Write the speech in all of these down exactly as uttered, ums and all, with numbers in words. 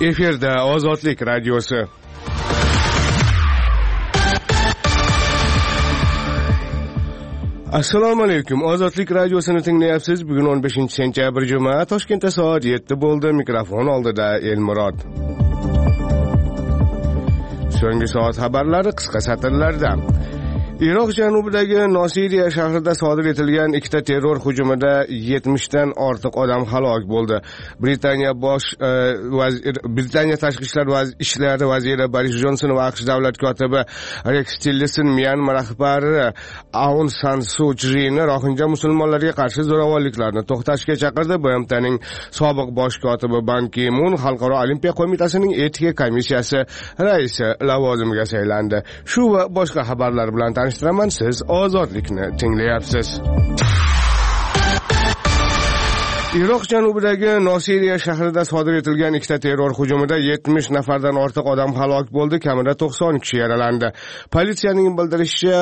Efirda Ozodlik radiosi. Assalomu alaykum. Ozodlik radiosini tinglayapsiz. Bugun o'n beshinchi sentyabr juma. Toshkentda soat yetti bo'ldi. Mikrofon oldida Elmurod. So'nggi soat xabarlari qisqa satrlarda. Iroq janubidagi Nosiriya shahrida sodir etilgan ikkita terror hujumida yetmishdan ortiq odam halok bo'ldi. Britaniya bosh e, vazir, Britaniya tashqi ishlar vaz, ishlari vaziri Boris Johnson va AQSh davlat kotibi Rex Tillerson Myanmar rahbari Aung San Suu Kyi'ni rohinja musulmonlarga qarshi zo'ravonliklarni to'xtatishga chaqirdi. B M T'ning sobiq bosh kotibi Ban Ki-moon Xalqaro olimpiya qo'mitasining etika komissiyasi raisi lavozimiga saylandi. Shu va boshqa xabarlar bilan tanishtiraman. Siz Ozodlikni tinglayapsiz. Iroq janubidagi Nosiriya shahrida sodir etilgan ikkita terror hujumida yetmish nafardan ortiq odam halok bo'ldi, kamida to'qson kishi yaralandi. Politsiyaning bildirishicha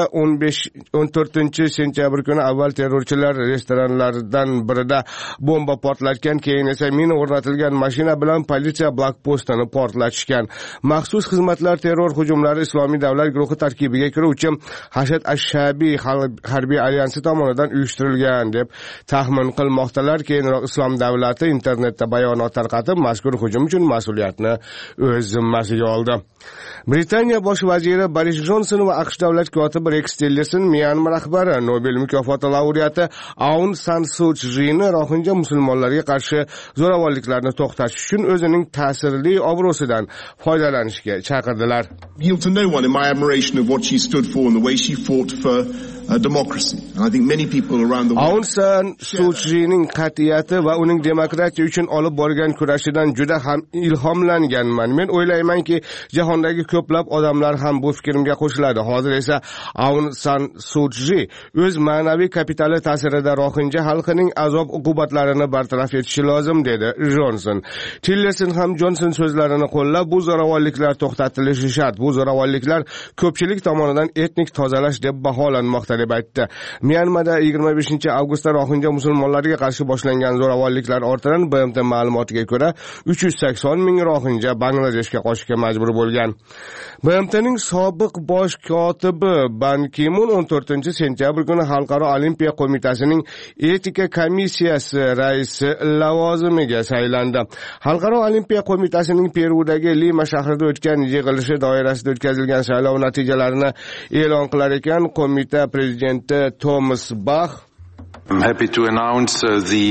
o'n to'rtinchi sentyabr kuni avval terrorchilar restoranlardan birida bomba portlatgan, keyin esa mina o'rnatilgan mashina bilan politsiya blokpostini portlatishgan. Maxsus xizmatlar terror hujumlari Islomiy davlat guruhi tarkibiga kiruvchi Hashad ash-Shabiy harbiy alyansi tomonidan uyushtirilgan deb taxmin qilmoqdalar. Keyin Islom davlati internetda bayonot tarqatib, mazkur hujum uchun mas'uliyatni o'z zimmasiga oldi. Britaniya bosh vaziri Boris Johnson va AQSh davlat kotibi Rex Tillerson Myanmar rahbari Nobel mukofoti laureati Aung San Suu Kyi'ni rohinja musulmonlarga qarshi zo'ravonliklarni to'xtatish uchun o'zining ta'sirli obro'sidan foydalanishga chaqirdilar. Yield to no one in my admiration of what she stood for and the way she fought for uh, democracy. And I think many people around the world Aung San Suu Kyi'ning qat'iyati va uning demokratiya uchun olib borgan kurashidan juda ham ilhomlanganman. Men o'ylaymanki, jahondagi ko'plab odamlar ham bu fikrimga qo'shiladi. Hozir esa Aung San Suu Kyi o'z ma'naviy kapitali ta'sirida rohinja xalqining azob uqubatlarini bartaraf etishi lozim, dedi Johnson. Tillerson ham Johnson so'zlarini qo'llab, bu zo'ravonliklar to'xtatilishi shart. Bu zo'ravonliklar ko'pchilik tomonidan etnik tozalash deb baholanmoqda deb aytdi. Myanmada yigirma beshinchi avgustda rohinja musulmonlarga qarshi boshlangan zo'ravonliklar ortidan B M T ma'lumotiga ko'ra uch yuz sakson ming rohinja Bangladeshga qochishga majbur bo'lgan. B M T'ning sobiq bosh kotibi Ban Ki-moon o'n to'rtinchi sentyabr kuni Xalqaro olimpiya qo'mitasining etika komissiyasi raisi lavozimiga saylandi. Xalqaro olimpiya qo'mitasining Perudagi Lima shahrida o'tgan yig'ilishi doirasida o'tkazilgan saylov natijalarini e'lon qilar ekan, qo'mita prezidenti Thomas Bach I'm happy to announce uh, the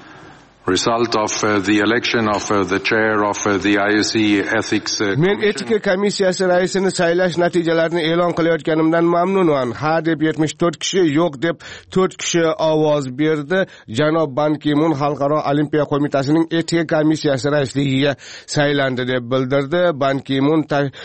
result of uh, the election of uh, the chair of uh, the I O C ethics uh, Men etika komissiyasi raisini saylash natijalarini e'lon qilayotganimdan mamnunman. Ha deb yetmish to'rt kishi, yo'q deb to'rt kishi ovoz berdi. Janob Ban Ki-moon Xalqaro olimpiya qo'mitasining etika komissiyasi raisligiga saylandi deb bildirdi. Ban Ki-moon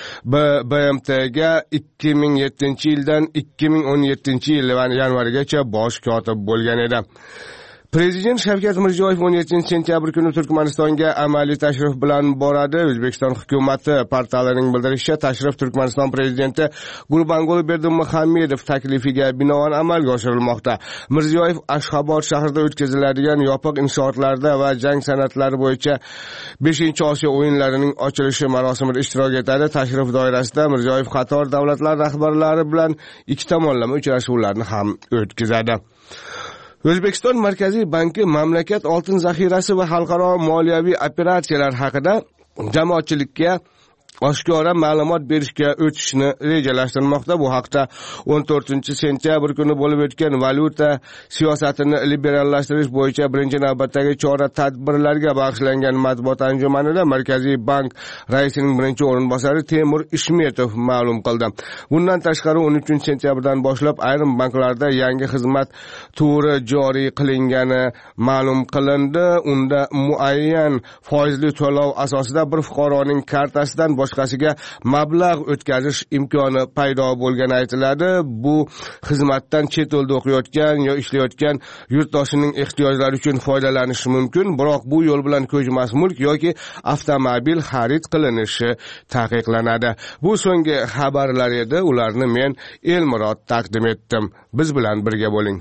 B M T'ga ikki ming yettinchi yildan ikki ming o'n yettinchi yil yanvarigacha bosh kotib bo'lgan edi. Prezident Shavkat Mirziyoyev o'n yettinchi sentyabr kuni Turkmanistonga amaliy tashrif bilan boradi. O'zbekiston hukumati portalining bildirishicha, tashrif Turkmaniston prezidenti Gurbanguli Berdimuhamedov taklifiga binoan amalga oshirilmoqda. Mirziyoyev Ashxobod shahrida o'tkaziladigan yopiq inshootlarda va jang san'atlari bo'yicha beshinchi Osiyo o'yinlarining ochilishi marosimida ishtirok etadi. Tashrif doirasida Mirziyoyev qator davlatlar rahbarlari bilan ikki tomonlama uchrashuvlarni ham o'tkazadi. O'zbekiston Markaziy banki mamlakat oltin zaxirasi va xalqaro moliyaviy operatsiyalar haqida jamoatchilikka oshkora ma'lumot berishga o'tishni rejalashtirmoqda. Bu haqda o'n to'rtinchi sentyabr kuni bo'lib o'tgan valyuta siyosatini liberallashtirish bo'yicha birinchi navbatdagi chora-tadbirlarga bag'ishlangan matbuot anjumanida Markaziy bank raisining birinchi o'rinbosari Temur Ishmetov ma'lum qildi. Bundan tashqari o'n uchinchi sentyabrdan boshlab ayrim banklarda yangi xizmat turi joriy qilingani ma'lum qilindi. Unda muayyan foizli to'lov asosida bir fuqaroning kartasidan boshqasiga mablag' o'tkazish imkoni paydo bo'lgani aytiladi. Bu xizmatdan chet elda o'qiyotgan yo ishlayotgan yurtdoshining ehtiyojlari uchun foydalanishi mumkin, biroq bu yo'l bilan ko'chmas mulk yoki avtomobil xarid qilinishi taqiqlanadi. Bu so'nggi xabarlar edi. Ularni men Elmurod taqdim etdim. Biz bilan birga bo'ling.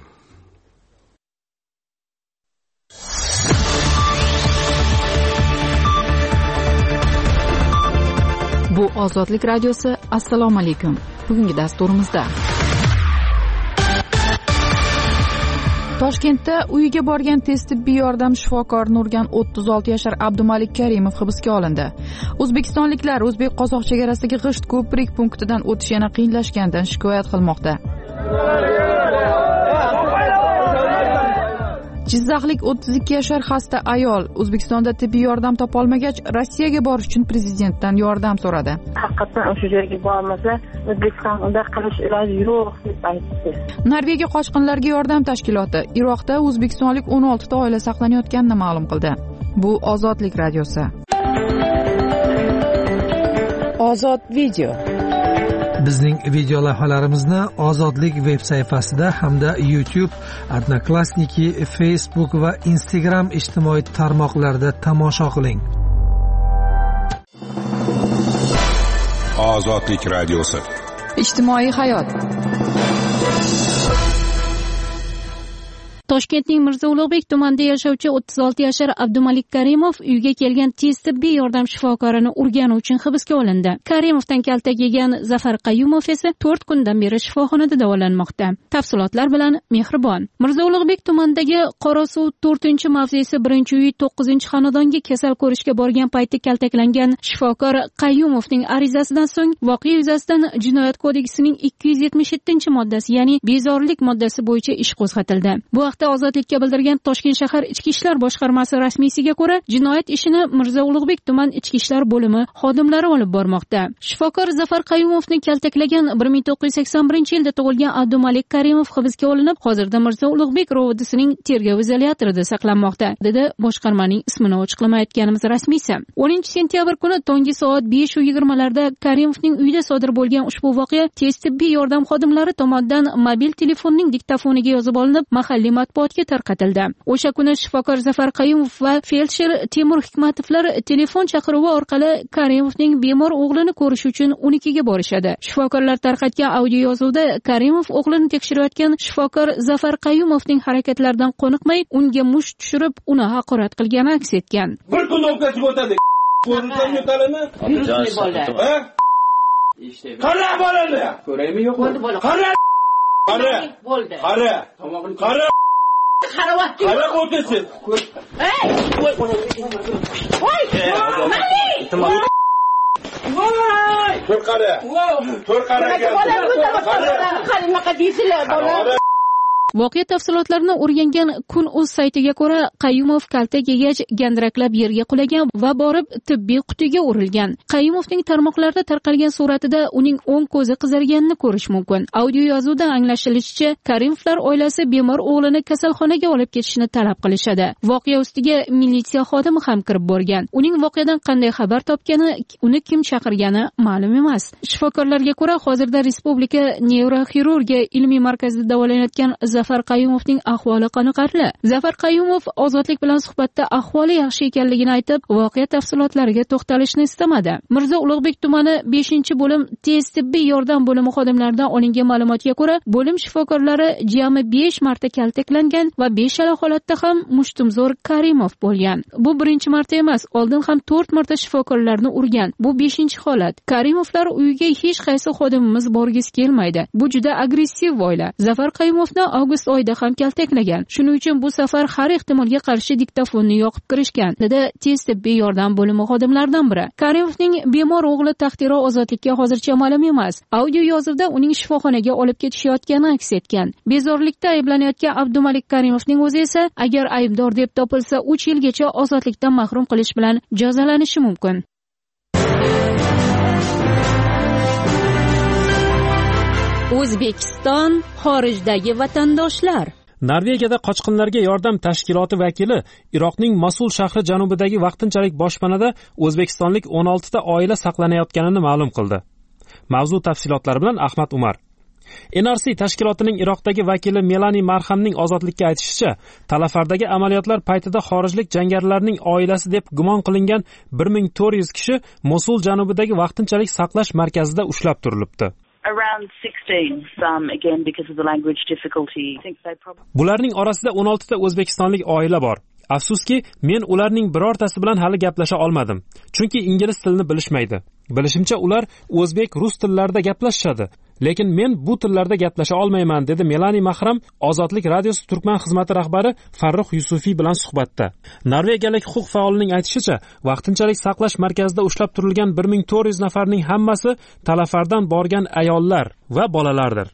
Bu Ozodlik radiosi. Assalomu alaykum. Bugungi dasturimizda Toshkentda uyiga borgan tez tibbiy yordam shifokorini urgan o'ttiz olti yashar Abdumalik Karimov hibsga olindi. O'zbekistonliklar o'zbek-qozoq chegarasidagi G'isht ko'prik punktidan o'tish yana qiyinlashganidan shikoyat qilmoqda. Jizzaxlik o'ttiz ikki yashar xasta ayol O'zbekistonda tibbiy yordam topolmagach, Rossiyaga borish uchun prezidentdan yordam so'radi. Haqiqatan o'sha joyga bormasa, O'zbekistonda qilish iloji yo'q deb aytdi. Norvegiya qochqinlarga yordam tashkiloti Iroqda o'zbekistonlik o'n olti ta oila saqlanayotganini ma'lum qildi. Bu Ozodlik radiosi. Ozod video. Bizning video lavhalarimizni Ozodlik veb sayfasida hamda YouTube, Odnoklassniki, Facebook va Instagram ijtimoiy tarmoqlarida tomosha qiling. Ozodlik radiosi. Ijtimoiy hayot. Toshkentning Mirzo Ulug'bek tumanida yashovchi o'ttiz olti yashar Abdumalik Karimov uyga kelgan tez tibbiy yordam shifokorini urgani uchun hibsga olindi. Karimovdan kaltak yegan Zafar Qayumov esa to'rt kundan beri shifoxonada davolanmoqda. Tafsilotlar bilan Mehribon. Mirzo Ulug'bek tumanidagi Qorasuv to'rtinchi mavzesi birinchi uy to'qqizinchi xonadonga kasal ko'rishga borgan paytda kaltaklangan shifokor Qayumovning arizasidan so'ng voqea yuzasidan Jinoyat kodeksining ikki yuz yetmish yettinchi moddasi, ya'ni bezorilik moddasi bo'yicha ish qo'zg'atildi. Bu Ozodlikka bildirgan Toshkent shahar Ichki ishlar boshqarmasi rasmiysiga ko'ra, jinoyat ishini Mirzo Ulug'bek tuman Ichki ishlar bo'limi xodimlari olib bormoqda. Shifokor Zafar Qayumovni kaltaklagan bir ming to'qqiz yuz sakson birinchi yilda tug'ilgan Abdumalik Karimov hibsga olinib, hozirda Mirzo Ulug'bek rovodisining tergov izolyatorida saqlanmoqda, dedi boshqarmaning ismini ochiqlamayotganimiz rasmiysi. o'ninchi sentyabr kuni tongi soat besh yigirma larda Karimovning uyida sodir bo'lgan ushbu voqea tez tibbiy yordam xodimlari tomonidan mobil telefonning diktafoniga yozib olinib, mahalliy matbuotga tarqatildi. O'sha kuni shifokor Zafar Qayumov va feldsher Temur Hikmatovlar telefon chaqiruvi orqali Karimovning bemor o'g'lini ko'rish uchun unikiga borishadi. Shifokorlar tarqatgan audio yozuvda Karimov o'g'lini tekshirayotgan shifokor Zafar Qayumovning harakatlaridan qoniqmay, unga musht tushirib, uni haqorat qilgani aks etgan. Bir kun o'tkazib o'tadi. Ko'rdim yo'talini. Ha? Qara bo'ladi. Ko'raymi yo'qmi? Qara. Qara. Bo'ldi. Qara. Qara. Qaravotdi. Qara o'tsin. Ey! Voy! Voy! Voy! To'r qara. To'r qaraga. Qara nima deysizlar bola? Voqea tafsilotlarini o'rgangan Kun.uz saytiga ko'ra, Qayumov kaltak yegach gandiraklab yerga qulagan va borib tibbiy qutiga urilgan. Qayumovning tarmoqlarda tarqalgan suratida uning o'ng ko'zi qizarganini ko'rish mumkin. Audio yozuvda anglashilishicha, Karimovlar oilasi bemor o'g'lini kasalxonaga olib ketishni talab qilishadi. Voqea ustiga militsiya xodimi ham kirib borgan. Uning voqeadan qanday xabar topgani, uni kim chaqirgani ma'lum emas. Shifokorlarga ko'ra, hozirda Respublika neyroxirurgiya ilmiy markazida davolanayotgan Zafar Qayumovning ahvoli qoniqarli. Zafar Qayumov Ozodlik bilan suhbatda ahvoli yaxshi ekanligini aytib, voqea tafsilotlariga to'xtalishni istamadi. Mirzo Ulug'bek tumani beshinchi bo'lim tez tibbiy yordam bo'limi xodimlaridan olingan ma'lumotga ko'ra, bo'lim shifokorlari jami besh marta kaltaklangan va beshala holatda ham mushtumzo'r Karimov bo'lgan. Bu birinchi marta emas, oldin ham to'rt marta shifokorlarni urgan. Bu beshinchi holat. Karimovlar uyiga hech qaysi xodimimiz borgisi kelmaydi. Bu juda agressiv oila. Zafar Qayumovni avgust oyida ham kaltaklagan. Shuning uchun bu safar har ehtimolga qarshi diktafonni yoqib kirishgan, dedi tez tibbiy yordam bo'limi xodimlaridan biri. Karimovning bemor o'g'li taqdiri Ozodlikka hozircha ma'lum emas. Audio yozuvda uning shifoxonaga olib ketishayotgani aks etgan. Bezorilikda ayblanayotgan Abdumalik Karimovning o'zi esa agar aybdor deb topilsa uch yilgacha ozodlikdan mahrum qilish bilan jazolanishi mumkin. O'zbekiston xorijdagi vatandoshlar. Norvegiyada qochqinlarga yordam tashkiloti vakili Iroqning Mosul shahri janubidagi vaqtinchalik boshpanada o'zbekistonlik o'n olti ta oila saqlanayotganini ma'lum qildi. Mavzu tafsilotlari bilan Ahmad Umar. N R C tashkilotining Iroqdagi vakili Melani Marhamning ozodlikka aytishicha, Talafardagi amaliyotlar paytida xorijlik jangarilarning oilasi deb gumon qilingan bir ming to'rt yuz kishi Mosul janubidagi vaqtinchalik saqlash markazida ushlab turilibdi. Around sixteen, some again because of the language difficulty. I think they probably... Bularning orasida o'n olti ta o'zbekistonlik oila bor. Afsuski, men ularning birortasi bilan hali gaplasha olmadim, chunki ingliz tilini bilishmaydi. bilishimcha ular o'zbek, rus tillarida gaplashishadi, lekin men bu tillarda gaplasha olmayman, dedi Melani Mahram Ozodlik radiosi Turkman xizmati rahbari Farruh Yusufiy bilan suhbatda. Norvegiyalik huquq faolining aytishicha, vaqtinchalik saqlash markazida ushlab turilgan bir ming to'rt yuz nafarning hammasi Talafardan borgan ayollar va bolalardir.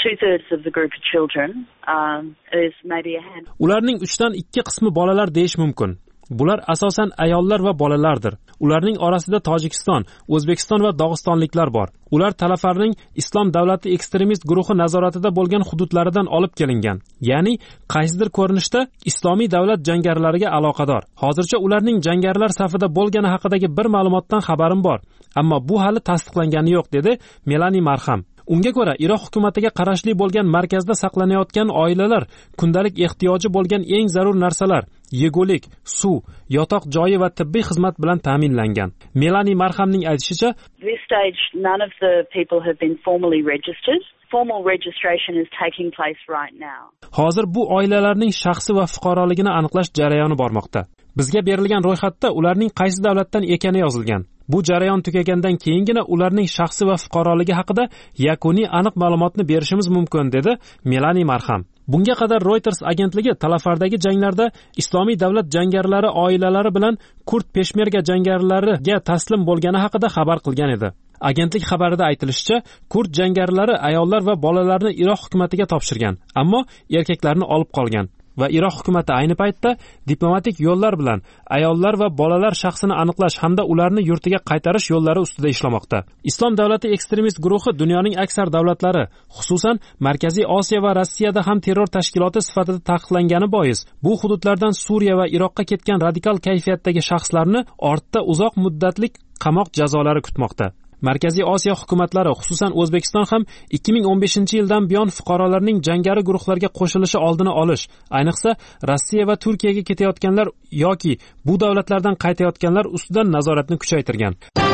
Ularning uchdan ikki qismi bolalar deyish mumkin. Bular asosan ayollar va bolalardir. Ularning orasida Tojikiston, O'zbekiston va Dog'istonliklar bor. Ular Talafarning Islom davlati ekstremist guruhi nazoratida bo'lgan hududlaridan olib kelingan. Ya'ni qaysidir ko'rinishda Islomiy davlat jangarilariga aloqador. Hozircha ularning jangarilar safida bo'lgani haqidagi bir ma'lumotdan xabarim bor, ammo bu hali tasdiqlangani yo'q, dedi Melani Marham. Unga ko'ra, Iroq hukumatiga qarashli bo'lgan markazda saqlanayotgan oilalar kundalik ehtiyoji bo'lgan eng zarur narsalar, yegulik, suv, yotoq joyi va tibbiy xizmat bilan ta'minlangan. Melani Marhamning aytishicha, this stage none of the people have been formally registered. Formal registration is taking place right now. Hozir bu oilalarning shaxsi va fuqaroligini aniqlash jarayoni bormoqda. Bizga berilgan ro'yxatda ularning qaysi davlatdan ekani yozilgan. Bu jarayon tugagandan keyingina ularning shaxsi va fuqaroligi haqida yakuniy aniq ma'lumotni berishimiz mumkin, dedi Melani Marham. Bunga qadar Reuters agentligi Talafardagi janglarda Islomiy davlat jangarilari oilalari bilan Kurd peshmerga jangarilariga taslim bo'lgani haqida xabar qilgan edi. Agentlik xabarida aytilishicha, Kurd jangarilari ayollar va bolalarni Iroq hukumatiga topshirgan, ammo erkaklarni olib qolgan. Va Iroq hukumati ayni paytda diplomatik yo'llar bilan ayollar va bolalar shaxsini aniqlash hamda ularni yurtiga qaytarish yo'llari ustida ishlamoqda. Islom davlati ekstremist guruhi dunyoning aksar davlatlari, xususan Markaziy Osiyo va Rossiyada ham terror tashkiloti sifatida taqiqlangani bois, bu hududlardan Suriya va Iroqqa ketgan radikal kayfiyatdagi shaxslarni ortda uzoq muddatlik qamoq jazolari kutmoqda. Markaziy Osiyo hukumatlari, xususan O'zbekiston ham ikki ming o'n beshinchi yildan buyon fuqarolarning jangari guruhlarga qo'shilishi oldini olish, ayniqsa Rossiya va Turkiyaga ketayotganlar yoki bu davlatlardan qaytayotganlar ustidan nazoratni kuchaytirgan.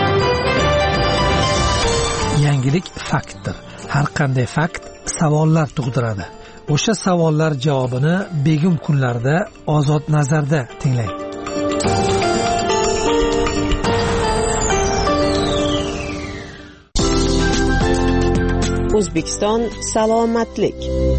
Yangilik faktdir. Har qanday fakt savollar tug'diradi. O'sha savollar javobini begim kunlarda Ozod nazarda tinglang. O'zbekiston salomatlik.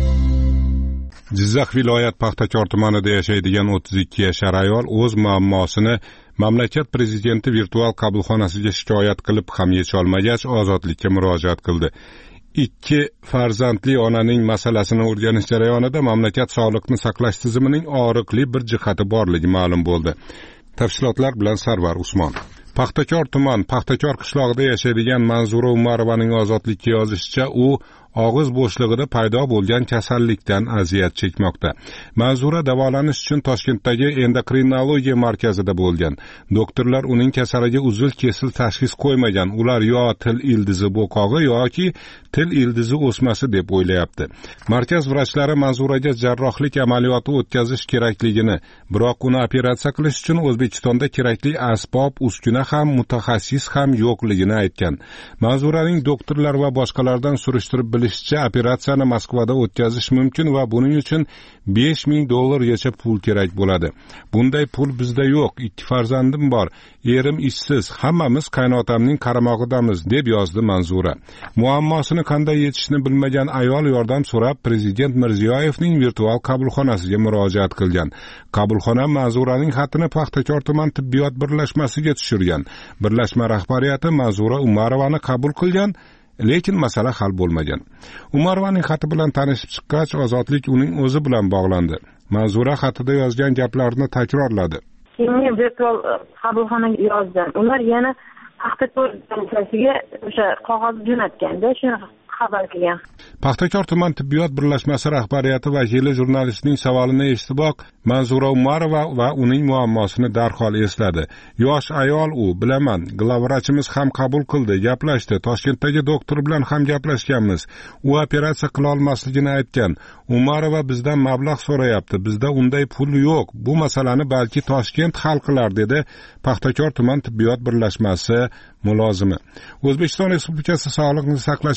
Jizzax viloyat Paxtakor tumanida yashaydigan o'ttiz ikki yashar ayol o'z muammosini mamlakat prezidenti virtual qabulxonasiga shikoyat qilib ham yecholmagach ozodlikka murojaat qildi. Ikki farzandli onaning masalasini o'rganish jarayonida mamlakat sog'liqni saqlash tizimining og'riqli bir jihati borligi ma'lum bo'ldi. Tafsilotlar bilan Sarvar Usmon. Paxtakor tuman Paxtakor qishlog'ida yashaydigan Manzura Umarovaning ozodlikka yozishicha, u og'iz bo'shlig'ida paydo bo'lgan kasallikdan aziyat chekmoqda. Manzura davolanish uchun Toshkentdagi endokrinologiya markazida bo'lgan. Doktorlar uning kasaliga uzil-kesil tashxis qo'ymagan. Ular yo til ildizi bo'qog'i yoki til ildizi o'smasi deb o'ylayapti. Markaz vrachlari Manzuraga jarrohlik amaliyoti o'tkazish kerakligini, biroq uni operatsiya qilish uchun O'zbekistonda kerakli asbob, uskuna ham mutaxassis ham yo'qligini aytgan. Manzuraning doktorlar va boshqalardan surishtirib bilishcha, operatsiyani Moskvada o'tkazish mumkin va buning uchun besh ming dollargacha pul kerak bo'ladi. Bunday pul bizda yo'q. Ikki farzandim bor. Erim ishsiz. Hammamiz qaynotamning qaramog'idamiz, deb yozdi Manzura. Muammosini qanday yechishni bilmagan ayol yordam so'rab Prezident Mirziyoyevning virtual qabulxonasiga murojaat qilgan. Qabulxona Manzuraning xatini Paxtakor tuman tibbiyot birlashmasiga tushirgan. Birlashma rahbariyati Manzura Umarovani qabul qilgan, lekin masala hal bo'lmagan. Umarovaning xati bilan tanishib chiqqach, ozodlik uning o'zi bilan bog'landi. Manzura xatida yozgan gaplarini takrorladi. Men virtual qabulxonaga yozdim. Ular yana Paxtakor tumaniga o'sha qog'oz jo'natganda shuni xabar qilgan. Paxtakor tuman tibbiyot birlashmasi rahbariyati vakili jurnalistning savolini eshitib, Manzura Umarova va uning muammosini darhol esladi. Yosh ayol u, bilaman, glavvrachimiz ham qabul qildi, gaplashdi, Toshkentdagi doktor bilan ham gaplashganmiz. U operatsiya qila olmasligini aytgan. Umarova bizdan mablag' so'rayapti. Bizda unday pul yo'q. Bu masalani balki Toshkent hal qilar, dedi Paxtakor tuman tibbiyot birlashmasi mulozimi. O'zbekiston Respublikasi Sog'liqni saqlash vazirligi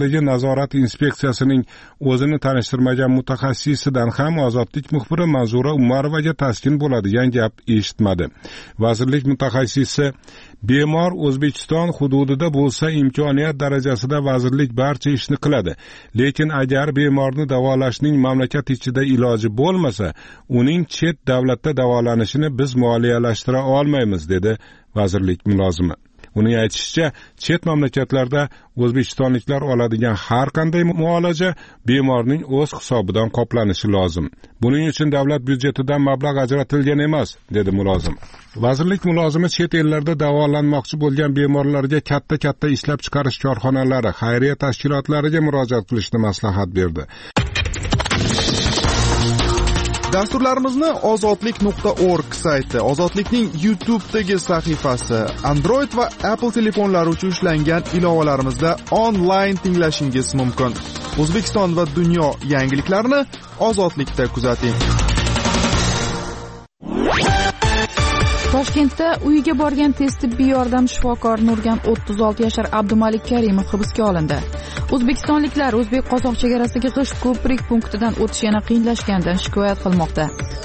vazirligi nazorat inspeksiyasining o'zini tanishtirmagan mutaxassisidan ham ozodlik muxbiri Manzura Umarovaga taskin bo'ladigan gap eshitmadi. Vazirlik mutaxassisi bemor O'zbekiston hududida bo'lsa imkoniyat darajasida vazirlik barcha ishni qiladi. Lekin agar bemorni davolashning mamlakat ichida iloji bo'lmasa, uning chet davlatda davolanishini biz moliyalashtira olmaymiz, dedi vazirlik mulozimi. Uning aytishicha, chet mamlakatlarda o'zbekistonliklar oladigan har qanday muolaja bemorning o'z hisobidan qoplanishi lozim. Buning uchun davlat byudjetidan mablag' ajratilgan emas, dedi mulozim. Vazirlik mulozimi chet ellarda davolanmoqchi bo'lgan bemorlarga katta-katta ishlab chiqarish korxonalari, xayriya tashkilotlariga murojaat qilishni maslahat berdi. Dasturlarimizni ozodlik nuqta org sayti, Ozodlikning YouTube'dagi sahifasi, Android va Apple telefonlari uchun ishlangan ilovalarimizda onlayn tinglashingiz mumkin. O'zbekiston va dunyo yangiliklarini Ozodlikda kuzating. Toshkentda uyiga borgan tez tibbiy yordam shifokori Nurgan o'ttiz olti yashar Abdumalik Karimov hibsga olindi. O'zbekistonliklar o'zbek-qozoq chegarasiga g'isht ko'prik punktidan o'tish yana qiyinlashganidan shikoyat qilmoqda.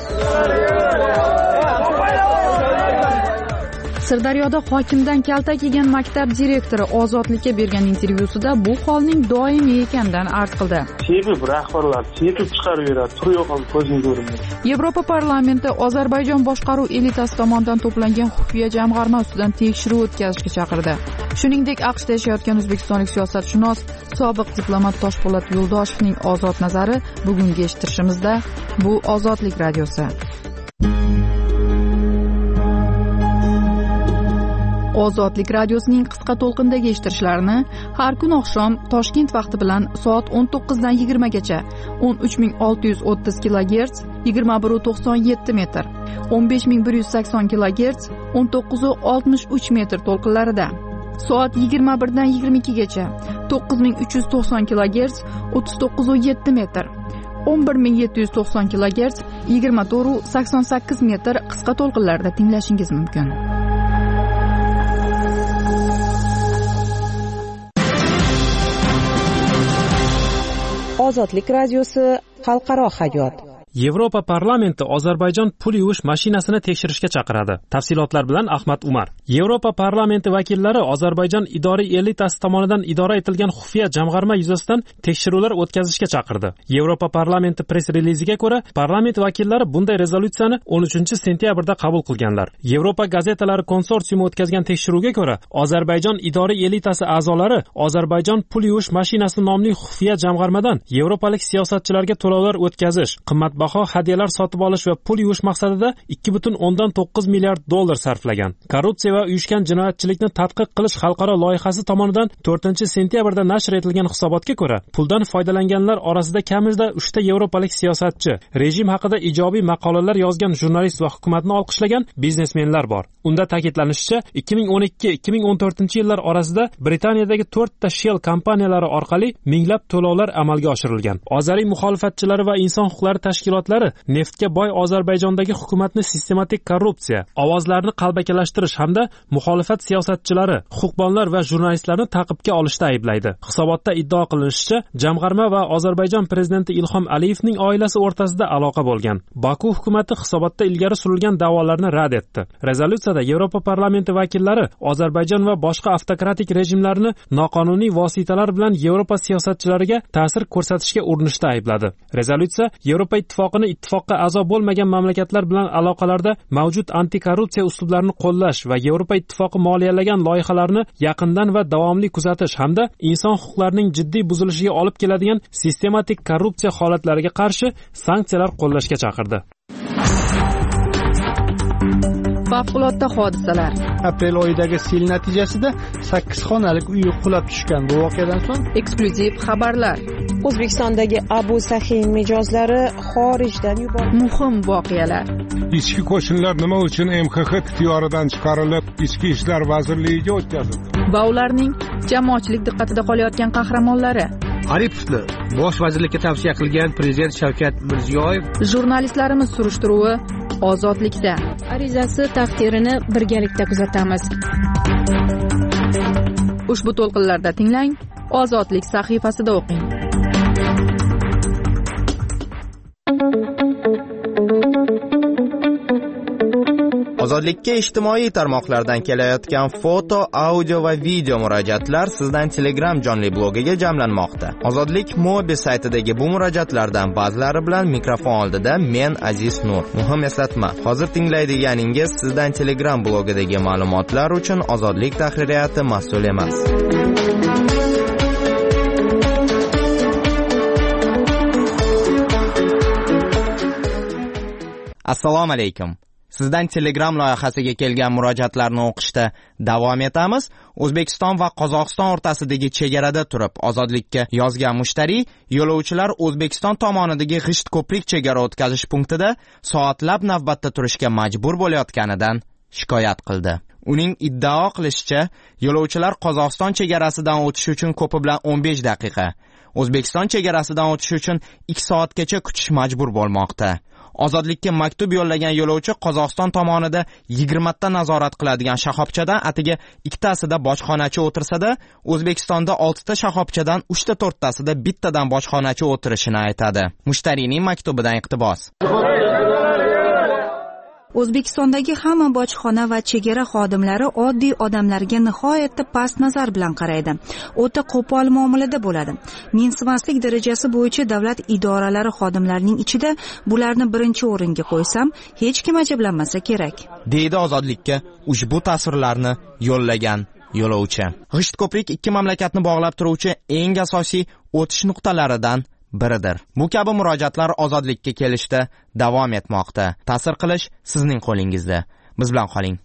Sirdaryoda hokimdan kaltak yegan maktab direktori Ozodlikka bergan intervyusida bu holning doimiy ekanidan arz qildi. Sebeb rahbarlar sepib chiqaraveradi, tur yo'qol ko'zing ko'rinmaydi. Yevropa parlamenti Ozarbayjon boshqaruv elitasi tomonidan to'plangan xufiya jamg'arma ustidan tekshiruv o'tkazishga chaqirdi. Shuningdek, AQShda yashayotgan o'zbekistonlik siyosatshunos, sobiq diplomat Toshpo'lat Yo'ldoshevning ozod nazari bugungi eshittirishimizda. Bu Ozodlik radiosi. Ozodlik radiosining qisqa to'lqindagi eshittirishlarini har kun oqshom Toshkent vaqti bilan soat o'n to'qqiz dan yigirma gacha o'n uch ming olti yuz o'ttiz kilogerts yigirma bir nuqta to'qson yetti metr, o'n besh ming bir yuz sakson kilogerts o'n to'qqiz nuqta oltmish uch metr to'lqinlarida, soat yigirma bir dan yigirma ikki gacha to'qqiz ming uch yuz to'qson kilogerts o'ttiz to'qqiz nuqta yetti metr, o'n bir ming yetti yuz to'qson kilogerts yigirma to'rt nuqta sakson sakkiz metr qisqa to'lqinlarda tinglashingiz mumkin. Ozodlik radiosi xalqaro hayot. Yevropa parlamenti Ozarbayjon pul yuvish mashinasini tekshirishga chaqiradi. Tafsilotlar bilan Ahmad Umar. Yevropa parlamenti vakillari Ozarbayjon idoriy elitasi tomonidan idora etilgan xufiya jamg'arma yuzasidan tekshiruvlar o'tkazishga chaqirdi. Yevropa parlamenti press-reliziga ko'ra, parlament vakillari bunday rezolyutsiyani o'n uchinchi sentyabrda qabul qilganlar. Yevropa gazetalari konsorsiumi o'tkazgan tekshiruvga ko'ra, Ozarbayjon idoriy elitasi a'zolari Ozarbayjon pul yuvish mashinasi nomli xufiya jamg'armadan yevropalik siyosatchilarga to'lovlar o'tkazish, qimmat baho hadyalar sotib olish va pul yuvish maqsadida ikki butun o'ndan to'qqiz milliard dollar sarflagan. Korrupsiya va uyushgan jinoyatchilikni tadqiq qilish xalqaro loyihasi tomonidan to'rtinchi sentyabrda nashr etilgan hisobotga ko'ra, puldan foydalanganlar orasida kamida uchta yevropalik siyosatchi, rejim haqida ijobiy maqolalar yozgan jurnalist va hukumatni olqishlagan biznesmenlar bor. Unda ta'kidlanishicha, ikki ming o'n ikki ikki ming o'n to'rtinchi yillar orasida Britaniyadagi to'rtta Shell kompaniyalari orqali minglab to'lovlar amalga oshirilgan. Ozariy muxolifatchilari va inson huquqlari tashkilotlari neftga boy Ozarbayjondagi hukumatni sistematik korrupsiya, ovozlarni qalbakilashtirish hamda muxolifat siyosatchilari, huquqbonlar va jurnalistlarni ta'qibga olishda ayblaydi. Hisobotda iddao qilinishicha, jamg'arma va Ozarbayjon prezidenti Ilhom Aliyevning oilasi o'rtasida aloqa bo'lgan. Baku hukumatı hisobotda ilgari surilgan da'volarni rad etdi. Rezolyutsiyada Yevropa parlamenti vakillari Ozarbayjon va boshqa avtokratik rejimlarni noqonuniy vositalar bilan Yevropa siyosatchilariga ta'sir ko'rsatishga urinishda aybladi. Rezolyutsiya Yevropa ittifoqini ittifoqqa a'zo bo'lmagan mamlakatlar bilan aloqalarda mavjud antikorrupsiya uslublarini qo'llash va Yevropa ittifoqi moliyalagan loyihalarni yaqindan va davomli kuzatish hamda inson huquqlarining jiddiy buzilishiga olib keladigan sistematik korrupsiya holatlariga qarshi sanksiyalar qo'llashga chaqirdi. Favqulodda hodisalar. Aprel oyidagi sel natijasida sakkiz xonalik uy qulab tushgan. Bu voqeadan so'ng eksklyuziv xabarlar. O'zbekistondagi Abu Sahin mijozlari xorijdan yuborildi. Muhim voqealar. Ichki qo'shinlar nima uchun M X X ixtiyoridan chiqarilib, Ichki ishlar vazirligiga o'tkazildi? Va ularning jamoatchilik diqqatida qolayotgan qahramonlari. Aripovni bosh vazirlikka tavsiya qilgan prezident Shavkat Mirziyoyev. Jurnalistlarimiz surishtiruvi Ozodlikda. Arizasi taqdirini birgalikda kuzatamiz. Ushbu to'lqinlarda tinglang Ozodlik sahifasida o'qing. Ozodlikka ijtimoiy tarmoqlardan kelayotgan foto, audio va video murojaatlar sizdan Telegram jonli blogiga jamlanmoqda. Ozodlik Mobi saytidagi bu murojaatlardan ba'zilari bilan mikrofon oldida men Aziz Nur. Muhim eslatma, hozir tinglaydiganingiz sizdan Telegram blogidagi ma'lumotlar uchun Ozodlik tahririyati mas'ul emas. Assalomu alaykum. Sizdan Telegram loyihasiga kelgan murojaatlarni o'qishda davom etamiz. O'zbekiston va Qozog'iston o'rtasidagi chegarada turib ozodlikka yozgan mushtariy yo'lovchilar O'zbekiston tomonidagi G'isht ko'prik chegara o'tkazish punktida soatlab navbatda turishga majbur bo'layotganidan shikoyat qildi. Uning iddao qilishicha, yo'lovchilar Qozog'iston chegarasidan o'tish uchun ko'pi bilan o'n besh daqiqa, O'zbekiston chegarasidan o'tish uchun ikki soatgacha kutish majbur bo'lmoqda. Ozodlikka maktub yo'llagan yo'lovchi Qozog'iston tomonida yigirma ta nazorat qiladigan shahobchadan atiga ikkitasida bojxonachi o'tirsada, O'zbekistonda olti ta shahobchadan uch ta to'rt tasida bittadan bojxonachi o'tirishini aytadi. Mushtariyning maktubidan iqtibos. O'zbekistondagi hamma bojxona va chegara xodimlari oddiy odamlarga nihoyatda past nazar bilan qaraydi. O'ta qo'pol muomalada bo'ladi. Mensimaslik darajasi bo'yicha davlat idoralari xodimlarining ichida bularni birinchi o'ringa qo'ysam, hech kim ajablanmasa kerak. Deydi Ozodlikka ushbu tasvirlarni yo'llagan yo'lovchi. G'isht ko'prik ikki mamlakatni bog'lab turuvchi eng asosiy o'tish nuqtalaridan biridir. Bu kabi murojaatlar Ozodlikka kelishda davom etmoqda. Ta'sir qilish sizning qo'lingizda. Biz bilan qoling.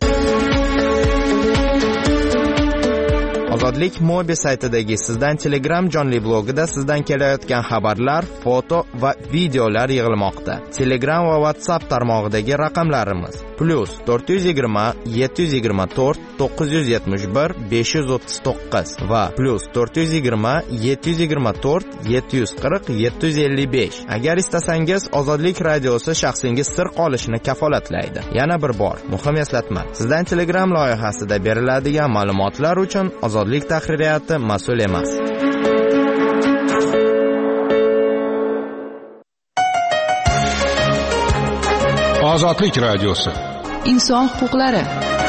Ozodlik Mobi saytidagi sizdan Telegram jonli blogida sizdan kelayotgan xabarlar, foto va videolar yig'ilmoqda. Telegram va WhatsApp tarmog'idagi raqamlarimiz plus to'rt yuz yigirma yetti yuz yigirma to'rt to'qqiz yuz yetmish bir besh yuz o'ttiz to'qqiz va plus to'rt yuz yigirma yetti yuz yigirma to'rt yetti yuz qirq yetti yuz ellik besh. Agar istasangiz Ozodlik radiosi shaxsingiz sir qolishini kafolatlaydi. Yana bir bor muhim eslatma. Sizdan Telegram loyihasida beriladigan ma'lumotlar uchun Ozodlik tahririyati mas'ul emas. Ozodlik radiosi. Inson huquqlari.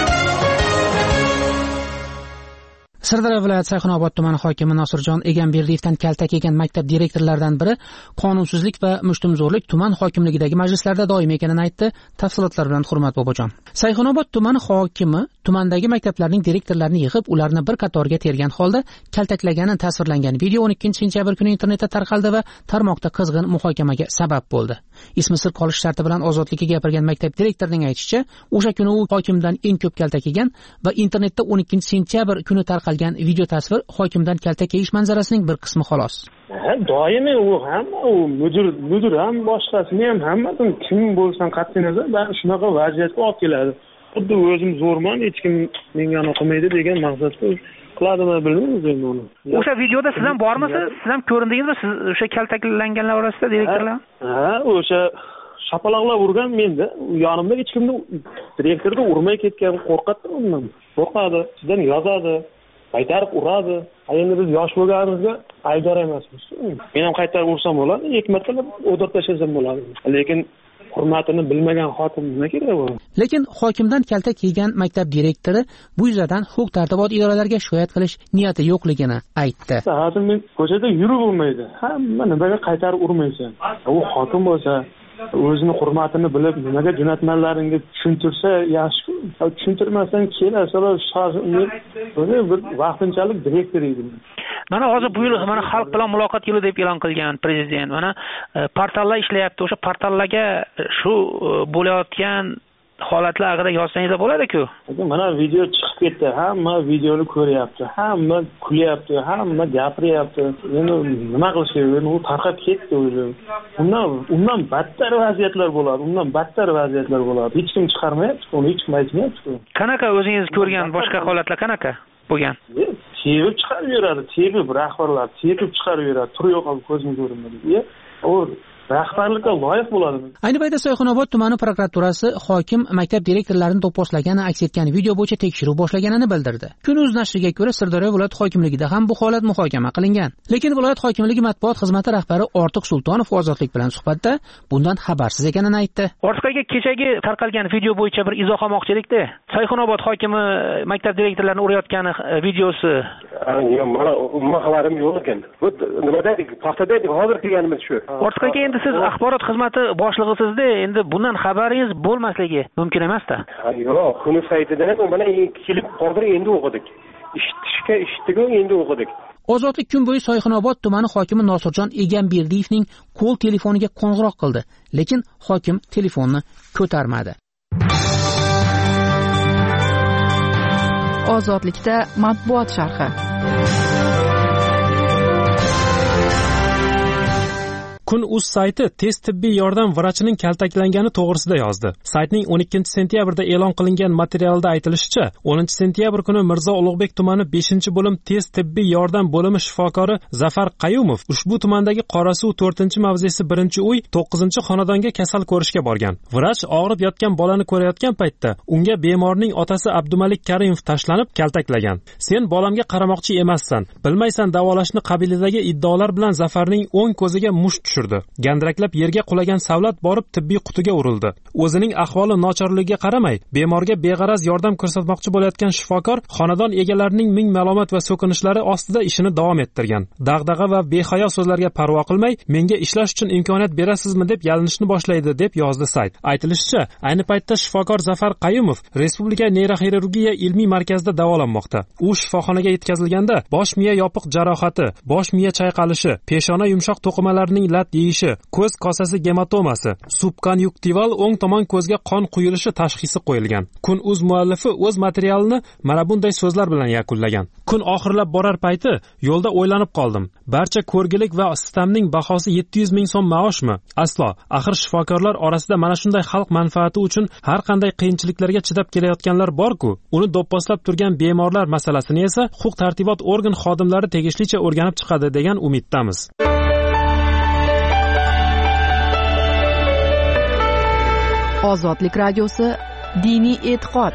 Sirdaryo viloyati Sayxunobod tumani hokimi Nosirjon Egamberdiyevdan kaltak yegan maktab direktorlaridan biri qonunsizlik va mushtumzo'rlik tuman hokimligidagi majlislarda doim ekanini aytdi. Tafsilotlar bilan Hurmat Bobojon. Sayxunobod tumani hokimi tumandagi maktablarning direktorlarini yig'ib, ularni bir qatorga tergan holda kaltaklagani tasvirlangan video o'n ikkinchi sentyabr kuni internetda tarqaldi va tarmoqda qizg'in muhokamaga sabab bo'ldi. Ismi sir qolish sharti bilan Ozodlikka gapirgan maktab direktorining aytishicha, o'sha kuni u hokimdan eng ko'p kaltak yegan va internetda o'n ikkinchi sentyabr kuni tarqalgan video tasvir hokimdan kaltak yeyish manzarasining bir qismi xolos. Ha, doimiy u ham, u mudir, mudir ham, boshqasini ham hammasini kim bo'lsan qat'iy nazar, ben shunaqa vaziyatga olib keladi. Xuddi o'zim zo'rman, hech kim menga o'qimaydi degan maqsadda qiladimi bilmaymiz endi uni. O'sha videoda siz ham bormisiz? Siz ham ko'rindingizmi? Siz o'sha kaltaklanganlar orasida direktorlar? Ha, o'sha shapaloqlab urgan menda. Yonimda hech kimni direktorga urmay ketgan, qo'rqatdi undan. Qo'rqadi, sizdan yozadi, qaytarib uradi. Endi biz yosh bo'lganimizda aybdor emasmiz. Men ham qaytarib ursam bo'ladi, ikki martalab o'dirib tashlashim bo'ladi. Lekin hurmatini bilmagan xotin nima kerak bu? Lekin hokimdan kaltak yegan maktab direktori bu yuzasidan huquq-tartibot idoralariga shikoyat qilish niyati yo'qligini aytdi. Hozir men ko'chada yurib bo'lmaydi. Hamma nimaga qaytarib urmaysan? U xotin bo'lsa, o'zini hurmatini bilib, nimaga jo'natmanlaringga tushuntirsa yaxshi-ku. Tushuntirmasdan kelasalar shoshiling, bir vaqtinchalik direktor edi. Mana hozir bu yil mana xalq bilan muloqot yili deb e'lon qilgan prezident. Mana portallar ishlayapti. O'sha portallarga shu bo'layotgan holatlar haqida yozsangiz bo'ladi-ku. Mana video chiqib ketdi. Hamma videoni ko'ryapti. Hamma kulyapti, hamma gapiryapti. Endi nima qilish kerak? Endi u tarqab ketdi o'zi. Undan undan battar vaziyatlar bo'ladi. Undan battar vaziyatlar bo'ladi. Hech kim chiqarmayapti, uni hech kim aytmayapti. Qanaqa o'zingiz ko'rgan boshqa holatlar qanaqa bo'lgan? Tepib chiqarib yuradi, tepib rahbarlar tepib chiqarib yuradi. Tur yo'q olib ko'zim ko'rinmadi. U rahbarlikka loyiq bo'ladi. Ayni paytda Sayxunobod tumani prokuraturasi hokim maktab direktorlarini do'pposlagani aks etgan video bo'yicha tekshiruv boshlaganini bildirdi. Kun.uz nashriga ko'ra Sirdaryo viloyat hokimligida ham bu holat muhokama qilingan. Lekin viloyat hokimligi matbuot xizmati rahbari Ortiq Sultonov Ozodlik bilan suhbatda bundan xabarsiz ekanini aytdi. Ortiq aka, kechagi tarqalgan video bo'yicha bir izoh olmoqchilikda. Sayxunobod hokimi maktab direktorlarini urayotgani videosi. Mana umuman xabarim yo'q ekan. Bu nima deydi? Paxtada hozir kelganimiz shu. Ortiq aka, endi siz axborot xizmati boshlig'isizda, endi bundan xabaringiz bo'lmasligi mumkin emas-da. Yo'q, Kun.uz saytidan mana kelib hozir endi o'qidik. Eshitishga eshitdik-ku, endi o'qidik. Ozodlik kun bo'yi Sayxunobod tumani hokimi Nosirjon Egamberdiyevning qo'l telefoniga qo'ng'iroq qildi, lekin hokim telefonni ko'tarmadi. Ozodlikda matbuot sharhi. Kun.uz sayti tez tibbiy yordam vrachining kaltaklangani to'g'risida yozdi. Saytning o'n ikkinchi sentyabrda e'lon qilingan materialda aytilishicha, o'ninchi sentyabr kuni Mirzo Ulug'bek tumani beshinchi bo'lim tez tibbiy yordam bo'limi shifokori Zafar Qayumov ushbu tumandagi Qorasuv to'rtinchi mavzesi birinchi uy to'qqizinchi xonadonga kasal ko'rishga borgan. Vrach og'rib yotgan bolani ko'rayotgan paytda unga bemorning otasi Abdumalik Karimov tashlanib kaltaklagan. Sen bolamga qaramoqchi emassan, bilmaysan davolashni qabilidagi iddaolar bilan Zafarning o'ng ko'ziga musht tushirdi. Gandraklab yerga qulagan savlat borib tibbiy qutiga urildi. O'zining ahvoli nochorligiga qaramay, bemorga beg'araz yordam ko'rsatmoqchi bo'layotgan shifokor xonadon egalarining ming malomat va so'kinishlari ostida ishini davom ettirgan. Dag'dag'a va behayo so'zlarga parvo qilmay, menga ishlash uchun imkoniyat berasizmi deb yalinishni boshlaydi deb yozdi sayt. Aytilishicha, ayni paytda shifokor Zafar Qayumov Respublika neyroxirurgiya ilmiy markazida davolanmoqda. U shifoxonaga yetkazilganda bosh miya yopiq jarohati, bosh miya chayqalishi, peshona yumshoq to'qimalarining lat yeyishi, ko'z kosasi gematomasi, subkonjunktival o'ng tomon ko'zga qon quyilishi tashxisi qo'yilgan. Kun.uz muallifi o'z materialini mana bunday so'zlar bilan yakunlagan. Kun oxirlab borar payti yo'lda o'ylanib qoldim. Barcha ko'rgilik va sistemning bahosi yetti yuz ming so'm maoshmi? Aslo. Axir shifokorlar orasida mana shunday xalq manfaati uchun har qanday qiyinchiliklarga chidab kelayotganlar bor-ku. Uni do'pposlab turgan bemorlar masalasini esa huquq-tartibot organ xodimlari tegishlicha o'rganib chiqadi degan umiddamiz. Ozodlik radiosi diniy e'tiqod.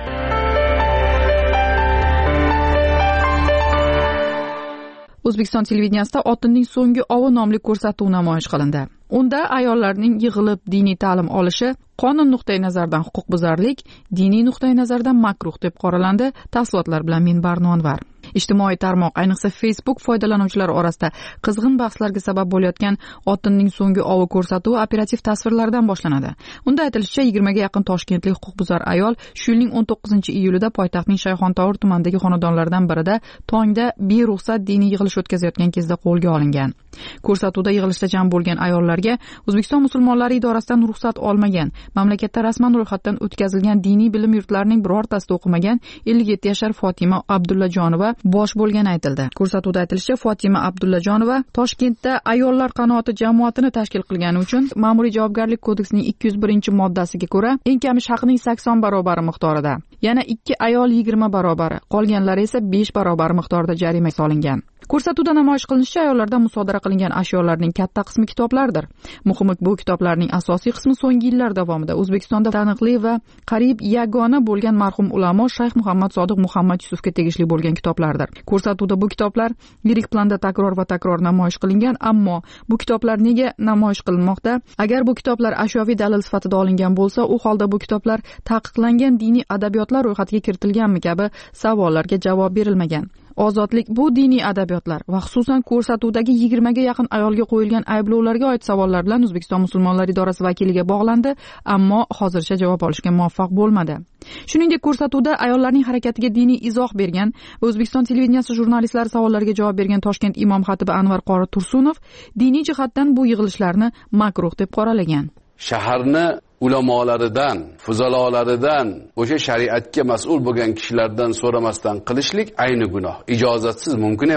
O'zbekiston televideniyasida Otinning so'nggi ovi nomli ko'rsatuv namoyish qilindi. Unda ayollarning yig'ilib diniy ta'lim olishi qonun nuqtai nazaridan huquqbuzarlik, diniy nuqtai nazaridan makruh deb qoralandi. Tafsilotlar bilan men Barnonvar. Ijtimoiy tarmoq, ayniqsa Facebook foydalanuvchilari orasida qizg'in bahslarga sabab bo'layotgan Otinning so'nggi ovi ko'rsatuvi operativ tasvirlardan boshlanadi. Unda aytilishicha, yigirmaga yaqin toshkentlik huquqbuzar ayol shu yilning o'n to'qqizinchi iyulida poytaxtning Shayxontohur tumanidagi xonadonlardan birida tongda beruxsat diniy yig'ilish o'tkazayotgan kezda qo'lga olingan. Ko'rsatuvda yig'ilishda jam bo'lgan ayollarga O'zbekiston musulmonlari idorasidan ruxsat olmagan, mamlakatda rasman ro'yxatdan o'tkazilgan diniy bilim yurtlarining birortasida o'qimagan ellik yetti yashar Fotima Abdullajonova bosh bo'lgani aytildi. Ko'rsatuvda aytilishicha, Fotima Abdullajonova Toshkentda ayollar qanoati jamoatini tashkil qilgani uchun Ma'muriy javobgarlik kodeksining ikki yuz birinchi moddasiga ko'ra eng kami haqning sakson barobari miqdorida, yana ikki ayol yigirma barobari, qolganlari esa besh barobari miqdorida jarima solingan. Ko'rsatuvda namoyish qilinishicha, ayollardan musodara qilingan ashyolarning katta qismi kitoblardir. Muhimi, bu kitoblarning asosiy qismi so'nggi yillar davomida O'zbekistonda taniqli va qariyb yagona bo'lgan marhum ulamo Shayx Muhammad Sodiq Muhammad Yusufga tegishli bo'lgan kitoblardir. Ko'rsatuvda bu kitoblar yirik planda takror va takror namoyish qilingan, ammo bu kitoblar nega namoyish qilinmoqda? Agar bu kitoblar ashyoviy dalil sifatida olingan bo'lsa, u holda bu kitoblar taqiqlangan diniy adabiyotlar ro'yxatiga kiritilganmi kabi savollarga javob berilmagan. Ozodlik bu diniy adabiyotlar va xususan ko'rsatuvdagi yigirmaga yaqin ayolga qo'yilgan ayblovlarga oid savollar bilan O'zbekiston musulmonlari idorasi vakiliga bog'landi, ammo hozircha javob olishga muvaffaq bo'lmadi. Shuningdek, ko'rsatuvda ayollarning harakatiga diniy izoh bergan va O'zbekiston televideniyasi jurnalistlari savollariga javob bergan Toshkent imom xatibi Anvar qori Tursunov diniy jihatdan bu yig'ilishlarni makruh deb qoralagan. Shaharni ulamolaridan, fuzalolaridan, o'sha shariatga mas'ul bo'lgan kishilardan so'ramasdan qilishlik ayni gunoh, ijozatsiz mumkin emas.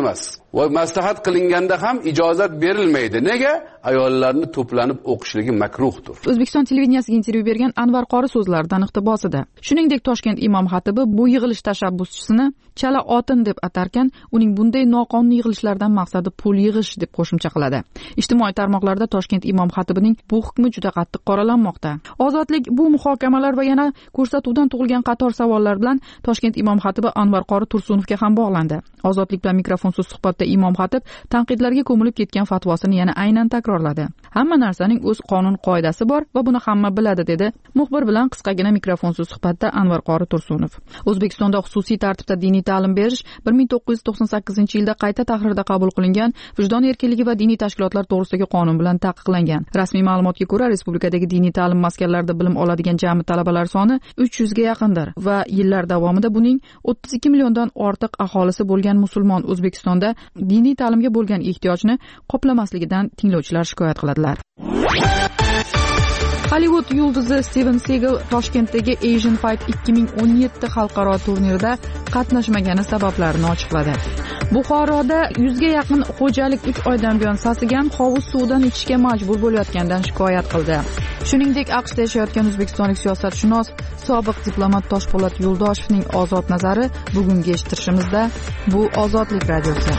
va maslahat qilinganda ham ijozat berilmaydi. Nega? Ayollarni to'planib o'qishligi makruhdir. O'zbekiston televideniyasiga intervyu bergan Anvar Qori so'zlaridan iqtibos edi. Shuningdek, Toshkent imom xatibi bu yig'ilish tashabbuschisini chala otin deb atarkan, uning bunday noqonuniy yig'ilishlardan maqsadi pul yig'ish deb qo'shimcha qiladi. Ijtimoiy tarmoqlarda Toshkent imom xatibining bu hukmi juda qattiq qoralanmoqda. Ozodlik bu muhokamalar va yana ko'rsatuvdan tug'ilgan qator savollar bilan Toshkent imom xatibi Anvar Qori Tursunovga ham bog'landi. Ozodlik bilan mikrofonsiz suhbatda imom xatib tanqidlarga ko'milib ketgan fatvosini yana aynan takrorladi. Hamma narsaning o'z qonun qoidasi bor va buni hamma biladi, dedi muxbir bilan qisqagina mikrofonsiz suhbatda Anvar Qori Tursunov. O'zbekistonda xususiy tartibda diniy ta'lim berish bir ming to'qqiz yuz to'qson sakkizinchi yilda qayta tahrirda qabul qilingan Vijdon erkinligi va diniy tashkilotlar to'g'risidagi qonun bilan taqiqlangan. Rasmiy ma'lumotga ko'ra, respublikadagi diniy ta'lim maskanlarida bilim oladigan jami talabalar soni uch yuzga yaqindir va yillar davomida buning o'ttiz ikki milliondan ortiq aholisi bo'lgan musulmon O'zbekistonda diniy ta'limga bo'lgan ehtiyojni qoplamasligidan tinglovchilar shikoyat qiladilar. Hollywood yulduzi Steven Seagal Toshkentdagi Asian Fight ikki ming o'n yetti xalqaro turnirida qatnashmagani sabablarini ochiqladi. Buxoroda yuzga yaqin xo'jalik uch oydan buyon sasigan hovuz suvidan ichishga majbur bo'layotgandan shikoyat qildi. Shuningdek, AQShda yashayotgan o'zbekistonlik siyosatshunos sobiq diplomat Toshpo'lat Yo'ldoshevning ozod nazari bugungi eshittirishimizda bu Ozodlik radiosi.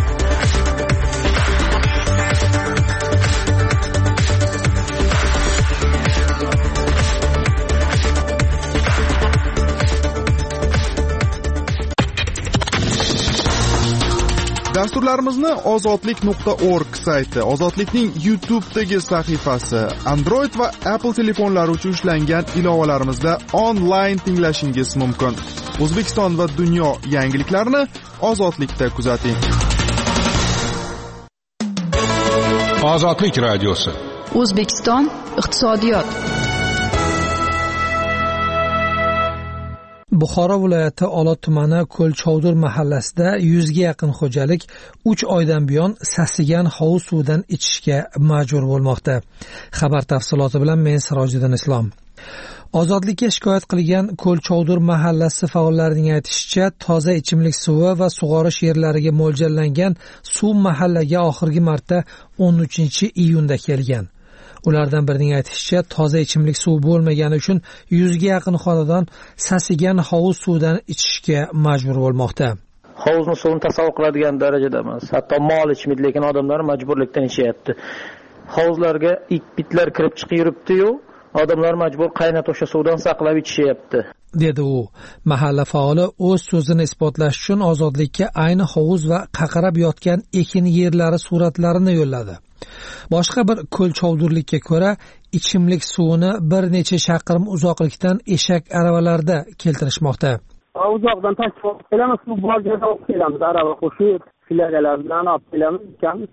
Dasturlarimizni ozodlik nuqta org sayti, Ozodlikning YouTube'dagi sahifasi, Android va Apple telefonlari uchun ishlangan ilovalarimizda onlayn tinglashingiz mumkin. O'zbekiston va dunyo yangiliklarini Ozodlikda kuzating. Ozodlik radiosi. O'zbekiston iqtisodiyot. Buxoro viloyati Olot tumani Ko'lchovdur mahallasida yuzga yaqin xo'jalik uch oydan buyon sasigan hovuz suvidan ichishga majbur bo'lmoqda. Xabar tafsiloti bilan men Sirojiddin Islom. Ozodlikka shikoyat qilgan Ko'lchovdur mahallasi faollarining aytishicha, toza ichimlik suvi va sug'orish yerlariga mo'ljallangan suv mahallaga oxirgi marta o'n uchinchi iyunda kelgan. Ulardan birining aytishicha, toza ichimlik suv bo'lmagani uchun yuzga yaqin xonadon sasigan hovuz suvidan ichishga majbur bo'lmoqda. Hovuzni suvini tasavvur qiladigan darajada emas. Hatto mol ichmaydi, lekin odamlar majburlikdan ichyapti. Hovuzlarga it-bitlar kirib chiqib yuribdi-yu, odamlar majbur qaynat o'sha suvdan saqlab ichishyapti, dedi u. Mahalla faoli o'z so'zini isbotlash uchun Ozodlikka ayni hovuz va qaqarab yotgan ekin yerlari suratlarini yo'lladi. Boshqa bir Ko'lchovdurlikka ko'ra, ichimlik suvini bir necha chaqirim uzoqlikdan eshak aravalarda keltirishmoqda. Uzoqdan tashib kelamiz, suv bor joyda olib kelamiz, arava qo'shib, filagalar bilan olib kelamiz, ikamiz.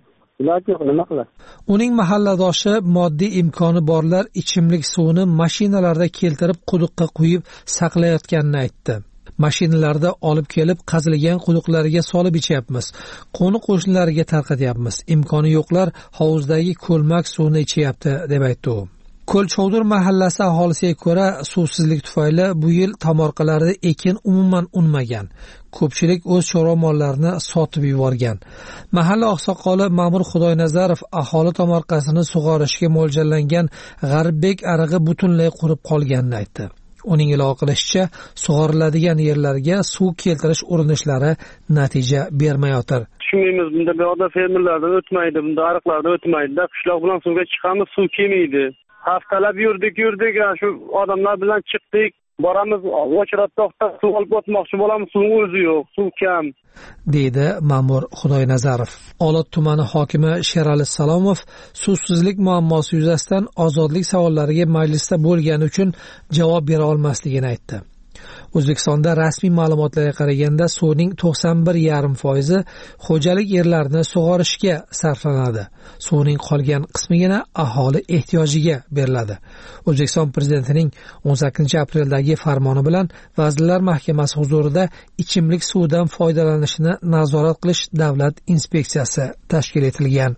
Uning mahalladoshi moddiy imkoni borlar ichimlik suvini mashinalarda keltirib quduqqa quyib saqlayotganini aytdi. Mashinalarda olib kelib qazilgan quduqlarga solib ichyapmiz. Qo'ni qo'shnilarga tarqatyapmiz. Imkoni yo'qlar hovuzdagi ko'lmak suvni ichyapti, deb aytdi u. Ko'lchovdur mahallasi aholisiga ko'ra, suvsizlik tufayli bu yil tomorqalarda ekin umuman unmagan. Ko'pchilik o'z chorva mollarini sotib yuborgan. Mahalla oqsoqoli Ma'mur Xudoynazarov aholi tomorqasini sug'orishga mo'ljallangan G'arbbek arig'i butunlay qurib qolganini aytdi. Uning ilova qilishicha, sug'oriladigan yerlarga suv keltirish urinishlari natija bermayotir. Tushunmaymiz, bunda buyoqda fermerlardan o'tmaydi, bunda ariqlardan o'tmaydi. Qishloq bilan suvga chiqamiz, suv kelmaydi. Haftalab yurdik, yurdik, shu odamlar bilan chiqdik. Boramiz, o'chiratdoqda suv olib o'tmoqchi bo'lamiz, suv o'zi yo'q, suv kam, deydi Ma'mur Xudoynazarov. Olot tumani hokimi Sherali Salomov suvsizlik muammosi yuzasidan ozodlik savollariga majlisda bo'lgani uchun javob bera olmasligini aytdi. O'zbekistonda rasmiy ma'lumotlarga qaraganda suvning to'qson bir yarim foizi xo'jalik yerlarini sug'orishga sarflanadi. Suvning qolgan qismigina aholi ehtiyojiga beriladi. O'zbekiston prezidentining o'n sakkizinchi apreldagi farmoni bilan Vazirlar Mahkamasi huzurida ichimlik suvidan foydalanishni nazorat qilish davlat inspeksiyasi tashkil etilgan.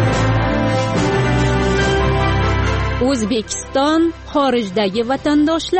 O'zbekiston xorijdagi vatandoshlar.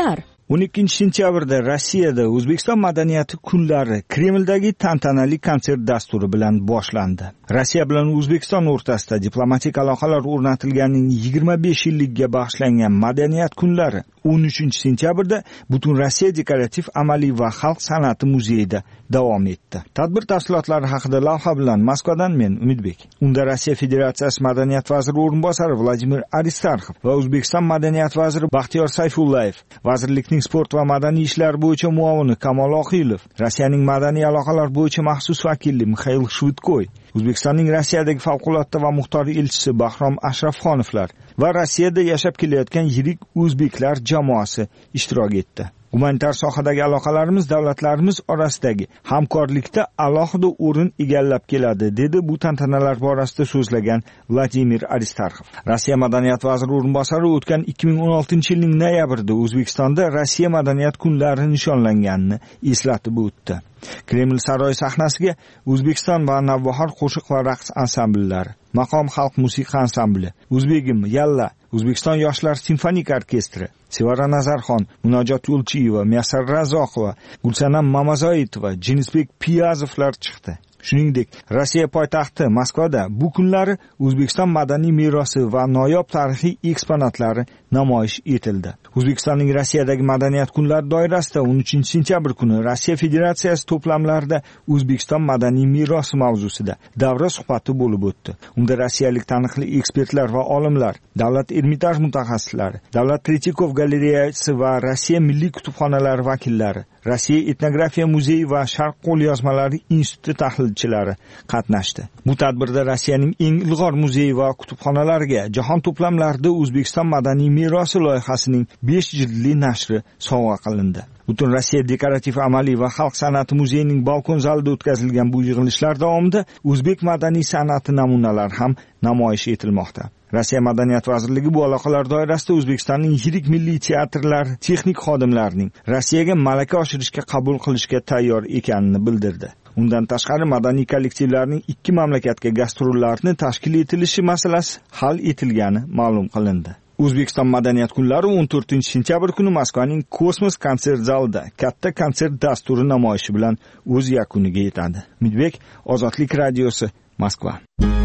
o'n ikkinchi sentyabrda Rossiyada O'zbekiston madaniyati kunlari Kremldagi tantanali konsert dasturi bilan boshlandi. Rossiya bilan O'zbekiston o'rtasida diplomatik aloqalar o'rnatilganining yigirma besh yilligiga bag'ishlangan madaniyat kunlari o'n uchinchi sentyabrda butun Rossiya dekorativ amaliy va xalq san'ati muzeyida davom etdi. Tadbir tafsilotlari haqida lavha bilan Moskvadan men Umidbek. Unda Rossiya Federatsiyasi madaniyat vaziri o'rinbosari Vladimir Aristarxov va O'zbekiston madaniyat vaziri Baxtiyor Sayfullayev, vazirlikning sport va madaniy ishlar bo'yicha muavini Kamol Oqilov, Rossiyaning madaniy aloqalar bo'yicha maxsus vakili Mixail Shvitkoy, O'zbekistonning Rossiyadagi favqulodda va muxtor elchisi Bahrom Ashrafxonovlar va Rossiyada yashab kelayotgan yirik o'zbeklar jamoasi ishtirok etdi. Gumanitar sohadagi aloqalarimiz davlatlarimiz orasidagi hamkorlikda alohida o'rin egallab keladi, dedi bu tantanalar borasida so'zlagan Vladimir Aristarxov. Rossiya madaniyat vaziri o'rinbosari o'tgan ikki ming o'n oltinchi yilning noyabrida O'zbekistonda Rossiya madaniyat kunlari nishonlanganini eslatib o'tdi. Kreml saroyi sahnasiga O'zbekiston va Navbahor qo'shiq va raqs ansambllari, Maqom xalq musiqa ansambli, O'zbegim Yalla, O'zbekiston yoshlar simfonik orkestri, Sevara Nazarxon, Munojot Yo'lchiyeva, Muyassar Razoqova, Gulsanam Mamazoitova, Jenisbek Piyazovlar chiqdi. Shuningdek, Rossiya poytaxti Moskvada bu kunlari O'zbekiston madaniy merosi va noyob tarixiy eksponatlari namoyish etildi. O'zbekistonning Rossiyadagi madaniyat kunlari doirasida o'n uchinchi sentyabr kuni Rossiya Federatsiyasi to'plamlarida O'zbekiston madaniy merosi mavzusida davra suhbati bo'lib o'tdi. Unda rossiyalik taniqli ekspertlar va olimlar, davlat Ermitaj mutaxassislari, davlat Tretyakov galereyasi va Rossiya milliy kutubxonalari vakillari, Rossiya etnografiya muzeyi va Sharq qo'lyozmalari instituti tahlilchilari qatnashdi. Bu tadbirda Rossiyaning eng ilg'or muzeyi va kutubxonalariga jahon to'plamlarida O'zbekiston madaniy merosi loyihasining besh jildli nashri sovg'a qilindi. Butun Rossiya dekorativ amaliy va xalq san'ati muzeyining balkon zalida o'tkazilgan bu yig'ilishlar davomida o'zbek madaniy san'ati namunalari ham namoyish etilmoqda. Rossiya madaniyat vazirligi bu aloqalar doirasida O'zbekistonning yirik milliy teatrlar texnik xodimlarining Rossiyaga malaka oshirishga qabul qilishga tayyor ekanini bildirdi. Undan tashqari madaniy kollektivlarning ikki mamlakatga gastrollarini tashkil etilishi masalasi hal etilgani ma'lum qilindi. O'zbekiston madaniyat kunlari o'n to'rtinchi sentyabr kuni Moskvaning Kosmos konsert zalida katta konsert dasturi namoyishi bilan o'z yakuniga yetadi. Umidbek, Ozodlik radiosi, Moskva.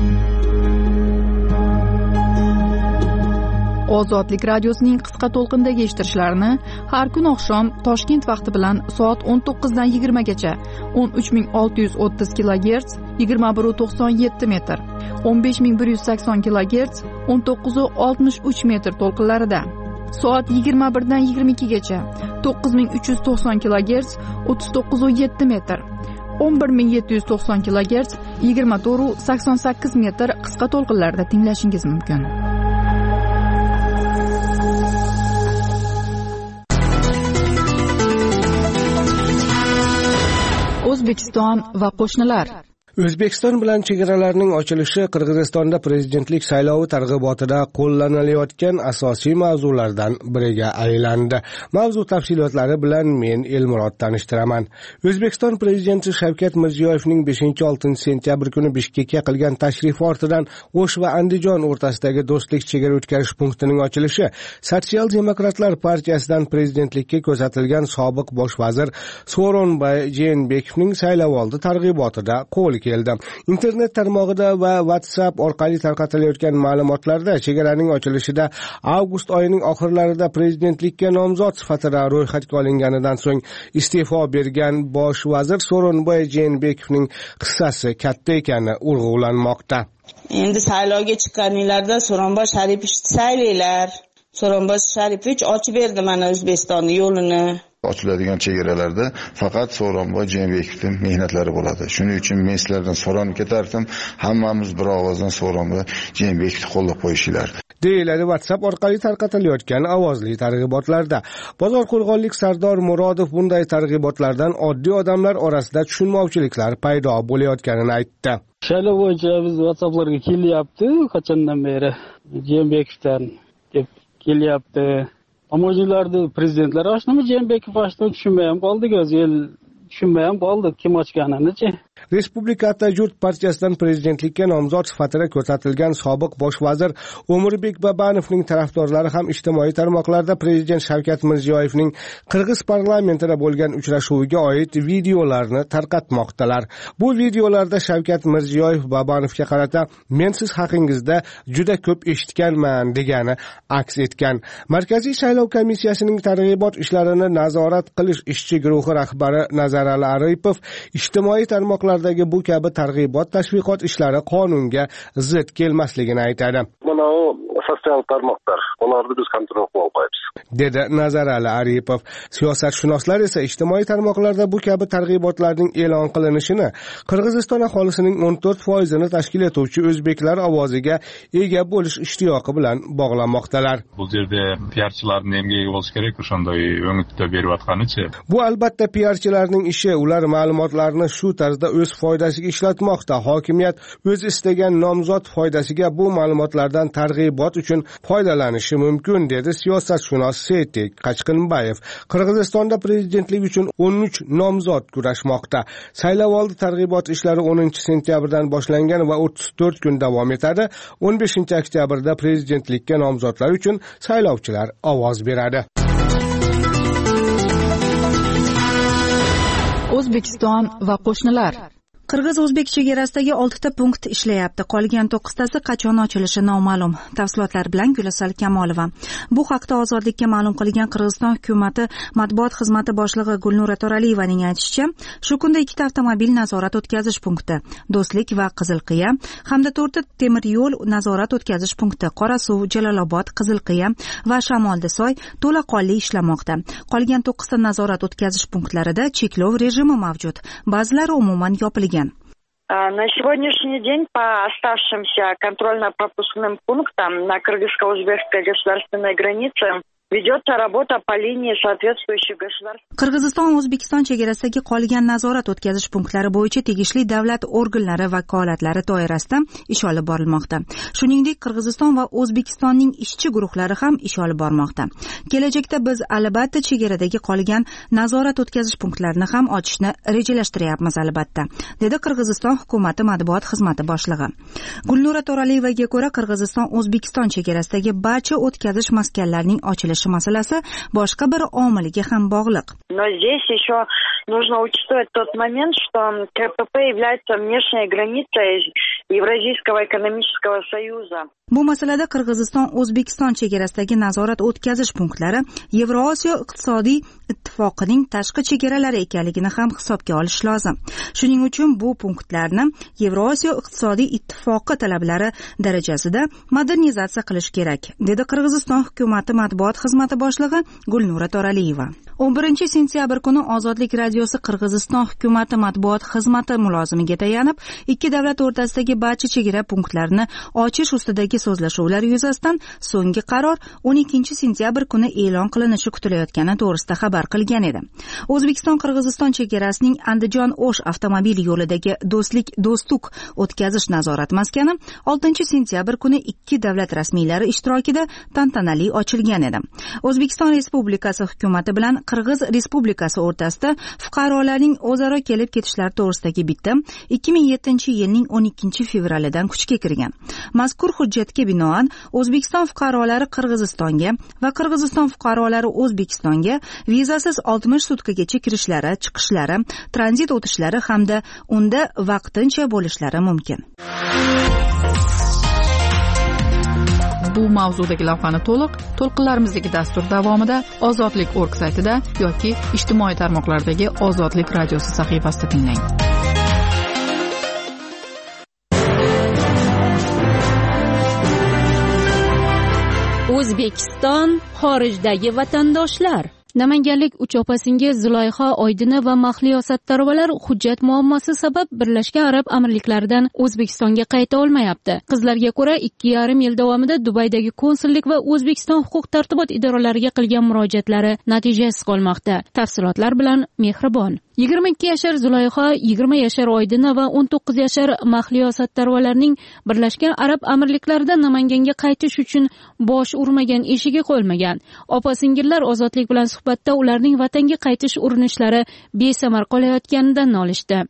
Ozodlik radiosining qisqa to'lqindagi eshittirishlarini har kun oqshom Toshkent vaqti bilan soat o'n to'qqizdan yigirmagacha o'n uch ming olti yuz o'ttiz kilogerts yigirma bir nuqta to'qson yetti metr, o'n besh ming bir yuz sakson kilogerts o'n to'qqiz nuqta oltmish uch metr to'lqinlarida, soat yigirma birdan yigirma ikkigacha to'qqiz ming uch yuz to'qson kilogerts o'ttiz to'qqiz nuqta yetti metr, o'n bir ming yetti yuz to'qson kilogerts yigirma to'rt nuqta sakson sakkiz metr qisqa to'lqinlarda tinglashingiz mumkin. O'zbekiston va qo'shnilar. O'zbekiston bilan chegaralarning ochilishi Qirg'izistonda prezidentlik saylovi targ'ibotida qo'llanilayotgan asosiy mavzulardan biriga aylandi. Mavzu tafsilotlari bilan men Elmurod tanishtiraman. O'zbekiston prezidenti Shavkat Mirziyoyevning beshinchi oltinchi sentyabr kuni Bishkekka qilgan tashrif ortidan O'sh va Andijon o'rtasidagi do'stlik chegara o'tkazish punktining ochilishi Sotsial demokratlar partiyasidan prezidentlikka ko'rsatilgan sobiq bosh vazir Sooronbay Jeenbekovning saylovoldi targ'ibotida qo'l keldi. Internet tarmog'ida va WhatsApp orqali tarqatilayotgan ma'lumotlarda chegaraning ochilishida avgust oyining oxirlarida prezidentlikka nomzod sifatida ro'yxatga olinganidan so'ng iste'fo bergan bosh vazir Sooronbay Jeenbekovning qissasi katta ekani urg'ulanmoqda. Endi saylovga chiqqaninglarda Sooronbay Sharipovich saylanglar. Sooronbay Sharipovich ochib berdi mana O'zbekistonning yo'lini. Ochiladigan chegaralarda faqat Sooronbay Jeenbekovning mehnatlari bo'ladi. Shuning uchun men sizlardan so'rab ketardim, hammamiz bir ovozdan Sooronbay Jeenbekovni qo'llab qo'yishinglar. deyiladi WhatsApp orqali tarqatilayotgan ovozli targ'ibotlarda. Bozor qo'rg'onlik Sardor Murodov bunday targ'ibotlardan oddiy odamlar orasida tushunmovchiliklar paydo bo'layotganini aytdi. Saylov bo'yicha biz WhatsApplarga kelyapti, qachondan beri Jeenbekovdan deb kelyapti. Ammojilarni prezidentlar oshnimi Jeenbekov oshnimi tushunmay ham qoldik, o'zi el tushunmay ham qoldik kim ochganini-chi. Respublika Atajurt partiyasidan prezidentlikka nomzod sifatida ko'rsatilgan sobiq bosh vazir O'mirbek Babanovning tarafdorlari ham ijtimoiy tarmoqlarda prezident Shavkat Mirziyoyevning Qirg'iz parlamentida bo'lgan uchrashuviga oid videolarni tarqatmoqdalar. Bu videolarda Shavkat Mirziyoyev Babanovga qarata "Men siz haqingizda juda ko'p eshitganman" degani aks etgan. Markaziy saylov komissiyasining targ'ibot ishlarini nazorat qilish ishchi guruhi rahbari Nazarali Aripov ijtimoiy tarmoqlardagi bu kabi targ'ibot tashviqot ishlari qonunga zid kelmasligini aytadi. Mana u sotsial tarmoqlar, ularni biz kontrol qila olmaymiz, dedi Nazarali Aripov. Siyosatshunoslar esa ijtimoiy tarmoqlarda bu kabi targ'ibotlarning e'lon qilinishini Qirg'iziston aholisining o'n to'rt foizini tashkil etuvchi o'zbeklar ovoziga ega bo'lish ishtiyoqi bilan bog'lamoqdalar. Bu yerda piarchilarning emgagi bo'lish kerak, o'shanday o'ngitda berayotganicha. Bu albatta piarchilarning ishi, ular ma'lumotlarni shu tarzda o'z foydasiga ishlatmoqda. Hokimiyat o'z istagan nomzod foydasiga bu ma'lumotlardan targ'ibot uchun foydalanishi mumkin, dedi siyosatshunos Seytek Qachqinbayev. Qirg'izistonda prezidentlik uchun o'n uch nomzod kurashmoqda. Saylovoldi targ'ibot ishlari o'ninchi sentyabrdan boshlangan va o'ttiz to'rt kun davom etadi. o'n beshinchi oktyabrda prezidentlikka nomzodlar uchun saylovchilar ovoz beradi. O'zbekiston va qo'shnilar. Qirg'iz-o'zbek chegarasidagi oltita punkt ishlayapti. Qolgan to'qqiztasi qachon ochilishi noma'lum. Tafsilotlar bilan Gulasal Kamolova. Bu haqda Ozodlikka ma'lum qilgan Qirg'iziston hukumati matbuot xizmati boshlig'i Gulnura To'raliyevaning aytishicha, shu kunda ikkita avtomobil nazorat o'tkazish punkti, Do'stlik va Qizilqiya hamda to'rtta temir yo'l nazorat o'tkazish punkti, Qorasuv, Jalolobod, Qizilqiya va Shamoldisoy to'laqonli ishlamoqda. Qolgan to'qqizta nazorat o'tkazish punktlarida cheklov rejimi mavjud. Ba'zilari umuman yopilgan. На сегодняшний день по оставшимся контрольно-пропускным пунктам на кыргызско-узбекской государственной границе ведется работа по линии соответствующих государств. Qirg'iziston-O'zbekiston chegarasidagi qolgan nazorat o'tkazish punktlari bo'yicha tegishli davlat organlari vakolatlari doirasida ish olib borilmoqda. Shuningdek, Qirg'iziston va O'zbekistonning ishchi guruhlari ham ish olib bormoqda. Kelajakda biz albatta chegaradagi qolgan nazorat o'tkazish punktlarini ham ochishni rejalashtiryapmiz albatta, dedi Qirg'iziston hukumati matbuot xizmati boshlig'i. Gulnura To'raliyevaga ko'ra, Qirg'iziston-O'zbekiston chegarasidagi barcha o'tkazish maskanlarining ochilishi masalasi boshqa bir omiliga ham bog'liq. Но здесь еще нужно учитывать тот момент, что КПП является внешней границей Евразийского экономического союза. Bu masalada Qirg'iziston-O'zbekiston chegarasidagi nazorat o'tkazish punktlari Yevrosiyo iqtisodiy ittifoqining tashqi chegaralari ekanligini ham hisobga olish lozim. Shuning uchun bu punktlarni Yevrosiyo iqtisodiy ittifoqi talablari darajasida modernizatsiya qilish kerak, dedi Qirg'iziston hukumati matbuot xizmati boshlig'i Gulnura To'raliyeva. o'n birinchi sentyabr kuni Ozodlik radiosi Qirg'iziston hukumati matbuot xizmati mulozimiga tayanib, ikki davlat o'rtasidagi barcha chegara punktlarini ochish ustidagi so'zlashuvlar yuzasidan so'nggi qaror o'n ikkinchi sentyabr kuni e'lon qilinishi kutilayotgani to'g'risida xabar qilgan edi. O'zbekiston-Qirg'iziston chegarasining Andijon-O'sh avtomobil yo'lidagi Do'stlik Do'stuk o'tkazish nazorat maskani oltinchi sentyabr kuni ikki davlat rasmiylari ishtirokida tantanali ochilgan edi. O'zbekiston Respublikasi hukumati bilan Qirg'iz Respublikasi o'rtasida fuqarolarning o'zaro kelib ketishlari to'g'risidagi bitim ikki ming yettinchi yilning o'n ikkinchi fevralidan kuchga kirgan. Mazkur hujjatga binoan O'zbekiston fuqarolari Qirg'izistonga va Qirg'iziston fuqarolari O'zbekistonga vizasiz oltmish sutkagacha kirishlari, chiqishlari, tranzit o'tishlari hamda unda vaqtincha bo'lishlari mumkin. Bu mavzudagi lavhani to'liq to'lqinlarimizdagi dastur davomida ozodlik точка org saytida yoki ijtimoiy tarmoqlardagi Ozodlik radiosi sahifasida tinglang. O'zbekiston xorijdagi vatandoshlar. Namanganlik uch opa-singil Zulayho Oydina va Mahliyo Sattorovalar hujjat muammosi sabab Birlashgan Arab Amirliklaridan O'zbekistonga qayta olmayapti. Qizlarga ko'ra ikki yarim yil davomida Dubaydagi konsullik va O'zbekiston huquq-tartibot idoralariga qilgan murojaatlari natijasiz qolmoqda. Tafsilotlar bilan Mehribon. yigirma ikki yashar Zulayho, yigirma yashar Oydina va o'n to'qqiz yashar Mahliyo Sattorovalarning Birlashgan Arab Amirliklaridan Namanganga qaytish uchun bosh urmagan eshigi qo'yilmagan. Opa-singillar Ozodlik bilan suhbatda ularning vatanga qaytish urinishlari besamar qolayotganidan nolishdi. Hamma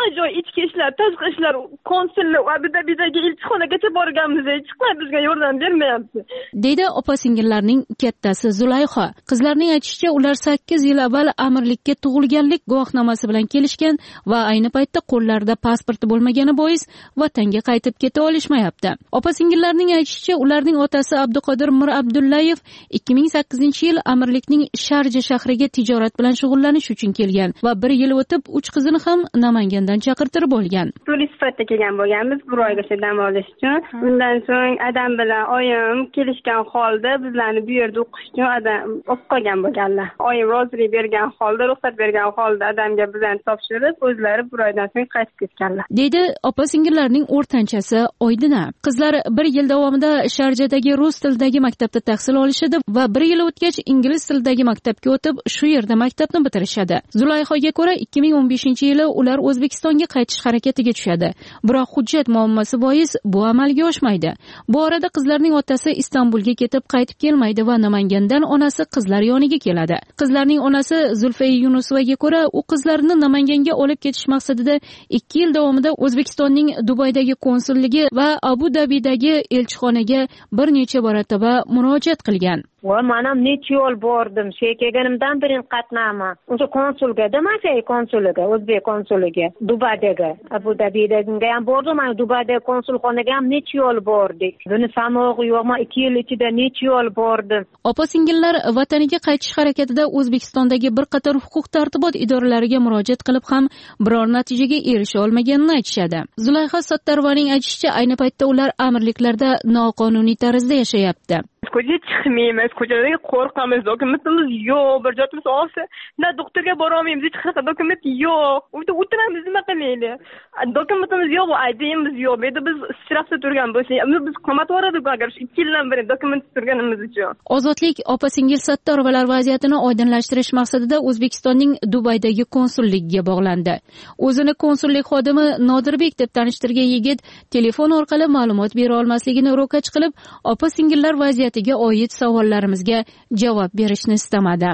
hamma joy ichki ishlar, tashqi ishlar konsullik Abu Dabidagi elchixonagacha borganmiz, hech qanday bizga yordam bermayapti, deydi opa-singillarning kattasi Zulayho. Qizlarning aytishicha, ular sakkiz yil avval amirlikka tug'ilganlik guvohnomasi bilan kelishgan va ayni paytda qo'llarida pasporti bo'lmagani bois vatanga qaytib keta olishmayapti. Opa-singillarning aytishicha, ularning otasi Abduqodir Mir Abdullayev ikki ming sakkizinchi yil amirlikning Sharja shahriga tijorat bilan shug'ullanish uchun kelgan va bir yil o'tib uch qizini ham Namangandan chaqirtirib olgan. Turist sifatida kelgan bo'lganmiz bir oyga dam olish uchun. Undan so'ng adam bilan oyim kelishgan holda bizlarni bu yerda o'qish uchun adam olib qolgan bo'lganlar. Oyim rozilik bergan holda, ruxsat bergan holda adamga bizlarni topshirib, o'zlari bir oydan so'ng qaytib ketganlar, deydi opa-singillarning o'rtanchasi Oydina. Qizlar bir yil davomida Sharjadagi rus tilidagi maktabda tahsil olishadi va bir yil o'tgach ingliz tilidagi maktabga o'tib, shu yerda maktabni bitirishadi. Zulayhoga ko'ra ikki ming o'n beshinchi yili ular O'zbekistonga qaytish harakatiga tushadi. Biroq hujjat muammosi bois bu amalga oshmaydi. Bu orada qizlarning otasi Istanbulga ketib qaytib kelmaydi va Namangandan onasi qizlar yoniga keladi. Qizlarning onasi Zulfiya Yunusovaga ko'ra, u qizlarini Namanganga olib ketish maqsadida ikki yil davomida O'zbekistonning Dubaydagi konsulligi va Abu Dabidagi elchixonaga bir necha marotaba murojaat qilgan. Va men ham necha yo'l bordim. Shu kelganimdan birin qatnaman. O'sha konsulga, Damasey konsuliga, o'zbek konsuliga, Dubaydagi, Abu Dabidagi ham bordim. Men Dubaydagi konsulxonaga ham necha yo'l bordik. Buni sanoqi yo'qmi, ikki yil ichida necha yo'l bordim. Opa-singillar vataniga qaytish harakatida O'zbekistondagi bir qator huquq-tartibot idoralariga murojaat qilib ham biror natijaga erisha olmaganini aytishadi. Zulayho Sattarovaning aytishicha, ayni paytda ular amirliklarda noqonuniy tarzda yashayapti. Ko'chaga chiqmaymiz, ko'chalarga qo'rqamiz, dokumentimiz yo'q, bir joyimiz olsa, na doktorga bora olmaymiz, hech qanaqa dokument yo'q. Uyda o'tiramiz, nima qilaylik? Dokumentimiz yo'q, I D'miz yo'q. Bu yerda biz strafda turgan bo'lsak, biz qamatib yuboradiku agar shu ikki yildan beri dokument turganimiz uchun. Ozodlik opa-singil Sattarovalar vaziyatini oydinlashtirish maqsadida O'zbekistonning Dubaydagi konsulligiga bog'landi. O'zini konsullik xodimi Nodirbek deb tanishtirgan yigit telefon orqali ma'lumot bera olmasligini ro'kach qilib, opa-singillar vaziyatiga oid savollarimizga javob berishni istamadi.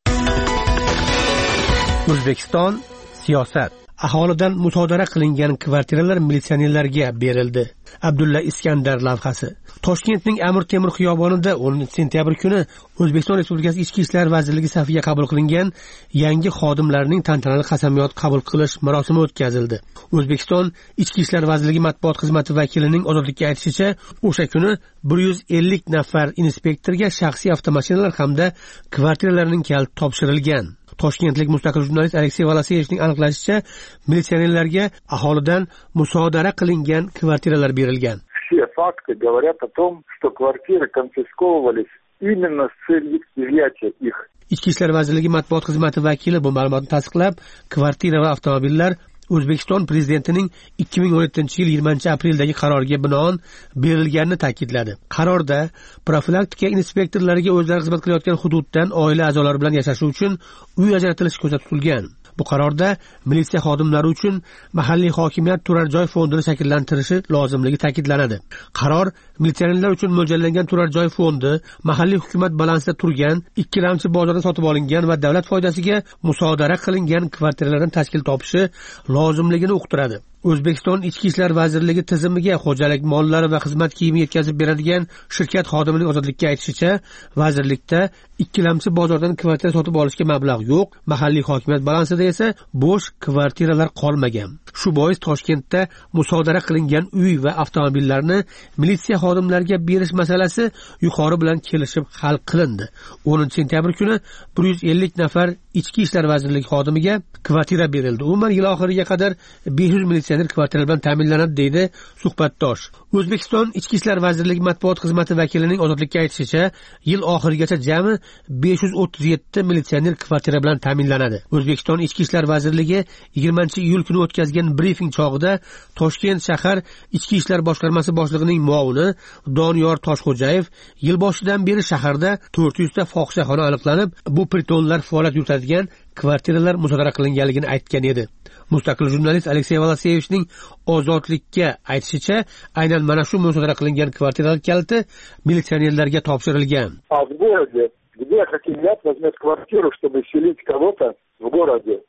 O'zbekiston siyosat. Aholidan musodara qilingan kvartiralar militsionerlarga berildi. Abdulla Iskandar lavhasi. Toshkentning Amir Temur xiyobonida o'ninchi sentyabr kuni O'zbekiston Respublikasi Ichki ishlar vazirligi safiga qabul qilingan yangi xodimlarning tantanali qasamyod qabul qilish marosimi o'tkazildi. O'zbekiston Ichki ishlar vazirligi matbuot xizmati vakilining ozodlikka aytishicha, o'sha kuni bir yuz ellik nafar inspektorga shaxsiy avtomashinalar hamda kvartiralarning kaliti topshirilgan. Toshkentlik mustaqil jurnalist Aleksey Volaseyevning aniqlashicha, militsionerlarga aholidan musodara qilingan kvartiralar berilgan. Все факты говорят о том, что квартиры конфисковывались именно с целью изъятия их. Ichki ishlar vazirligi matbuot xizmati vakili bu ma'lumotni tasdiqlab, kvartira va avtomobillar O'zbekiston prezidentining ikki ming o'n yettinchi yil yigirmanchi aprildagi qaroriga binoan berilganini ta'kidladi. Qarorda profilaktika inspektorlariga o'zlari xizmat qilayotgan hududdan oila a'zolari bilan yashashi uchun uy ajratilishi ko'zda tutilgan. Bu qarorda militsiya xodimlari uchun mahalliy hokimiyat turar joy fondini shakllantirishi lozimligi ta'kidlanadi. Qaror militsionerlar uchun mo'ljallangan turar joy fondi mahalliy hukumat balansida turgan, ikkilamchi bozorda sotib olingan va davlat foydasiga musodara qilingan kvartiralardan tashkil topishi lozimligini uqtiradi. O'zbekiston Ichki ishlar vazirligi tizimiga xo'jalik mollari va xizmat kiyimi yetkazib beradigan shirkat xodimining ozodlikka aytishicha, vazirlikda ikkilamchi bozordan kvartira sotib olishga mablag' yo'q, mahalliy hokimiyat balansida esa bo'sh kvartiralar qolmagan. Shu bois Toshkentda musodara qilingan uy va avtomobillarni militsiya xodimlariga berish masalasi yuqori bilan kelishib hal qilindi. o'ninchi sentyabr kuni bir yuz ellik nafar Ichki ishlar vazirligi xodimiga kvartira berildi. Umuman yil oxiriga qadar besh yuz militsioner kvartira bilan ta'minlanadi, deydi suhbatdosh. O'zbekiston Ichki ishlar vazirligi matbuot xizmati vakilining ozodlikka aytishicha, yil oxirigacha jami besh yuz o'ttiz yetti militsioner kvartira bilan ta'minlanadi. O'zbekiston Ichki ishlar vazirligi yigirmanchi iyul kuni o'tkazgan brifing chog'ida Toshkent shahar Ichki ishlar boshqarmasi boshlig'ining muovini Doniyor Toshxo'jayev yil boshidan beri shaharda to'rt yuz ta fohishaxona aniqlanib, bu pritonlar faoliyat yuritadigan kvartiralar musodara qilinganligini aytgan edi. Mustaqil jurnalist Aleksey Volaseyevning ozodlikka aytishicha, aynan mana shu musodara qilingan kvartiralar kaliti militsionerlarga topshirilgan. А в городе, где хакимият возьмет квартиру, чтобы селить кого-то в городе,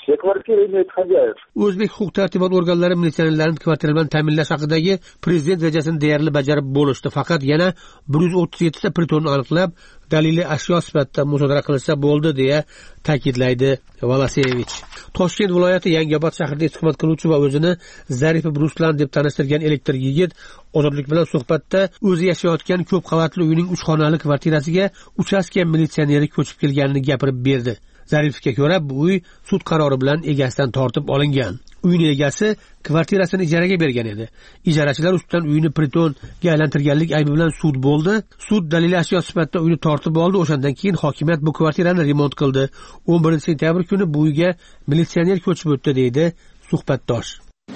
Все квартиры имеют хозяев. O'zbek huquq tartibot organlari militsionerlarni kvartira bilan ta'minlash haqidagi prezident rejasini deyarli bajarib bo'lishdi. Faqat yana bir yuz o'ttiz yetti ta pritonni aniqlab, daliliy ashyo sifatida musodara qilinsa bo'ldi deya ta'kidlaydi Valasevich. Toshkent viloyati Yangiobod shahrida istiqomat qiluvchi va o'zini Zaripov Ruslan deb tanishtirgan elektr yigit Ozodlik bilan suhbatda o'zi yashayotgan ko'p qavatli uyning uch xonali kvartirasiga uchastka militsioneri ko'chib kelganini gapirib berdi. Zaripovga ko'ra, bu uy sud qarori bilan egasidan tortib olingan. Uyning egasi kvartirasini ijaraga bergan edi. Ijarachilar ustidan uyni pritonga aylantirganlik aybi bilan sud bo'ldi. Sud daliliy ashyo sifatida uyni tortib oldi. O'shandan keyin hokimiyat bu kvartirani remont qildi. o'n birinchi sentyabr kuni bu uyga militsioner ko'chib o'tdi deydi suhbatdosh.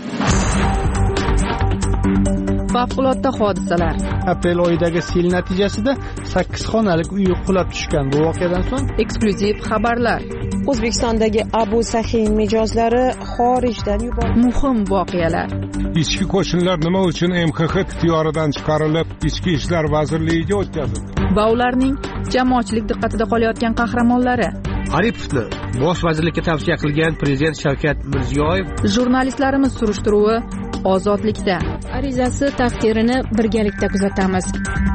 Favqulodda hodisalar. Aprel oyidagi sel natijasida sakkiz xonalik uy qulab tushgan. Bu voqeadan so'ng eksklyuziv xabarlar. O'zbekistondagi Abu Sahiy mijozlari xorijdan yuborildi. Muhim voqealar. Ichki qo'shinlar nima uchun M X X ixtiyoridan chiqarilib, Ichki ishlar vazirligiga o'tkazildi? Va ularning jamoatchilik diqqatida qolayotgan qahramonlari. Aripovni bosh vazirlikka tavsiya qilgan prezident Shavkat Mirziyoyev. Jurnalistlarimiz surishtiruvi Ozodlikda. Arizasi taqdirini birgalikda kuzatamiz.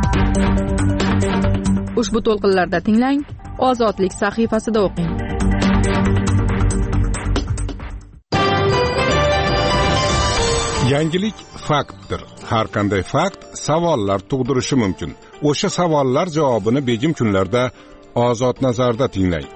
Ushbu to'lqinlarda tinglang, Ozodlik sahifasida o'qing. Yangilik faktdir. Har qanday fakt savollar tug'dirishi mumkin. O'sha savollar javobini begim kunlarda Ozod nazarda tinglang.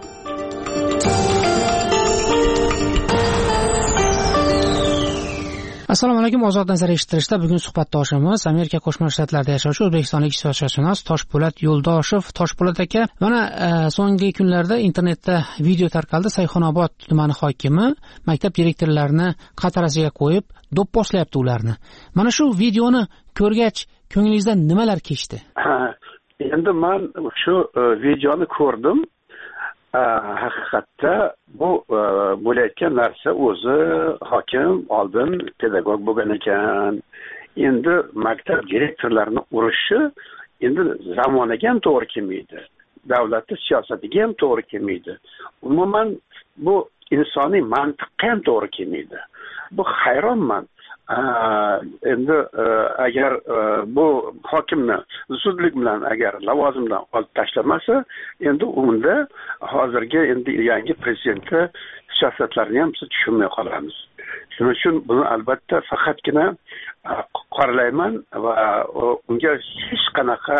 Assalomu alaykum. Ozod nazar eshittirishda bugun suhbatdoshimiz Amerika Qo'shma Shtatlarida yashovchi o'zbekistonlik siyosatshunos Toshpo'lat Yo'ldoshev. Toshpo'lat aka, mana e, so'nggi kunlarda internetda video tarqaldi. Sayxunobod tumani hokimi maktab direktorlarini qatorasiga qo'yib, do'pposlayapti ularni. Mana shu videoni ko'rgach, ko'nglingizdan nimalar kechdi? Endi men shu videoni ko'rdim. Haqiqatda bu bo'layotgan narsa o'zi hokim oldin pedagog bo'lgan ekan. Endi maktab direktorlarini urishi endi zamoniga ham to'g'ri kelmaydi. Davlatning siyosatiga ham to'g'ri kelmaydi. Umuman bu insoniy mantiqqa ham to'g'ri kelmaydi. Bu hayronman. Endi agar bu hokimni zudlik bilan agar lavozimdan olib tashlamasa, endi unda hozirgi endi yangi prezidentni siyosatlarini ham biz tushunmay qolamiz. Shuning uchun buni albatta faqatgina qoralayman va unga hech qanaqa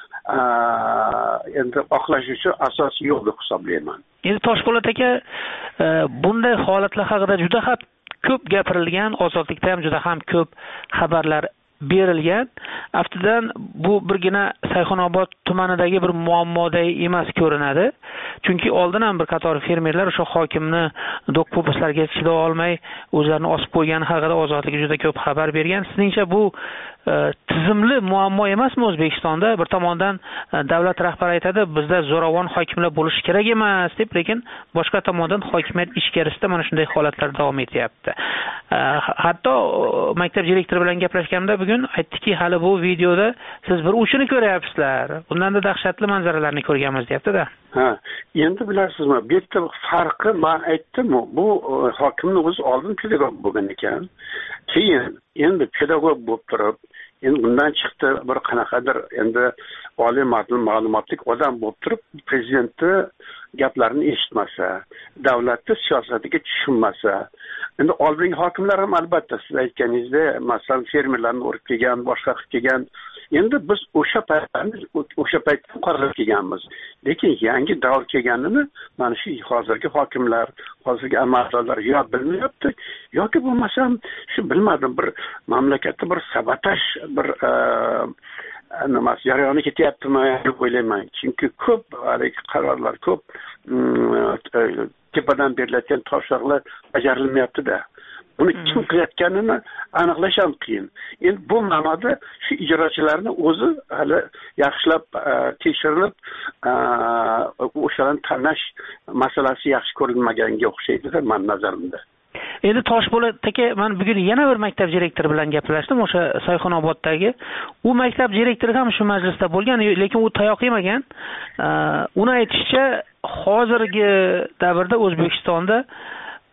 endi oqlash uchun asos yo'q deb hisoblayman. Endi Toshpo'lat aka, bunday holatlar haqida juda ham ko'p gapirilgan, Ozodlikda ham juda ham ko'p xabarlar berilgan. Aftidan bu birgina Sayxunobod tumanidagi bir muammoday emas ko'rinadi. Chunki oldin ham bir qator fermerlar o'sha hokimni do'q-po'pislarga chiday olmay o'zlarini osib qo'ygani haqida Ozodlikka juda ko'p xabar bergan. Sizningcha bu tizimli muammo emasmi O'zbekistonda? Bir tomondan davlat rahbari aytadi, bizda zo'ravon hokimlar bo'lishi kerak emas deb, lekin boshqa tomondan hokimiyat ichkarisida mana shunday holatlar davom etyapti. Hatto maktab direktori bilan gaplashganimda bugun aytdiki, hali bu videoda siz bir uchini ko'ryapsizlar. Bundan da dahshatli manzaralarni ko'rganmiz deyapti-da. Ha, endi bilasizmi, bu yerda farqi men aytdim, bu hokimning o'zi oldin pedagog bo'lgan ekan. Keyin endi pedagog bo'lib turib, endi bundan chiqdi bir qanaqadir endi oliy ma'lumotli odam bo'lib turib, prezidentni gaplarini eshitmasa, davlatning siyosatiga tushunmasa, endi oldingi hokimlar ham albatta siz aytganingizdek, masalan, fermerlarni urib kelgan, boshqa qilib kelgan. Endi biz o'sha paytlarni o'sha paytda qarab kelganmiz. Lekin yangi davr kelganini mana shu hozirgi hokimlar, hozirgi amaldorlar yo bilmayapti, yoki bo'lmasam shu bilmadim, bir mamlakatda bir sabotaj, bir nima jarayoni ketyaptimi deb o'ylayman. Chunki ko'p qarorlar, ko'p tepadan berilayotgan topshiriqlar bajarilmayapti-da. Buni kim qilayotganini aniqlash ham qiyin. Endi bu ma'noda shu ijrochilarni o'zi hali yaxshilab tekshirilib, o'shalarni tanlash masalasi yaxshi ko'rilmaganga o'xshaydi-da men nazarimda. Endi Toshpo'lat aka, men bugun yana bir maktab direktori bilan gaplashdim, o'sha Sayxunoboddagi. U maktab direktori ham shu majlisda bo'lgan, lekin u tayoq yemagan. Uni aytishicha, hozirgi davrda O'zbekistonda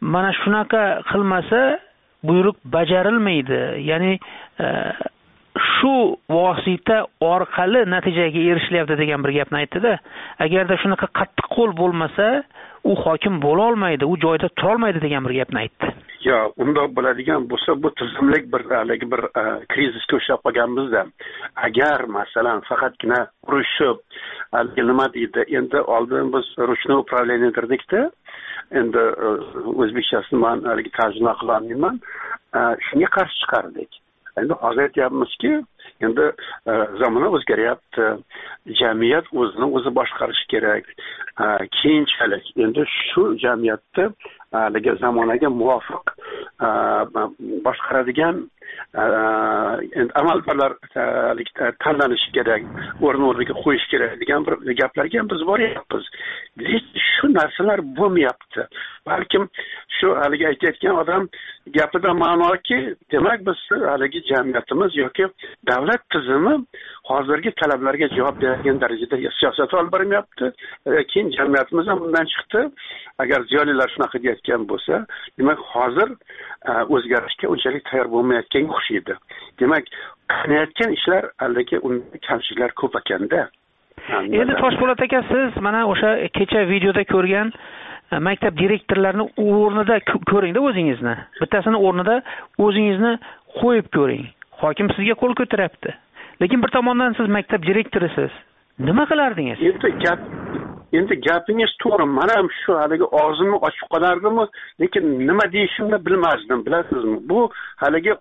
mana shunaqa qilmasa buyruq bajarilmaydi. Ya'ni shu vosita orqali natijaga erishilyapti degan bir gapni aytdi-da. Agarda shunaqa qattiq qo'l bo'lmasa, u hokim bo'la olmaydi, u joyda tura olmaydi degan bir gapni aytdi. Yo, unda bo'ladigan bo'lsa, bu tizimlik bir haligi bir krizisga o'xshab qolganmizda. Agar masalan faqatgina urushib, haligi nima deydi, endi oldin biz rushni upravleniyadikda, endi o'zbekchasini men haligi tarjima qilolmayman, shunga qarshi chiqardik. Endi hozir aytyapmizki, endi zamon o'zgaryapti, jamiyat o'zini o'zi boshqarishi kerak. Keyinchalik endi shu jamiyatda haligi zamonaga muvofiq boshqaradigan amaldorlar tanlanishi kerak, o'rin-o'rniga qo'yish kerak degan bir gaplarga ham biz boryapmiz. Shu narsalar bo'lmayapti. Balkim shu haligi aytayotgan odam gapida ma'noki, demak biz haligi jamiyatimiz yoki davlat tizimi hozirgi talablarga javob beradigan darajada siyosat olib bormayapti. Keyin jamiyatimiz ham bundan chiqdi. Agar ziyolilar shunaqa deyotgan bo'lsa, demak hozir o'zgarishga unchalik tayyor bo'lmayotganga o'xshaydi. Demak, qilayotgan ishlar haligi unda kamchiliklar ko'p ekanda. Endi Toshpo'lat aka, siz mana o'sha kecha videoda ko'rgan maktab direktorlarini o'rnida ko'ring-da o'zingizni. Bittasini o'rnida o'zingizni qo'yib ko'ring. Hokim sizga qo'l ko'taryapti. Lekin bir tomondan siz maktab direktorisiz. Nima qilardingiz? Endi gap Endi gapingiz to'g'ri. Men ham shu haligi og'zimni ochib qolardimmi, lekin nima deyishimni bilmasdim, bilasizmi? Bu haligi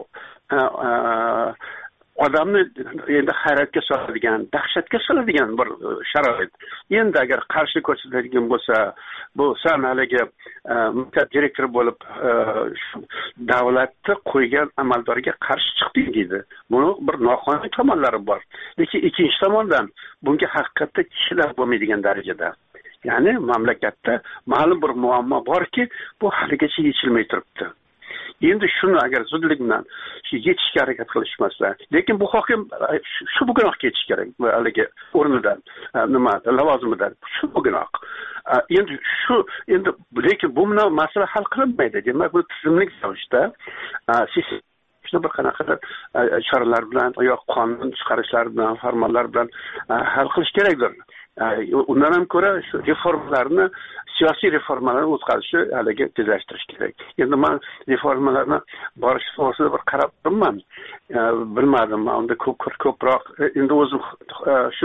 odamni endi hayratga soladigan, dahshatga soladigan bir sharoit. Endi agar qarshi ko'rsatadigan bo'lsa, bu san haligi maktab direktori bo'lib davlatni qo'ygan amaldorga qarshi chiqding deydi. Buni bir noqonuniy tomonlari bor. Lekin ikkinchi tomondan bunga haqiqatda chidab bo'lmaydigan darajada. Ya'ni mamlakatda ma'lum bir muammo borki, bu haligacha yechilmay turibdi. Endi shuni agar zudlik bilan shu yechishga harakat qilishmasa, lekin bu hokim shu bugunoq ketish kerak, haligi o'rnidan, nima, lavozimidan, shu bugunoq. Endi shu endi lekin bu bilan masala hal qilinmaydi. Demak, bu tizimlik ravishda shuni bir qanaqadir choralar bilan, yo'q qonun chiqarishlar bilan, farmonlar bilan hal qilish kerakdir. Undan ham ko'ra shu reformalarni, siyosiy reformalarni o'tkazishni haligi tezlashtirish kerak. Endi men reformalarni borish to'g'risida bir qarab turibman. Bilmadim, men unda ko'p ko'proq endi o'zim shu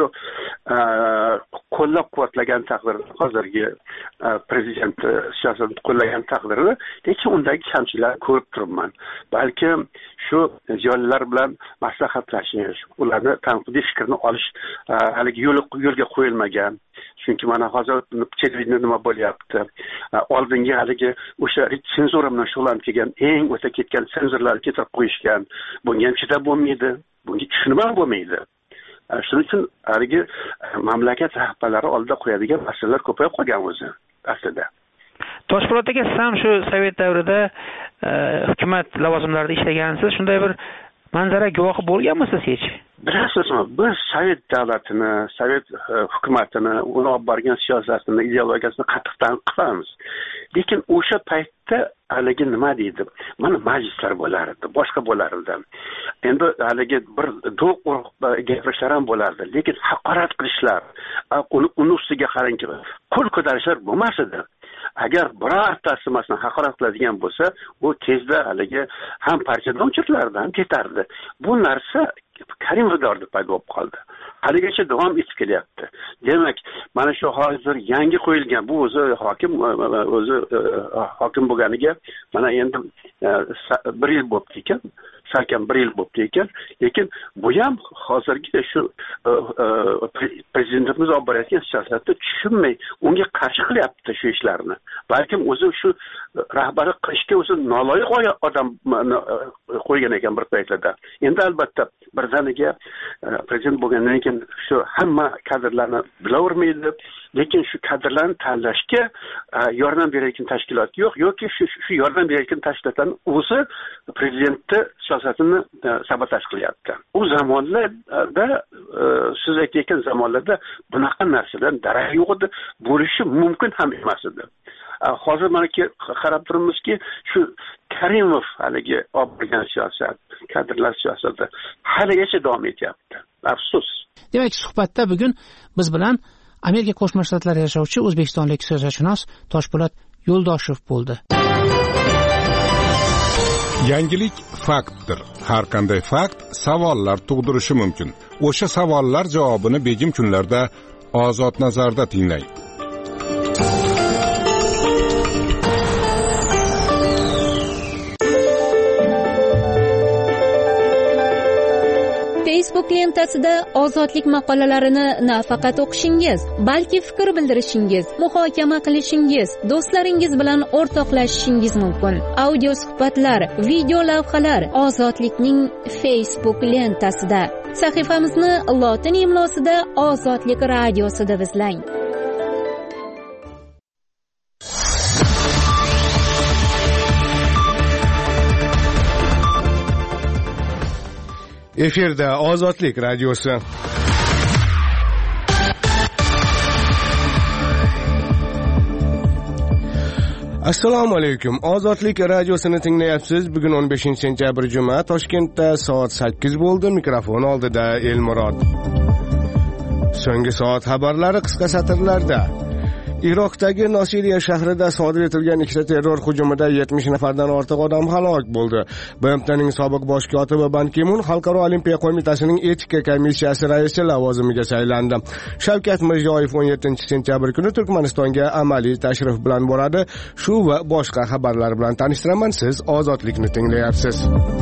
qo'llab-quvvatlagan taqdirda, hozirgi prezident siyosatini qo'llagan taqdirda, lekin undagi kamchiliklarni ko'rib turibman. Balkim shu ziyolilar bilan maslahatlashish, ularni tanqidiy fikrni olish haligi yo'lga qo'yilmagan. Chunki mana hozir televideniyada nima bo'lyapti? Oldingi haligi o'sha senzura bilan shug'ullanib kelgan, eng o'ta ketgan senzorlarni keltirib qo'yishgan. Bunga ham chidab bo'lmaydi, bunga tushunib ham bo'lmaydi. Shuning uchun haligi mamlakat rahbarlari oldida qo'yadigan masalalar ko'payib qolgan o'zi aslida. Toshpo'lat aka, siz ham shu Sovet davrida hukumat lavozimlarida ishlagansiz. Shunday bir manzara guvohi bo'lganmisiz hech? Bilasizmi, biz Sovet davlatini, Sovet hukumatini, uni olib borgan siyosatini, ideologiyasini qattiq tanqid qilamiz. Lekin o'sha paytda haligi nima deydi? Mana majlislar bo'lardi, boshqa bo'lardi. Endi haligi bir do'q gapirishlar ham bo'lardi, lekin haqorat qilishlar, uni ustiga qarangki, qo'l ko'tarishlar bo'lmas edi. Agar birortasi masalan haqorat qiladigan bo'lsa, u tezda haligi ham partiyadan o'chirilardi, ham ketardi. Bu narsa Karimov davrida paydo bo'lib qoldi. Haligacha davom etib kelyapti. Demak, mana shu hozir yangi qo'yilgan bu o'zi hokim o'zi hokim bo'lganiga mana endi bir yil bo'libdi ekan, salkam bir yil bo'libdi ekan, lekin bu ham hozirgi shu prezidentimiz olib borayotgan siyosatni tushunmay, unga qarshi qilyapti shu ishlarni. Balkim o'zi shu rahbarlik qilishga o'zi noloyiq odam qo'ygan ekan bir paytlarda. Endi albatta birdaniga prezident bo'lgandan keyin shu hamma kadrlarni bilavermaydi, lekin shu kadrlarni tanlashga yordam berayotgan tashkilot yo'q yoki shu shu yordam berayotgan tashkilotlarning o'zi prezidentni siyosatini sabotaj qilyapti. U zamonlarda siz aytayotgan zamonlarda bunaqa narsadan darak yo'q edi, bo'lishi mumkin ham emas edi. hozir mana qarab turibmizki, shu Karimov haligi olib borgan siyosat, kadrlar siyosati haligacha davom etyapti. Afsus. Demak, suhbatda bugun biz bilan Amerika Qo'shma Shtatlarida yashovchi o'zbekistonlik siyosatshunos Toshpo'lat Yo'ldoshev bo'ldi. Yangilik faktdir. Har qanday fakt savollar tug'dirishi mumkin. O'sha savollar javobini begim kunlarda Ozod nazarda tinglang. Facebook lentasida ozodlik maqolalarini nafaqat o'qishingiz, balki fikr bildirishingiz, muhokama qilishingiz, do'stlaringiz bilan o'rtoqlashishingiz mumkin. Audio suhbatlar, video lavhalar Ozodlikning Facebook lentasida. Sahifamizni lotin imlosida Ozodlik radiosi deb izlang. Efirda Ozodlik radiosi. Assalomu alaykum. Ozodlik radiosini tinglayapsiz. Bugun o'n beshinchi sentyabr juma, Toshkentda soat sakkiz bo'ldi. Mikrofon oldida Elmurod. So'nggi soat xabarlari qisqa satrlarda. Iroqdagi Nosiriya shahrida sodir etilgan ikkita terror hujumida yetmish nafardan ortiq odam halok bo'ldi. B M T'ning sobiq bosh kotibi Ban Ki-mun Xalqaro olimpiya qo'mitasining etika komissiyasi raisi lavozimiga saylandi. Shavkat Mirziyoyev o'n yettinchi sentyabr kuni Turkmanistonga amaliy tashrif bilan boradi. Shu va boshqa xabarlar bilan tanishtiraman. Siz Ozodlikni tinglayapsiz.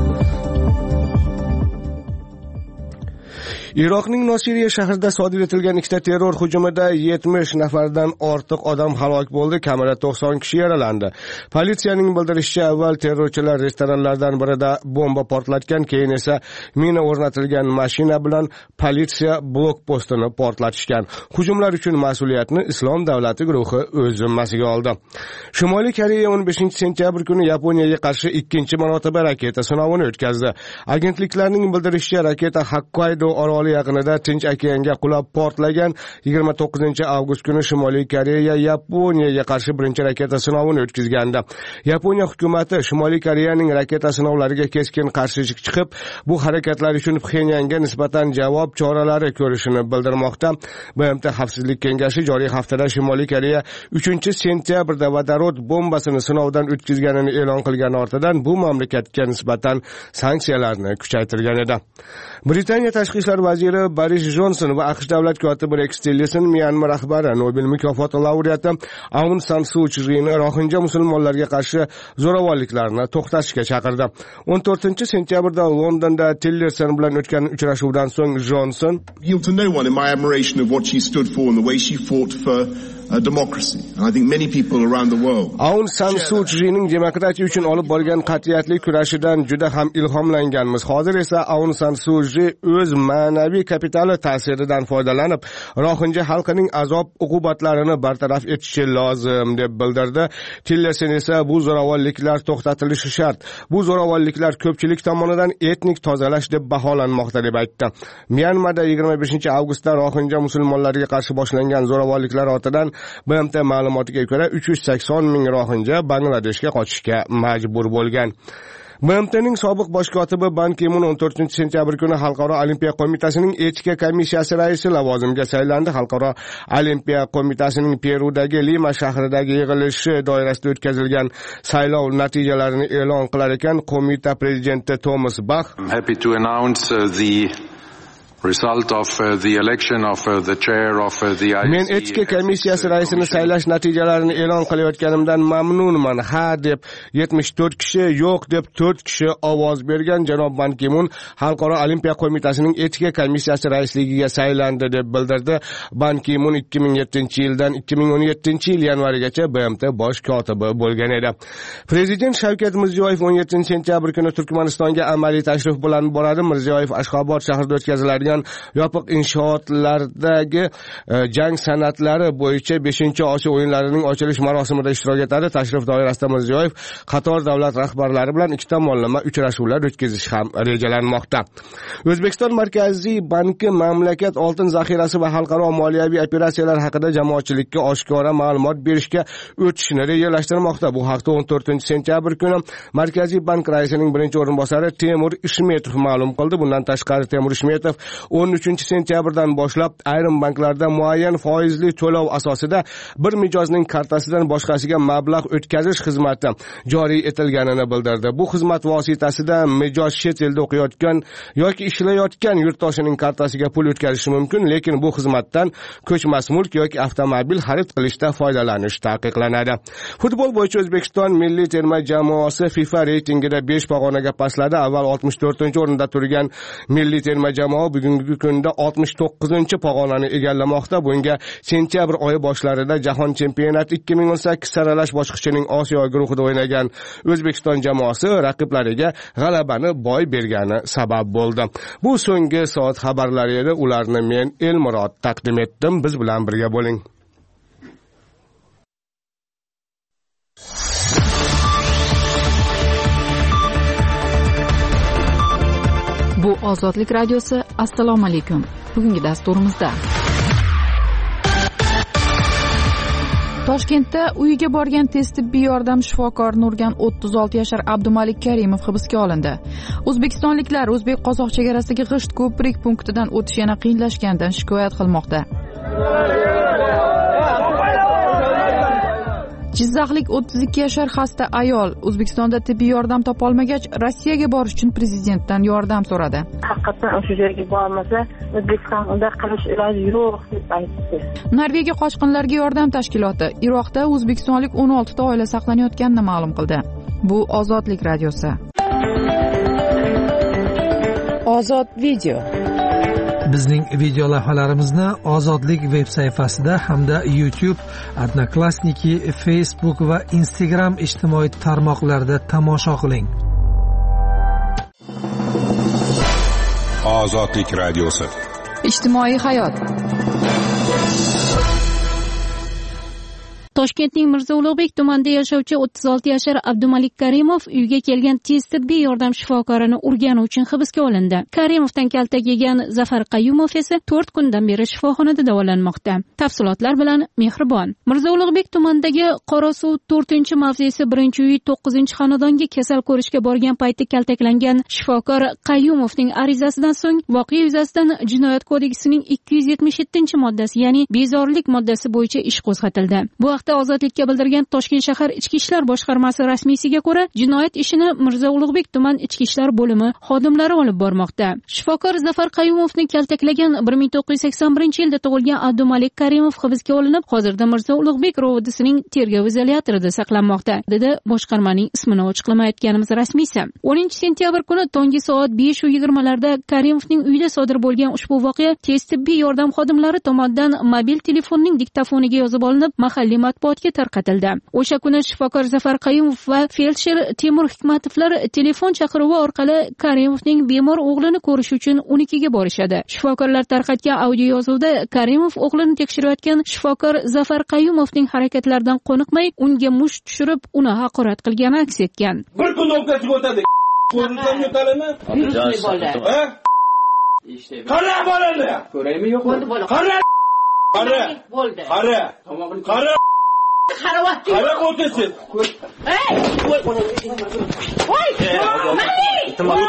Iroqning Nosiriya shahrida sodir etilgan ikkita terror hujumida yetmish nafardan ortiq odam halok bo'ldi, kamida to'qson kishi yaralandi. Politsiyaning bildirishicha, avval terrorchilar restoranlardan birida bomba portlatgan, keyin esa mina o'rnatilgan mashina bilan politsiya blokpostini portlatishgan. Hujumlar uchun mas'uliyatni Islom davlati guruhi o'z zimmasiga oldi. Shimoliy Koreya o'n beshinchi sentyabr kuni Yaponiyaga qarshi ikkinchi marotaba raketa sinovini o'tkazdi. Agentliklarning bildirishicha, raketa Hokkaydo oroli yaqinida Tinch okeanga qulab portlagan. yigirma to'qqizinchi avgust kuni Shimoliy Koreya Yaponiyaga qarshi birinchi raketa sinovini o'tkazgandi. Yaponiya hukumatı Shimoliy Koreyaning raketa sinovlariga keskin qarshilik chiqib, bu harakatlar uchun Pxenyanga nisbatan javob choralari ko'rishini bildirmoqda. B M T Xavfsizlik kengashi joriy haftada Shimoliy Koreya uchinchi sentyabrda vodorod bombasini sinovdan o'tkazganini e'lon qilgani ortidan bu mamlakatga nisbatan sanksiyalarni kuchaytirgan edi. Britaniya tashqi ishlar vaziri Boris Johnson va AQSh davlat kotibi Rex Tillerson Myanmar rahbari Nobel mukofoti laureati Aung San Suu Kyi'ni Rohinja musulmonlarga qarshi zo'ravonliklarni to'xtatishga chaqirdi. o'n to'rtinchi sentyabrda Londonda Tillerson bilan o'tgan uchrashuvdan so'ng Johnson yield to no one in my admiration of what she stood for and the way she fought for uh, democracy. And I think many people around the world. Aung San Suu Kyi'ning demokratiya uchun olib borgan qat'iyatli kurashidan juda ham ilhomlanganmiz. Hozir esa Aung San Suu Kyi o'z ma'naviy kapitali ta'siridan foydalanib, Rohinja xalqining azob uqubatlarini bartaraf etishi lozim deb bildirdi. Tillerson esa bu zo'ravonliklar to'xtatilishi shart. Bu zo'ravonliklar ko'pchilik tomonidan etnik tozalash deb baholanmoqda deb aytdi. Myanmada yigirma beshinchi avgustda Rohinja musulmonlariga qarshi boshlangan zo'ravonliklar ortidan B M T ma'lumotiga ko'ra uch yuz sakson ming Rohinja Bangladeshga qochishga majbur bo'lgan. B M T'ning sobiq bosh kotibi Ban Ki-mun o'n to'rtinchi sentyabr kuni Xalqaro olimpiya qo'mitasining etika komissiyasi raisi lavozimiga saylandi. Xalqaro olimpiya qo'mitasining Perudagi Lima shahridagi yig'ilishi doirasida o'tkazilgan saylov natijalarini e'lon qilar ekan, qo'mita prezidenti Thomas Bach I'm happy to announce uh, the result of uh, the election of uh, the chair of uh, the I C C. Men etika komissiyasi raisini saylash natijalarini e'lon qilayotganimdan mamnunman. Ha deb yetmish to'rt kishi, yo'q deb to'rt kishi ovoz bergan. Janob Ban Ki-mun Xalqaro olimpiya qo'mitasining etika komissiyasi raisligiga saylandi deb bildirdi. Ban Ki-mun ikki ming yettinchi yildan ikki ming o'n yettinchi yil yanvarigacha B M T bosh kotibi bo'lgan edi. Prezident Shavkat Mirziyoyev o'n yettinchi sentyabr kuni Turkmanistonga amaliy tashrif bilan boradi. Mirziyoyev Ashxobod shahrida o'tkaziladigan o'tkazilgan yopiq inshootlardagi jang san'atlari bo'yicha beshinchi Osiyo o'yinlarining ochilish marosimida ishtirok etadi. Tashrif doirasida Mirziyoyev qator davlat rahbarlari bilan ikki tomonlama uchrashuvlar o'tkazish ham rejalanmoqda. O'zbekiston Markaziy banki mamlakat oltin zaxirasi va xalqaro moliyaviy operatsiyalar haqida jamoatchilikka oshkora ma'lumot berishga o'tishni rejalashtirmoqda. Bu haqda o'n to'rtinchi sentyabr kuni Markaziy bank raisining birinchi o'rinbosari Temur Ishmetov ma'lum qildi. Bundan tashqari Temur Ishmetov o'n uchinchi sentyabrdan boshlab ayrim banklarda muayyan foizli to'lov asosida bir mijozning kartasidan boshqasiga mablag' o'tkazish xizmati joriy etilganini bildirdi. Bu xizmat vositasida mijoz chet elda o'qiyotgan yoki ishlayotgan yurtdoshining kartasiga pul o'tkazishi mumkin, lekin bu xizmatdan ko'chmas mulk yoki avtomobil xarid qilishda foydalanish taqiqlanadi. Futbol bo'yicha O'zbekiston milliy terma jamoasi FIFA reytingida besh pog'onaga pastladi. Avval oltmish to'rtinchi o'rinda turgan milliy terma jamoa bugungi kunda oltmish to'qqizinchi pog'onani egallamoqda. Bunga sentyabr oyi boshlarida Jahon chempionati ikki ming o'n sakkiz saralash bosqichining Osiyo guruhida o'ynagan O'zbekiston jamoasi raqiblariga g'alabani boy bergani sabab bo'ldi. Bu so'nggi soat xabarlari edi. Ularni men Elmurod taqdim etdim. Biz bilan birga bo'ling. Bu Ozodlik radiosi. Assalomu alaykum. Bugungi dasturimizda Toshkentda uyiga borgan tez tibbiy yordam shifokori Nurgan o'ttiz olti yashar Abdumalik Karimov hibsga olindi. O'zbekistonliklar o'zbek-qozoq chegarasidagi g'isht ko'prik punktidan o'tish yana qiyinlashganidan shikoyat qilmoqda. Jizzaxlik o'ttiz ikki yashar xasta ayol O'zbekistonda tibbiy yordam topolmagach, Rossiyaga borish uchun prezidentdan yordam so'radi. Haqiqatan o'sha yerga bormasa, O'zbekistonda qilish iloji yo'q deb aytdi. Norvegiya qochqinlarga yordam tashkiloti Iroqda o'zbekistonlik o'n olti ta oila saqlanayotganini ma'lum qildi. Bu Ozodlik radiosi. Ozod video. Bizning video lavhalarimizni Ozodlik veb sayfasida hamda YouTube, Odnoklassniki, Facebook va Instagram ijtimoiy tarmoqlarida tomosha qiling. Ozodlik radiosi. Ijtimoiy hayot. Toshkentning Mirzo Ulug'bek tumanida yashovchi o'ttiz olti yashar Abdumalik Karimov uyiga kelgan tez tibbiy yordam shifokorini urgani uchun hibsga olindi. Karimovdan kaltak yegan Zafar Qayumov esa to'rt kundan beri shifoxonada davolanmoqda. Tafsilotlar bilan Mehribon. Mirzo Ulug'bek tumanidagi Qorasuv to'rtinchi mavzesi birinchi uy to'qqizinchi xonadonga kasal ko'rishga borgan paytda kaltaklangan shifokor Qayumovning arizasidan so'ng voqea yuzasidan Jinoyat kodeksining ikki yuz yetmish yettinchi moddasi, ya'ni bezorilik moddasi bo'yicha ish qo'zg'atildi. Bu Ozodlikka bildirgan Toshkent shahar Ichki ishlar boshqarmasi rasmiysiga ko'ra, jinoyat ishini Mirzo Ulug'bek tuman ichki ishlar bo'limi xodimlari olib bormoqda. Shifokor Zafar Qayumovni kaltaklagan bir ming to'qqiz yuz sakson birinchi yilda tug'ilgan Abdumalik Karimov hibsga olinib, hozirda Mirzo Ulug'bek rovodisining tergov izolyatorida saqlanmoqda, dedi boshqarmaning ismini ochiqlamayotganimiz rasmiysi. o'ninchi sentyabr kuni tongi soat besh yigirma larda Karimovning uyida sodir bo'lgan ushbu voqea tez tibbiy yordam xodimlari tomonidan mobil telefonning diktafoniga yozib olinib, mahalliy matbuotga tarqatildi. O'sha kuni shifokor Zafar Qayumov va feldsher Temur Hikmatovlar telefon chaqiruvi orqali Karimovning bemor o'g'lini ko'rish uchun unikiga borishadi. Shifokorlar tarqatgan audio yozuvda Karimov o'g'lini tekshirayotgan shifokor Zafar Qayumovning harakatlaridan qoniqmay, unga musht tushirib, uni haqorat qilgani aks etgan. Bir kun o'tkazib o'tadi. Ko'ringan yo'talimi? Virusli bola. Ha? Qara bolani. Ko'raymi yo'qmi? Qara. Qara. Bo'ldi. Qara. Qara. Qaravotdi. Qara o'tasiz. Ey! Voy! Voy! Voy!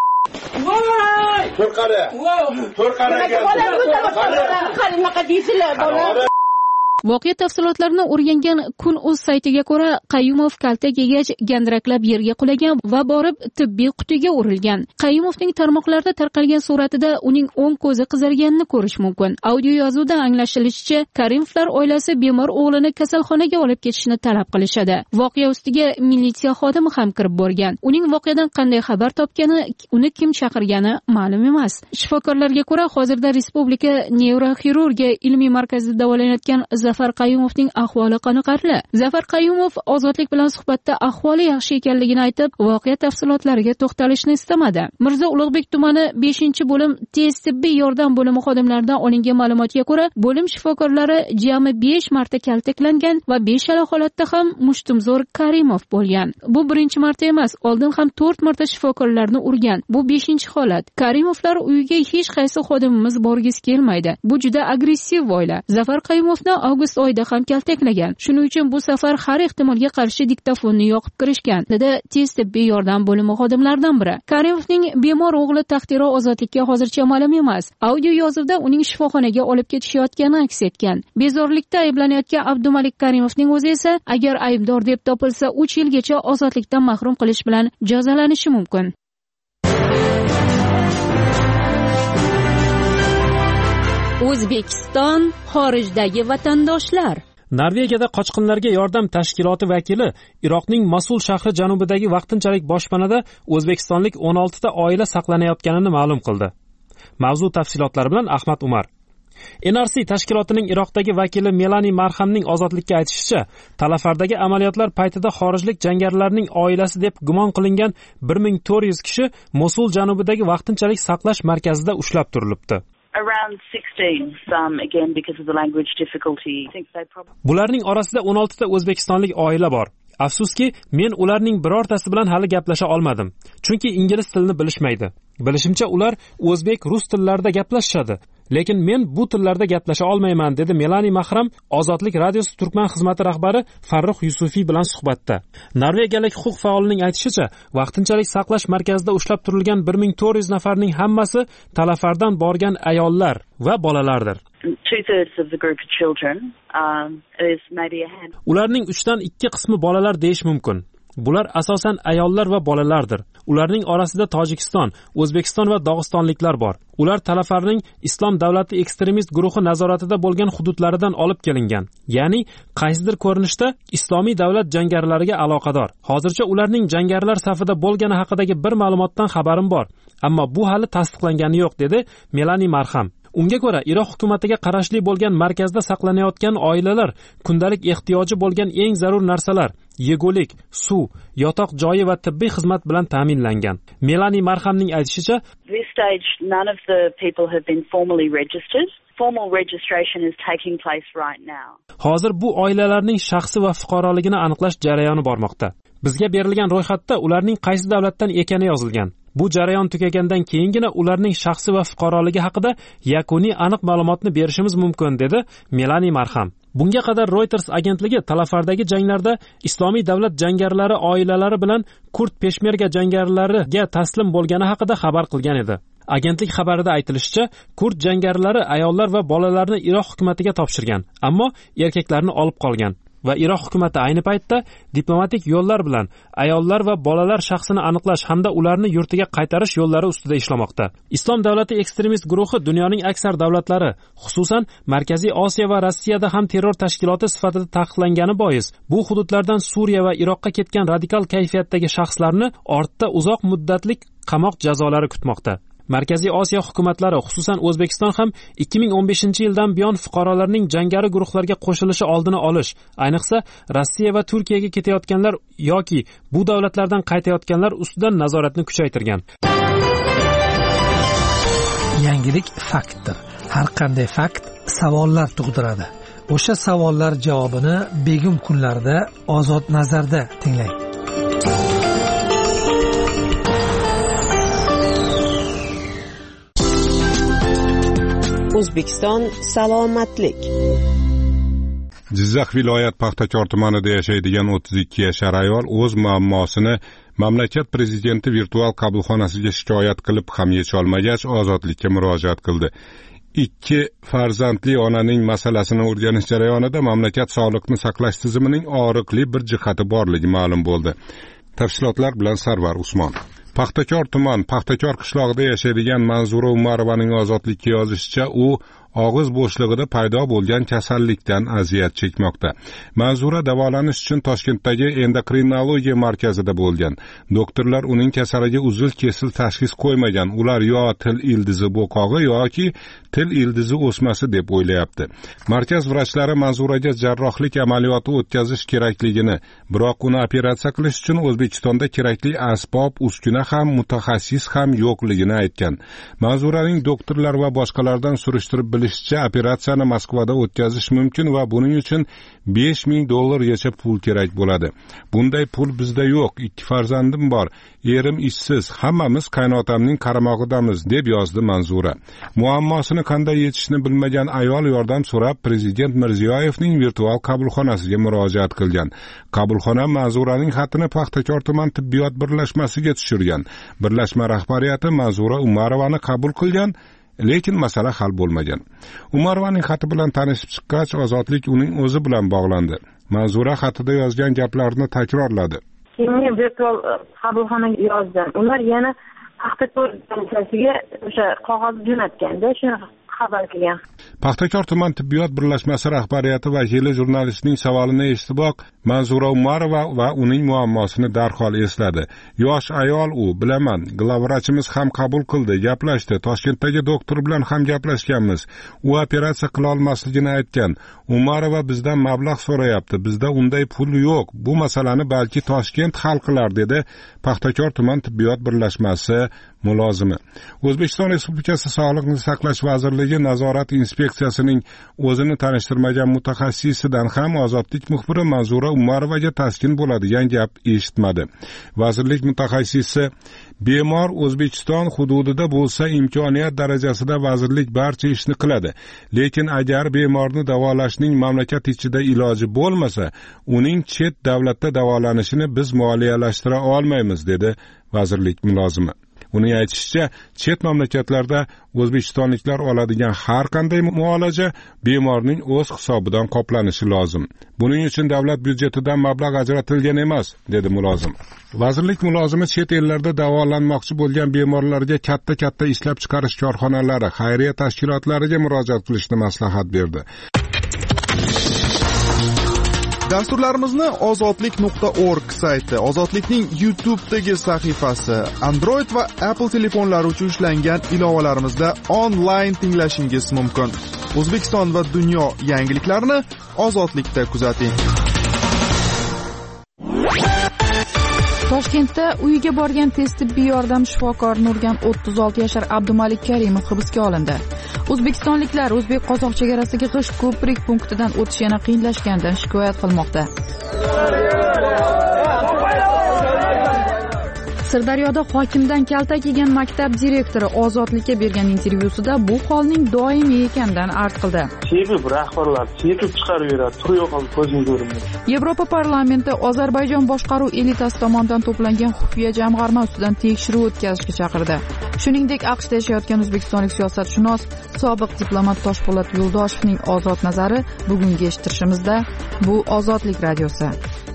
Tur qara. Tur qara. Qara nima deysizlar bola? Voqea tafsilotlarini o'rgangan Kun.uz saytiga ko'ra, Qayumov kaltak yegach gandiraklab yerga qulagan va borib tibbiy qutiga urilgan. Qayumovning tarmoqlarda tarqalgan suratida uning o'ng ko'zi qizarganini ko'rish mumkin. Audio yozuvda anglashilishicha, Karimovlar oilasi bemor o'g'lini kasalxonaga olib ketishni talab qilishadi. Voqea ustiga militsiya xodimi ham kirib borgan. Uning voqeadan qanday xabar topgani, uni kim chaqirgani ma'lum emas. Shifokorlarga ko'ra, hozirda Respublika neyroxirurgiya ilmiy markazida davolanayotgan Zafar Qayumovning ahvoli qoniqarli. Zafar Qayumov Ozodlik bilan suhbatda ahvoli yaxshi ekanligini aytib, voqea tafsilotlariga to'xtalishni istamadi. Mirzo Ulug'bek tumani beshinchi bo'lim tez tibbiy yordam bo'limi xodimlaridan olingan ma'lumotga ko'ra, bo'lim shifokorlari jami besh marta kaltaklangan va beshala holatda ham Mushtumzo'r Karimov bo'lgan. Bu birinchi marta emas, oldin ham to'rt marta shifokorlarni urgan. Bu beshinchi holat. Karimovlar uyiga hech qaysi xodimimiz borgisi kelmaydi. Bu juda agressiv oila. Zafar Qayumovni avgust oyida ham kaltaklagan. Shuning uchun bu safar har ehtimolga qarshi diktofonni yoqib kirishgan, dedi tez tibbiy yordam bo'limi xodimlaridan biri. Karimovning bemor o'g'li taqdiri ozodlikka hozircha ma'lum emas. Audio yozuvda uning shifoxonaga olib ketishayotgani aks etgan. Bezorilikda ayblanayotgan Abdumalik Karimovning o'zi esa agar aybdor deb topilsa uch yilgacha ozodlikdan mahrum qilish bilan jazolanishi mumkin. O'zbekiston xorijdagi vatandoshlar. Norvegiyada qochqinlarga yordam tashkiloti vakili Iroqning Mosul shahri janubidagi vaqtinchalik boshpanada o'zbekistonlik o'n olti ta oila saqlanayotganini ma'lum qildi. Mavzu tafsilotlari bilan Ahmad Umar. N R C tashkilotining Iroqdagi vakili Melani Marhamning ozodlikka aytishicha, Talafardagi amaliyotlar paytida xorijlik jangarilarning oilasi deb gumon qilingan bir ming to'rt yuz kishi Mosul janubidagi vaqtinchalik saqlash markazida ushlab turilibdi. Bularning orasida o'n olti ta o'zbekistonlik oila bor. Afsuski, men ularning birortasi bilan hali gaplasha olmadim, chunki ingliz tilini bilishmaydi. Bilishimcha ular o'zbek, rus tillarida gaplashishadi, lekin men bu tillarda gaplasha olmayman, dedi Melani Mahram Ozodlik radiosi Turkman xizmati rahbari Farruh Yusufiy bilan suhbatda. Norvegiyalik huquq faolining aytishicha, vaqtinchalik saqlash markazida ushlab turilgan bir ming to'rt yuz nafarning hammasi Talafardan borgan ayollar va bolalardir. Ularning uchdan ikki qismi bolalar deyish mumkin. Bular asosan ayollar va bolalardir. Ularning orasida Tojikiston, O'zbekiston va Dog'istonliklar bor. Ular Talafarning Islom davlati ekstremist guruhi nazoratida bo'lgan hududlaridan olib kelingan. Ya'ni qaysidir ko'rinishda Islomiy davlat jangarilariga aloqador. Hozircha ularning jangarilar safida bo'lgani haqidagi bir ma'lumotdan xabarim bor, ammo bu hali tasdiqlangani yo'q, dedi Melani Marham. Unga ko'ra, Iroq hukumatiga qarashli bo'lgan markazda saqlanayotgan oilalar kundalik ehtiyoji bo'lgan eng zarur narsalar, yegulik, suv, yotoq joyi va tibbiy xizmat bilan ta'minlangan. Melani Marhamning aytishicha, this stage none of the people have been formally registered. Formal registration is taking place right now. Hozir bu oilalarning shaxsi va fuqaroligini aniqlash jarayoni bormoqda. Bizga berilgan ro'yxatda ularning qaysi davlatdan ekani yozilgan. Bu jarayon tugagandan keyingina ularning shaxsi va fuqaroligi haqida yakuniy aniq ma'lumotni berishimiz mumkin, dedi Melani Marham. Bunga qadar Reuters agentligi Talafardagi janglarda Islomiy davlat jangarilari oilalari bilan Kurd peshmerga jangarilariga taslim bo'lgani haqida xabar qilgan edi. Agentlik xabarida aytilishicha, Kurd jangarilari ayollar va bolalarni Iroq hukumatiga topshirgan, ammo erkaklarni olib qolgan. Va Iroq hukumati ayni paytda diplomatik yo'llar bilan ayollar va bolalar shaxsini aniqlash hamda ularni yurtiga qaytarish yo'llari ustida ishlamoqda. Islom davlati ekstremist guruhi dunyoning aksar davlatlari, xususan Markaziy Osiyo va Rossiyada ham terror tashkiloti sifatida taqiqlangani bois, bu hududlardan Suriya va Iroqqa ketgan radikal kayfiyatdagi shaxslarni ortda uzoq muddatlik qamoq jazolari kutmoqda. Markaziy Osiyo hukumatlari, xususan O'zbekiston ham ikki ming o'n beshinchi yildan buyon fuqarolarning jangari guruhlarga qo'shilishi oldini olish, ayniqsa Rossiya va Turkiyaga ketayotganlar yoki bu davlatlardan qaytayotganlar ustidan nazoratni kuchaytirgan. Yangilik faktdir. Har qanday fakt savollar tug'diradi. O'sha savollar javobini begim kunlarda Ozod nazarda tinglang. O'zbekiston salomatlik. Jizzax viloyat Paxtakor tumanida yashaydigan o'ttiz ikki yashar ayol o'z muammosini mamlakat prezidenti virtual qabulxonasiga shikoyat qilib ham yecholmagach ozodlikka murojaat qildi. Ikki farzandli onaning masalasini o'rganish jarayonida mamlakat sog'liqni saqlash tizimining og'riqli bir jihati borligi ma'lum bo'ldi. Tafsilotlar bilan Sarvar Usmon. Paxtakor tuman Paxtakor qishlog'ida yashaydigan Manzura Umarovaning ozodlikka yozishicha, u og'iz bo'shlig'ida paydo bo'lgan kasallikdan aziyat chekmoqda. Manzura davolanish uchun Toshkentdagi endokrinologiya markazida bo'lgan. Doktorlar uning kasaliga uzil-kesil tashxis qo'ymagan. Ular yo til ildizi bo'qog'i yoki til ildizi o'smasi deb o'ylayapti. Markaz vrachlari Manzuraga jarrohlik amaliyoti o'tkazish kerakligini, biroq uni operatsiya qilish uchun O'zbekistonda kerakli asbob, uskuna ham, mutaxassis ham yo'qligini aytgan. Manzuraning doktorlar va boshqalardan surishtirib bilishicha, operatsiyani Moskvada o'tkazish mumkin va buning uchun besh ming dollargacha pul kerak bo'ladi. Bunday pul bizda yo'q. Ikki farzandim bor. Erim ishsiz. Hammamiz qaynotamning qaramog'idamiz, deb yozdi Manzura. Muammosini qanday yechishni bilmagan ayol yordam so'rab Prezident Mirziyoyevning virtual qabulxonasiga murojaat qilgan. Qabulxona Manzuraning xatini Paxtakor tuman tibbiyot birlashmasiga tushirgan. Birlashma rahbariyati Manzura Umarovani qabul qilgan, lekin masala hal bo'lmagan. Umarovaning xati bilan tanishib chiqqach, Ozodlik uning o'zi bilan bog'landi. Manzura xatida yozgan gaplarini takrorladi. Keyin virtual qabulxonaga yozdim. Ular yana Paxtakor komissiyasiga o'sha qog'oz jo'natganda shuni xabar kelgan. Paxtakor tuman tibbiyot birlashmasi rahbariyati vakili jurnalistning savolini eshitiboq, Manzura Umarova va uning muammosini darhol esladi. Yosh ayol u, bilaman. Glavvrachimiz ham qabul qildi, gaplashdi. Toshkentdagi doktor bilan ham gaplashganmiz. U operatsiya qila olmasligini aytgan. Umarova bizdan mablag' so'rayapti. Bizda unday pul yo'q. Bu masalani balki Toshkent hal qilar, dedi Paxtakor tuman tibbiyot birlashmasi mulozimi. O'zbekiston Respublikasi Sog'liqni saqlash vazirligi nazorat inspeksiyasining o'zini tanishtirmagan mutaxassisidan ham Ozodlik muxbiri Manzura Umarovaga taskin bo'ladigan gap eshitmadi. Vazirlik mutaxassisi bemor O'zbekiston hududida bo'lsa imkoniyat darajasida vazirlik barcha ishni qiladi. Lekin agar bemorni davolashning mamlakat ichida iloji bo'lmasa, uning chet davlatda davolanishini biz moliyalashtira olmaymiz, dedi vazirlik mulozimi. Uning aytishicha, chet mamlakatlarda o'zbekistonliklar oladigan har qanday muolaja bemorning o'z hisobidan qoplanishi lozim. Buning uchun davlat byudjetidan mablag' ajratilgan emas, dedi mulozim. Vazirlik mulozimi chet ellarda davolanmoqchi bo'lgan bemorlarga katta-katta ishlab chiqarish korxonalari, xayriya tashkilotlariga murojaat qilishni maslahat berdi. Dasturlarimizni ozodlik nuqta org sayti, Ozodlikning YouTube'dagi sahifasi, Android va Apple telefonlari uchun ishlangan ilovalarimizda onlayn tinglashingiz mumkin. O'zbekiston va dunyo yangiliklarini Ozodlikda kuzating. Toshkentda uyiga borgan tez tibbiy yordam shifokori Nurgan o'ttiz olti yashar Abdumalik Karimov hibsga olindi. O'zbekistonliklar o'zbek-qozoq chegarasiga g'isht ko'prik punktidan o'tish yana qiyinlashgandan shikoyat qilmoqda. Sirdaryoda hokimdan kaltak yegan maktab direktori Ozodlikka bergan intervyusida bu holning doimiy ekanidan arz qildi. Chekib rahbarlar chekib chiqaraveradi, turib qolib ko'zim ko'rinmaydi. Yevropa parlamenti Ozarbayjon boshqaruv elitasi tomonidan to'plangan xufiya jamg'arma ustidan tekshiruv o'tkazishga chaqirdi. Shuningdek, AQShda yashayotgan o'zbekistonlik siyosatshunos, sobiq diplomat Toshpo'lat Yo'ldoshevning ozod nazari bugungi eshittirishimizda. Bu Ozodlik radiosi.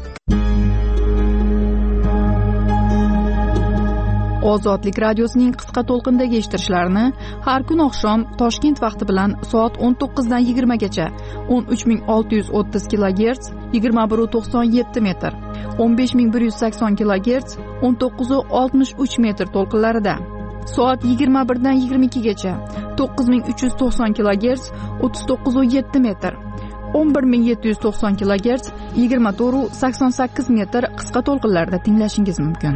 Ozodlik radiosining qisqa to'lqindagi eshittirishlarini har kun oqshom Toshkent vaqti bilan soat o'n to'qqiz dan yigirma gacha o'n uch ming olti yuz o'ttiz kilogerts yigirma bir nuqta to'qson yetti metr, o'n besh ming bir yuz sakson kilogerts o'n to'qqiz nuqta oltmish uch metr to'lqinlarida, soat yigirma bir dan yigirma ikki gacha to'qqiz ming uch yuz to'qson kilogerts o'ttiz to'qqiz nuqta yetti metr, o'n bir ming yetti yuz to'qson kilogerts yigirma to'rt nuqta sakson sakkiz metr qisqa to'lqinlarda tinglashingiz mumkin.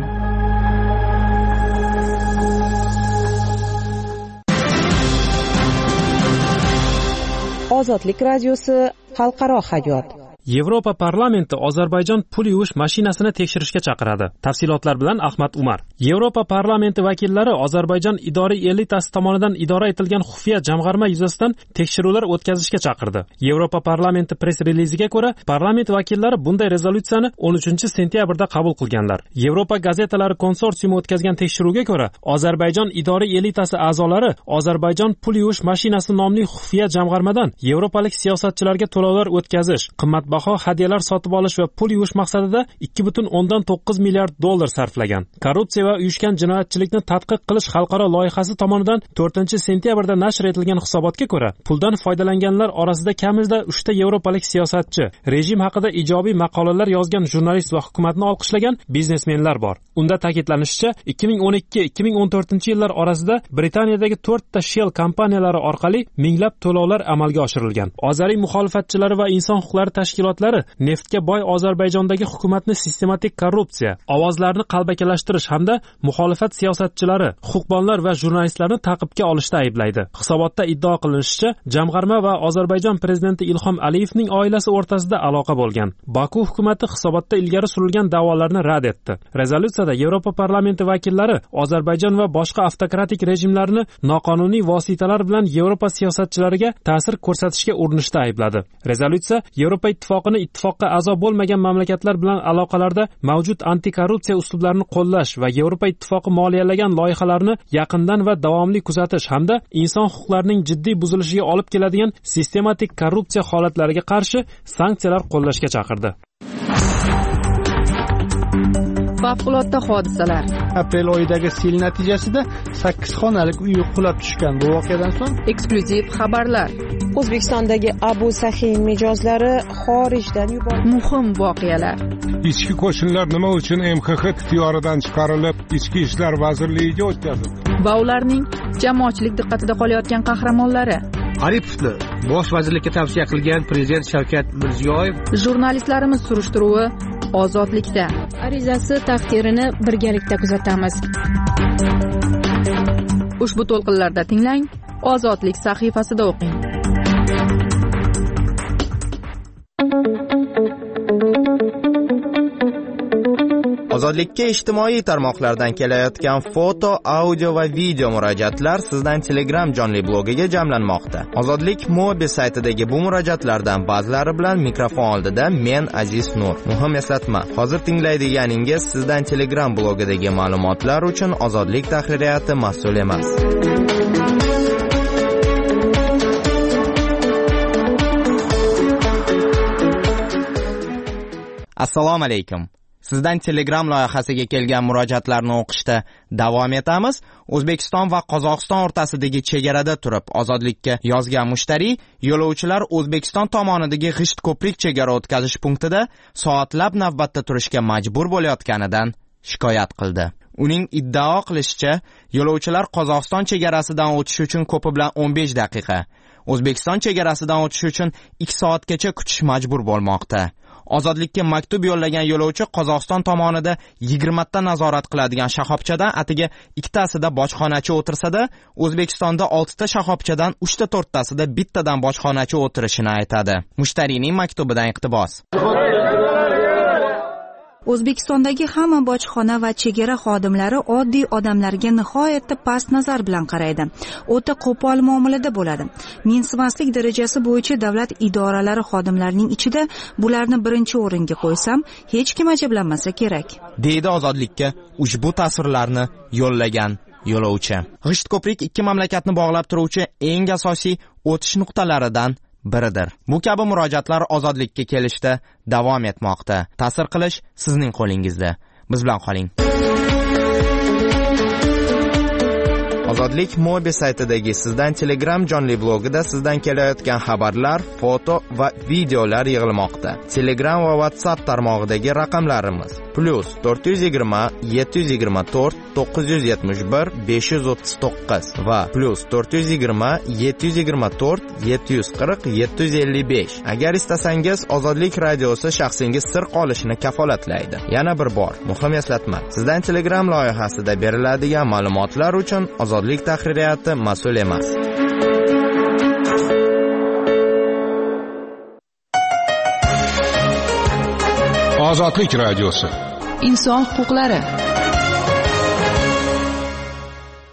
Ozodlik radiosi xalqaro hayot. Yevropa parlamenti Ozarbayjon pul yuvish mashinasini tekshirishga chaqiradi. Tafsilotlar bilan Ahmad Umar. Yevropa parlamenti vakillari Ozarbayjon idoriy elitasi tomonidan idora etilgan xufiya jamg'arma yuzasidan tekshiruvlar o'tkazishga chaqirdi. Yevropa parlamenti press-reliziga ko'ra, parlament vakillari bunday rezolyutsiyani o'n uchinchi sentyabrda qabul qilganlar. Yevropa gazetalari konsorsiumi o'tkazgan tekshiruvga ko'ra, Ozarbayjon idoriy elitasi a'zolari Ozarbayjon pul yuvish mashinasi nomli xufiya jamg'armadan yevropalik siyosatchilarga to'lovlar o'tkazish, qimmatbaho qimmatbaho hadyalar sotib olish va pul yuvish maqsadida ikki butun o'ndan to'qqiz milliard dollar sarflagan. Korrupsiya va uyushgan jinoyatchilikni tadqiq qilish xalqaro loyihasi tomonidan to'rtinchi sentyabrda nashr etilgan hisobotga ko'ra, puldan foydalanganlar orasida kamida uchta yevropalik siyosatchi, rejim haqida ijobiy maqolalar yozgan jurnalist va hukumatni olqishlagan biznesmenlar bor. Unda ta'kidlanishicha, ikki ming o'n ikki ikki ming o'n to'rtinchi yillar orasida Britaniyadagi to'rtta Shell kompaniyalari orqali minglab to'lovlar amalga oshirilgan. Ozariy muxolifatchilari va inson huquqlari tashkilotlari neftga boy Ozarbayjondagi hukumatni sistematik korrupsiya, ovozlarni qalbakilashtirish hamda muxolifat siyosatchilari, huquqbonlar va jurnalistlarni ta'qibga olishda ayblaydi. Hisobotda iddao qilinishicha, jamg'arma va Ozarbayjon prezidenti Ilhom Aliyevning oilasi o'rtasida aloqa bo'lgan. Baku hukumati hisobotda ilgari surilgan da'volarni rad etdi. Rezolyutsiyada Yevropa parlamenti vakillari Ozarbayjon va boshqa avtokratik rejimlarni noqonuniy vositalar bilan Yevropa siyosatchilariga ta'sir ko'rsatishga urinishda aybladi. Rezolyutsiya Yevropa ittifoqini ittifoqqa a'zo bo'lmagan mamlakatlar bilan aloqalarda mavjud antikorrupsiya uslublarini qo'llash va Yevropa ittifoqi moliyalagan loyihalarni yaqindan va davomli kuzatish hamda inson huquqlarining jiddiy buzilishiga olib keladigan sistematik korrupsiya holatlariga qarshi sanksiyalar qo'llashga chaqirdi. Favqulodda hodisalar. Aprel oyidagi sel natijasida sakkiz xonalik uy qulab tushgan. Bu voqeadan so'ng eksklyuziv xabarlar. O'zbekistondagi Abu Sahiy mijozlari xorijdan yuborildi. Muhim voqealar. Ichki qo'shinlar nima uchun M X X ixtiyoridan chiqarilib, Ichki ishlar vazirligiga o'tkazildi? Va ularning jamoatchilik diqqatida qolayotgan qahramonlari. Aripovni bosh vazirlikka tavsiya qilgan prezident Shavkat Mirziyoyev. Jurnalistlarimiz surishtiruvi ozodlikda. Arizasi taqdirini birgalikda kuzatamiz. Ushbu to'lqinlarda tinglang, Ozodlik sahifasida o'qing. Ozodlikka ijtimoiy tarmoqlardan kelayotgan foto, audio va video murojaatlar sizdan Telegram jonli blogiga jamlanmoqda. Ozodlik Mobi saytidagi bu murojaatlardan ba'zilari bilan mikrofon oldida men Aziz Nur. Muhim eslatma, hozir tinglaydiganingiz sizdan Telegram blogidagi ma'lumotlar uchun Ozodlik tahririyati mas'ul emas. Assalomu alaykum. Sizdan Telegram loyihasiga kelgan murojaatlarni o'qishda davom etamiz. O'zbekiston va Qozog'iston o'rtasidagi chegarada turib ozodlikka yozgan mushtariy yo'lovchilar O'zbekiston tomonidagi G'isht ko'prik chegara o'tkazish punktida soatlab navbatda turishga majbur bo'layotganidan shikoyat qildi. Uning iddao qilishicha, yo'lovchilar Qozog'iston chegarasidan o'tish uchun ko'pi bilan o'n besh daqiqa, O'zbekiston chegarasidan o'tish uchun ikki soatgacha kutish majbur bo'lmoqda. Ozodlikka maktub yo'llagan yo'lovchi Qozog'iston tomonida yigirma ta nazorat qiladigan shahobchadan atiga ikkitasida bojxonachi o'tirsada, O'zbekistonda olti ta shahobchadan uch ta to'rttasida bittadan bojxonachi o'tirishini aytadi. Mushtariyning maktubidan iqtibos. O'zbekistondagi hamma bojxona va chegara xodimlari oddiy odamlarga nihoyatda past nazar bilan qaraydi. O'ta qo'pol muomalada bo'ladi. Mensimaslik darajasi bo'yicha davlat idoralari xodimlarining ichida bularni birinchi o'ringa qo'ysam, hech kim ajablanmasa kerak. Deydi Ozodlikka ushbu tasvirlarni yo'llagan yo'lovchi. G'isht ko'prik ikki mamlakatni bog'lab turuvchi eng asosiy o'tish nuqtalaridan biridir. Bu kabi murojaatlar Ozodlikka kelishda davom etmoqda. Ta'sir qilish sizning qo'lingizda. Biz bilan qoling. Ozodlik Mobi saytidagi sizdan Telegram jonli blogida sizdan kelayotgan xabarlar, foto va videolar yig'ilmoqda. Telegram va WhatsApp tarmog'idagi raqamlarimiz plus to'rt yuz yigirma yetti yuz yigirma to'rt to'qqiz yuz yetmish bir besh yuz o'ttiz to'qqiz va plus to'rt yuz yigirma yetti yuz yigirma to'rt yetti yuz qirq yetti yuz ellik besh. Agar istasangiz Ozodlik radiosi shaxsingiz sir qolishini kafolatlaydi. Yana bir bor muhim eslatma. Sizdan Telegram loyihasida beriladigan ma'lumotlar uchun Ozodlik tahririyati mas'ul emas. Ozodlik radiosi. Inson huquqlari.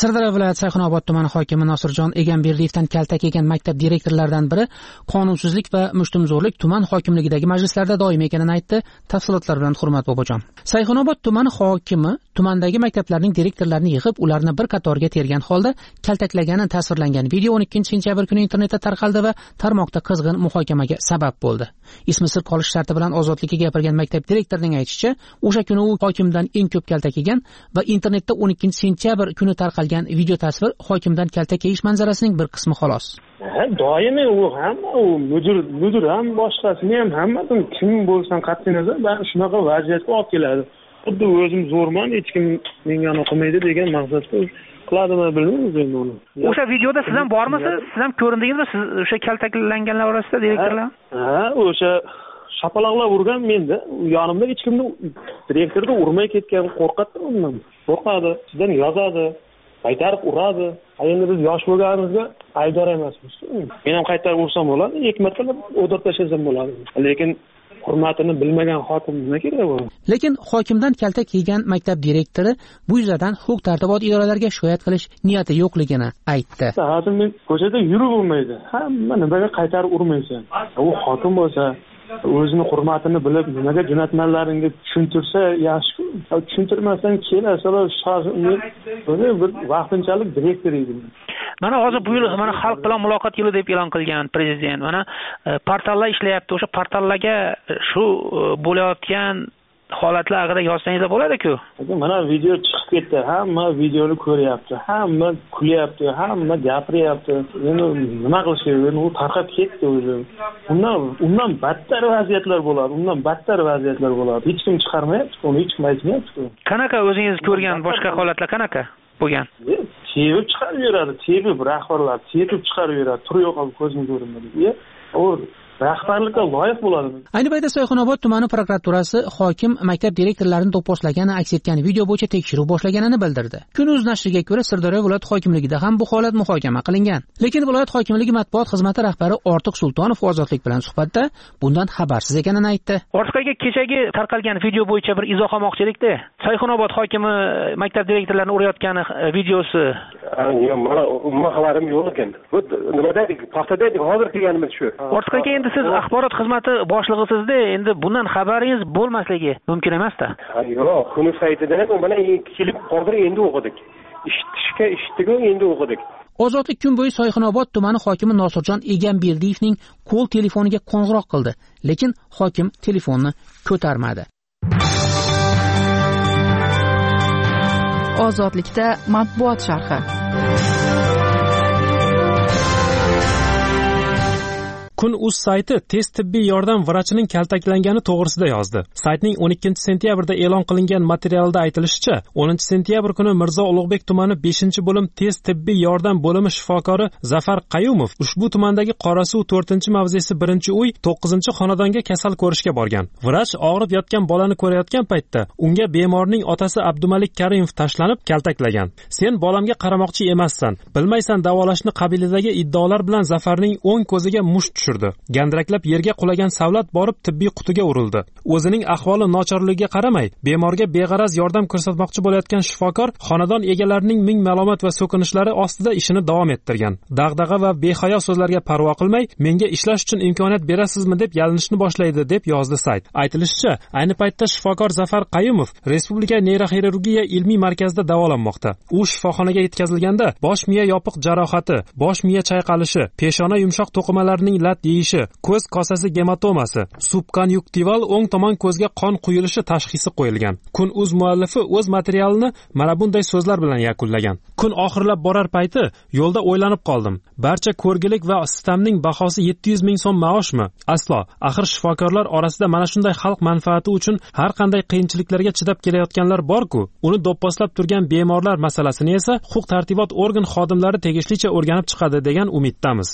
Sirdaryo viloyati Sayxunobod tumani hokimi Nosirjon Egamberdiyevdan kaltak yegan maktab direktorlaridan biri qonunsizlik va mushtumzo'rlik tuman hokimligidagi majlislarda doim ekanini aytdi. Tafsilotlar bilan Hurmat Bobojon. Sayxunobod tumani hokimi tumandagi maktablarning direktorlarini yig'ib, ularni bir qatorga tergan holda kaltaklagani tasvirlangan video o'n ikkinchi sentyabr kuni internetda tarqaldi va tarmoqda qizg'in muhokamaga sabab bo'ldi. Ismi sir qolish sharti bilan ozodlikka gapirgan maktab direktorining aytishicha, o'sha kuni u hokimdan eng ko'p kaltak yegan va internetda o'n ikkinchi sentyabr kuni tarqalgan video tasvir hokimdan kaltak yeyish manzarasining bir qismi xolos. Ha, doimiy u hamma u mudir mudir ham boshqasini ham hammadan kim bo'lsan qat'iy nazar bari shunaqa vaziyatga olib keladi. Xuddi o'zim zo'rman, hech kim menga o'qimaydi degan maqsadda qiladimi bilmaymiz endi uni. O'sha videoda siz ham bormisiz? Siz ham ko'rindingizmi? Siz o'sha kaltaklanganlar orasida direktorlar? Ha, o'sha shapaloqlab urgan menda. Yonimda hech kimni direktorga urmay ketgan qo'rqadi undan. Qo'rqadi, sizdan yozadi, qaytarib uradi. Endi biz yosh bo'lganimizga aybdor emasmiz. Men ham qaytarib ursam bo'ladi, ikki marta o'dirib tashlashim bo'ladi. Lekin hurmatini bilmagan hokim nima kerak bu? Lekin hokimdan kaltak yegan maktab direktori bu yuzasidan huquq-tartibot idoralariga shikoyat qilish niyati yo'qligini aytdi. Hozir men ko'chada yurib bo'lmaydi. Hamma nimaga qaytarib urmaysan? U hokim bo'lsa, o'zini hurmatini bilib, nimaga jo'natmanlaringga tushuntirsa yaxshi-ku. Tushuntirmasdan kelasalar shoshilib, bir vaqtinchalik direktor edim. Mana hozir bu yil mana xalq bilan muloqot yili deb e'lon qilgan prezident. Mana portallar ishlayapti. O'sha portallarga shu bo'layotgan holatlar haqida yozsangiz bo'ladi-ku. Mana video chiqib ketdi. Hamma videoni ko'ryapti. Hamma kulyapti, hamma gapiryapti. Endi nima qilish kerak? Endi u tarqab ketdi o'zi. Undan undan battar vaziyatlar bo'ladi. Undan battar vaziyatlar bo'ladi. Hech kim chiqarmayapti, uni hech kim aytmayapti. Qanaqa o'zingiz ko'rgan boshqa holatlar qanaqa bo'lgan? Tevib chiqarib yuradi, tevib rahbarlar tevib chiqarib yuradi. Tur yo'q olib ko'zim ko'rinmaydi. U rahbarlikka loyiq bo'ladi. Ayni paytda Sayxunobod tumani prokuraturasi hokim maktab direktorlarini do'pposlagani aks etgan video bo'yicha tekshiruv boshlaganini bildirdi. Kun.uz nashriga ko'ra, Sirdaryo viloyat hokimligida ham bu holat muhokama qilingan. Lekin viloyat hokimligi matbuot xizmati rahbari Ortiq Sultonov Ozodlik bilan suhbatda bundan xabarsiz ekanini aytdi. Ortiq aka, kechagi tarqalgan video bo'yicha bir izoh olmoqchilikda. Sayxunobod hokimi maktab direktorlarini urayotgani videosi. Mana umuman xabarim yo'q ekan. Bu nima deydik? Paxtada edik, hozir kelganimiz shu. Ortiq aka, endi siz axborot xizmati boshlig'isizda, endi bundan xabaringiz bo'lmasligi mumkin emas-da. Yo'q, kun saytidan mana kelib hozir endi o'qidik. Eshitishga eshitdik-ku, endi o'qidik. Ozodlik kun bo'yi Sayxunobod tumani hokimi Nosirjon Egamberdiyevning qo'l telefoniga qo'ng'iroq qildi, lekin hokim telefonni ko'tarmadi. Ozodlikda matbuot sharhi. Kun.uz sayti tez tibbiy yordam vrachining kaltaklangani to'g'risida yozdi. Saytning o'n ikkinchi sentyabrda e'lon qilingan materialda aytilishicha, o'ninchi sentyabr kuni Mirzo Ulug'bek tumani beshinchi bo'lim tez tibbiy yordam bo'limi shifokori Zafar Qayumov ushbu tumandagi Qorasuv to'rtinchi mavzesi birinchi uy to'qqizinchi xonadonga kasal ko'rishga borgan. Vrach og'rib yotgan bolani ko'rayotgan paytda unga bemorning otasi Abdumalik Karimov tashlanib kaltaklagan. Sen bolamga qaramoqchi emassan, bilmaysan davolashni qabilidagi iddaolar bilan Zafarning o'ng ko'ziga musht tushirdi. Gandraklab yerga qulagan savlat borib tibbiy qutiga urildi. O'zining ahvoli nochorligiga qaramay, bemorga beg'araz yordam ko'rsatmoqchi bo'layotgan shifokor xonadon egalarining ming malomat va so'kinishlari ostida ishini davom ettirgan. Dag'dag'a va behayo so'zlarga parvo qilmay, menga ishlash uchun imkoniyat berasizmi deb yalinishni boshlaydi deb yozdi sayt. Aytilishicha, ayni paytda shifokor Zafar Qayumov Respublika neyroxirurgiya ilmiy markazida davolanmoqda. U shifoxonaga yetkazilganda bosh miya yopiq jarohati, bosh miya chayqalishi, peshona yumshoq to'qimalarining lat yeyishi, ko'z kosasi gematomasi, subkonjunktival o'ng tomon ko'zga qon quyilishi tashxisi qo'yilgan. Kun.uz muallifi o'z materialini mana bunday so'zlar bilan yakunlagan. Kun oxirlab borar payti yo'lda o'ylanib qoldim. Barcha ko'rgilik va sistemning bahosi yetti yuz ming so'm maoshmi? Aslo. Axir shifokorlar orasida mana shunday xalq manfaati uchun har qanday qiyinchiliklarga chidab kelayotganlar bor-ku. Uni do'pposlab turgan bemorlar masalasini esa huquq-tartibot organ xodimlari tegishlicha o'rganib chiqadi degan umiddamiz.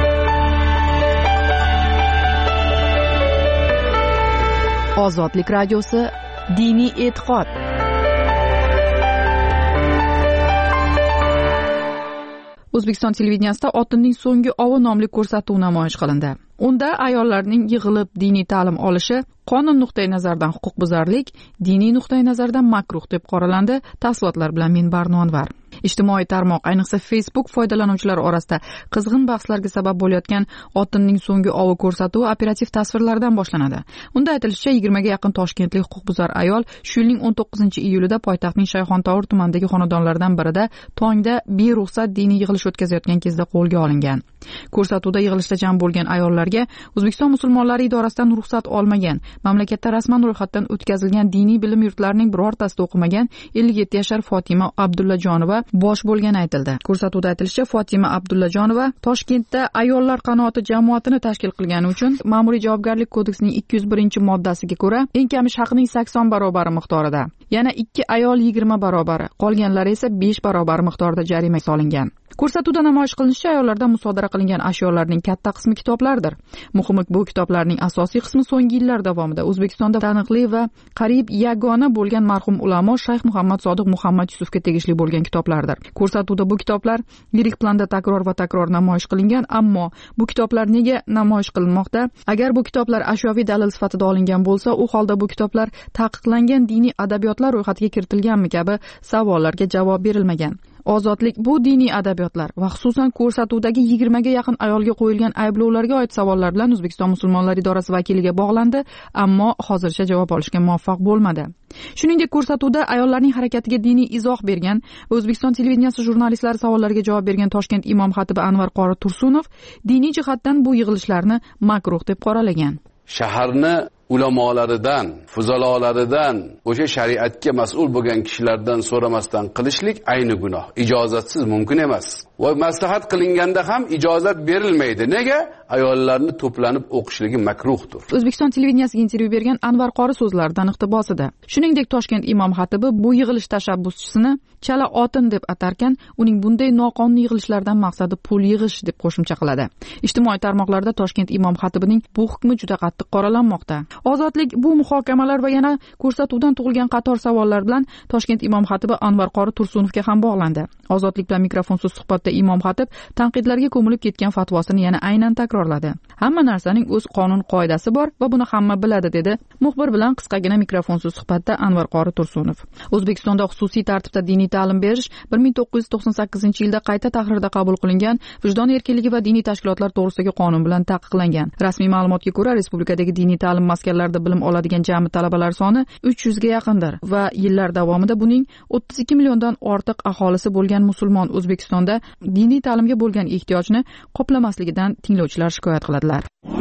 Ozodlik radiosi diniy e'tiqod. O'zbekiston televideniyasida Otinning so'nggi ovi nomli ko'rsatuv namoyish qilindi. Unda ayollarning yig'ilib diniy ta'lim olishi qonun nuqtai nazaridan huquqbuzarlik, diniy nuqtai nazardan makruh deb qoralandi. Tafsilotlar bilan men Barno Anvar. Ijtimoiy tarmoq, ayniqsa Facebook foydalanuvchilari orasida qizg'in bahslarga sabab bo'layotgan Otinning so'nggi ovi ko'rsatuvi operativ tasvirlardan boshlanadi. Unda aytilishicha, yigirmaga yaqin toshkentlik huquqbuzar ayol shu yilning o'n to'qqizinchi iyulida poytaxtning Shayxontohur tumanidagi xonadonlardan birida tongda beruxsat diniy yig'ilish o'tkazayotgan kezda qo'lga olingan. Ko'rsatuvda yig'ilishda jam bo'lgan ayollarga O'zbekiston musulmonlari idorasidan ruxsat olmagan, mamlakatda rasman ro'yxatdan o'tkazilgan diniy bilim yurtlarining birortasida o'qimagan ellik yetti yashar Fotima Abdullajonova bosh bo'lgani aytildi. Ko'rsatuvda aytilishicha, Fotima Abdullajonova Toshkentda ayollar qanoati jamoatini tashkil qilgani uchun Ma'muriy javobgarlik kodeksining ikki yuz birinchi moddasiga ko'ra eng kami haqning sakson barobar miqdorida, yana ikki ayol yigirma barobari, qolganlari esa besh barobar miqdorida jarima solingan. Ko'rsatuvda namoyish qilinishicha, ayollardan musodara qilingan ashyolarning katta qismi kitoblardir. Muhimi, bu kitoblarning asosiy qismi so'nggi yillar davomida O'zbekistonda taniqli va qariyb yagona bo'lgan marhum ulamo Shayx Muhammad Sodiq Muhammad Yusufga tegishli bo'lgan kitoblardir. Ko'rsatuvda bu kitoblar yirik planda takror va takror namoyish qilingan, ammo bu kitoblar nega namoyish qilinmoqda? Agar bu kitoblar ashyoviy dalil sifatida olingan bo'lsa, u holda bu kitoblar taqiqlangan diniy adabiyotlar ro'yxatiga kiritilganmi kabi savollarga javob berilmagan. Ozodlik bu diniy adabiyotlar va xususan ko'rsatuvdagi yigirmaga yaqin ayolga qo'yilgan ayblovlarga oid savollar bilan O'zbekiston musulmonlari idorasi vakiliga bog'landi, ammo hozircha javob olishga muvaffaq bo'lmadi. Shuningdek, ko'rsatuvda ayollarning harakatiga diniy izoh bergan va O'zbekiston televideniyasi jurnalistlari savollariga javob bergan Toshkent imom xatibi Anvar qori Tursunov diniy jihatdan bu yig'ilishlarni makruh deb qoralagan. Shaharni ulamolaridan, fuzalolaridan, o'sha shariatga mas'ul bo'lgan kishilardan so'ramasdan qilishlik ayni gunoh. Ijozatsiz mumkin emas. Va maslahat qilinganda ham ijozat berilmaydi. Nega? Ayollarni to'planib o'qishligi makruhdir. O'zbekiston televideniyasiga intervyu bergan Anvar qori so'zlaridan iqtibosida. Shuningdek, Toshkent imom xatibi bu yig'ilish tashabbuschisini chala otin deb atarkan, uning bunday noqonuniy yig'ilishlardan maqsadi pul yig'ish deb qo'shimcha qiladi. Ijtimoiy tarmoqlarda Toshkent imom xatibining bu hukmi juda qattiq qoralanmoqda. Ozodlik bu muhokamalar va yana ko'rsatuvdan tug'ilgan qator savollar bilan Toshkent imom xatibi Anvar qori Tursunovga ham bog'landi. Ozodlik bilan mikrofonsiz suhbatda imom xatib tanqidlarga ko'milib ketgan fatvosini yana aynan takrorladi. Hamma narsaning o'z qonun qoidasi bor va buni hamma biladi, dedi muxbir bilan qisqagina mikrofonsiz suhbatda Anvar qori Tursunov. O'zbekistonda xususiy tartibda diniy ta'lim berish bir ming to'qqiz yuz to'qson sakkizinchi yilda qayta tahrirda qabul qilingan Vijdon erkinligi va diniy tashkilotlar to'g'risidagi qonun bilan taqiqlangan. Rasmiy ma'lumotga ko'ra, respublikadagi diniy ta'lim maskanlarida bilim oladigan jami talabalar soni uch yuzga yaqindir va yillar davomida buning o'ttiz ikki milliondan ortiq aholisi bo'lgan musulmon O'zbekistonda diniy ta'limga bo'lgan ehtiyojni qoplamasligidan tinglovchilar shikoyat qiladilar.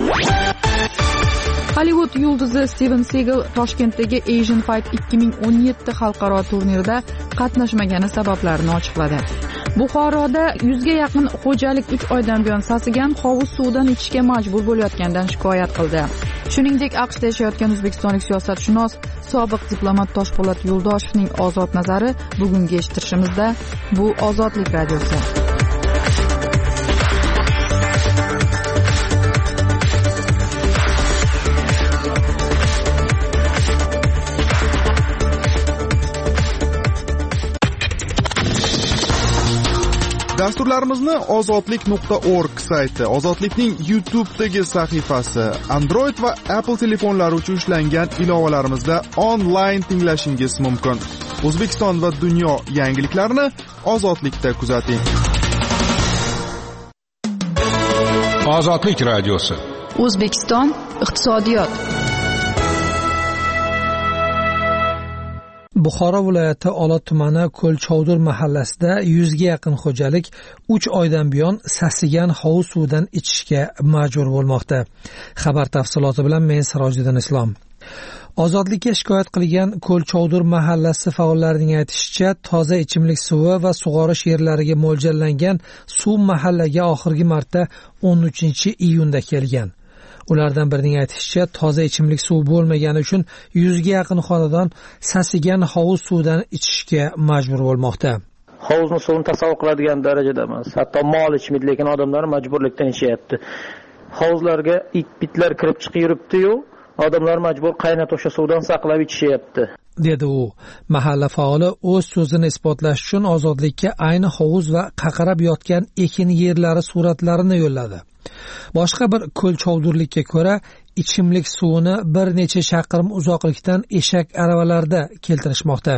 Hollywood yulduzi Steven Seagal Toshkentdagi Asian Fight ikki ming o'n yetti xalqaro turnirida qatnashmagani sabablarini ochiqladi. Buxoroda yuzga yaqin xo'jalik uch oydan buyon sasigan hovuz suvidan ichishga majbur bo'layotgandan shikoyat qildi. Shuningdek, AQShda yashayotgan o'zbekistonlik siyosatshunos, sobiq diplomat Toshpo'lat Yo'ldoshevning ozod nazari bugungi eshittirishimizda bu Ozodlik radiosi. Dasturlarimizni ozodlik nuqta org sayti, Ozodlikning YouTube'dagi sahifasi, Android va Apple telefonlari uchun ishlangan ilovalarimizda onlayn tinglashingiz mumkin. O'zbekiston va dunyo yangiliklarini Ozodlikda kuzating. Ozodlik radiosi. O'zbekiston iqtisodiyot. Buxoro viloyati Olot tumani Ko'lchovdur mahallasida yuzga yaqin xo'jalik uch oydan buyon sasigan hovuz suvidan ichishga majbur bo'lmoqda. Xabar tafsiloti bilan men Sirojiddin Islom. Ozodlikka shikoyat qilgan Ko'lchovdur mahallasi faollarining aytishicha, toza ichimlik suvi va sug'orish yerlariga mo'ljallangan suv mahallaga oxirgi marta o'n uchinchi iyunda kelgan. Ulardan birining aytishicha, toza ichimlik suv bo'lmagani uchun yuzga yaqin xonadon sasigan hovuz suvidan ichishga majbur bo'lmoqda. Hovuzni suvini tasavvur qiladigan darajada emas. Hatto mol ichmaydi, lekin odamlar majburlikdan ichyapti. Hovuzlarga it-bitlar kirib chiqib yuribdi-yu, odamlar majbur qaynat o'sha suvdan saqlab ichishyapti, dedi u. Mahalla faoli o'z so'zini isbotlash uchun Ozodlikka ayni hovuz va qaqarab yotgan ekin yerlari suratlarini yo'lladi. Boshqa bir Ko'lchovdurlikka ko'ra, ichimlik suvini bir necha chaqirim uzoqlikdan eshak aravalarda keltirishmoqda.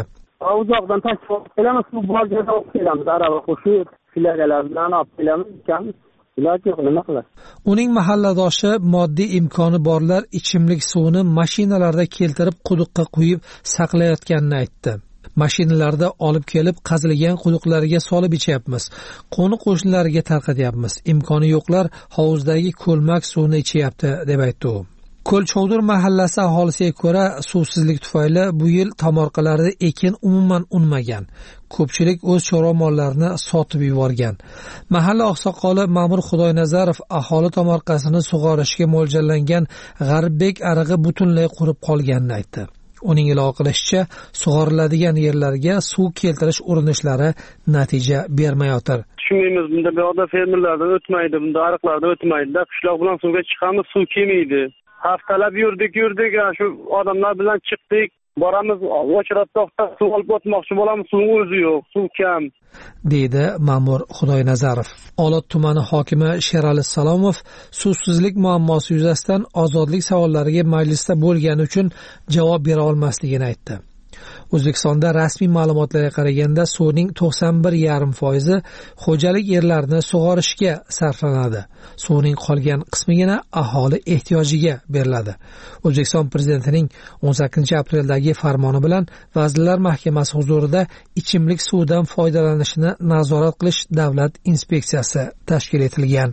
uzoqdan taklif qilamiz, bu bozorda olib kelamiz, arava qo'shib, filagalar bilan olib kelamiz, ikamiz. Iloji yo'q, nima qilamiz? Uning mahalladoshi moddiy imkoni borlar ichimlik suvini mashinalarda keltirib quduqqa quyib saqlayotganini aytdi. Mashinalarda olib kelib qazilgan quduqlarga solib ichyapmiz. Qo'ni qo'shnilarga tarqatyapmiz. Imkoni yo'qlar hovuzdagi ko'lmak suvni ichyapti, deb aytdi u. Ko'lchovdur mahallasi aholisiga ko'ra, suvsizlik tufayli bu yil tomorqalarda ekin umuman unmagan. Ko'pchilik o'z chorva mollarini sotib yuborgan. Mahalla oqsoqoli Ma'mur Xudoynazarov aholi tomorqasini sug'orishga mo'ljallangan G'arbbek arig'i butunlay qurib qolganini aytdi. Uning ilova qilishicha, sug'oriladigan yerlarga suv keltirish urinishlari natija bermayotir. Tushunmaymiz, bunda bu yoqda fermerlardan o'tmaydi, bunda ariqlardan o'tmaydi. Qishloq bilan suvga chiqamiz, suv kelmaydi. Haftalab yurdik, yurdik, shu odamlar bilan chiqdik. Boramiz, o'chiratdoqda suv olib o'tmoqchi bo'lamiz, suvning o'zi yo'q, suv kam, deydi Ma'mur Xudoynazarov. Olot tumani hokimi Sherali Salomov suvsizlik muammosi yuzasidan ozodlik savollariga majlisda bo'lgani uchun javob bera olmasligini aytdi. O'zbekistonda rasmiy ma'lumotlarga qaraganda suvning to'qson bir yarim foizi xo'jalik yerlarini sug'orishga sarflanadi. Suvning qolgan qismigina aholi ehtiyojiga beriladi. O'zbekiston prezidentining o'n sakkizinchi apreldagi farmoni bilan Vazirlar Mahkamasi huzurida ichimlik suvidan foydalanishni nazorat qilish davlat inspeksiyasi tashkil etilgan.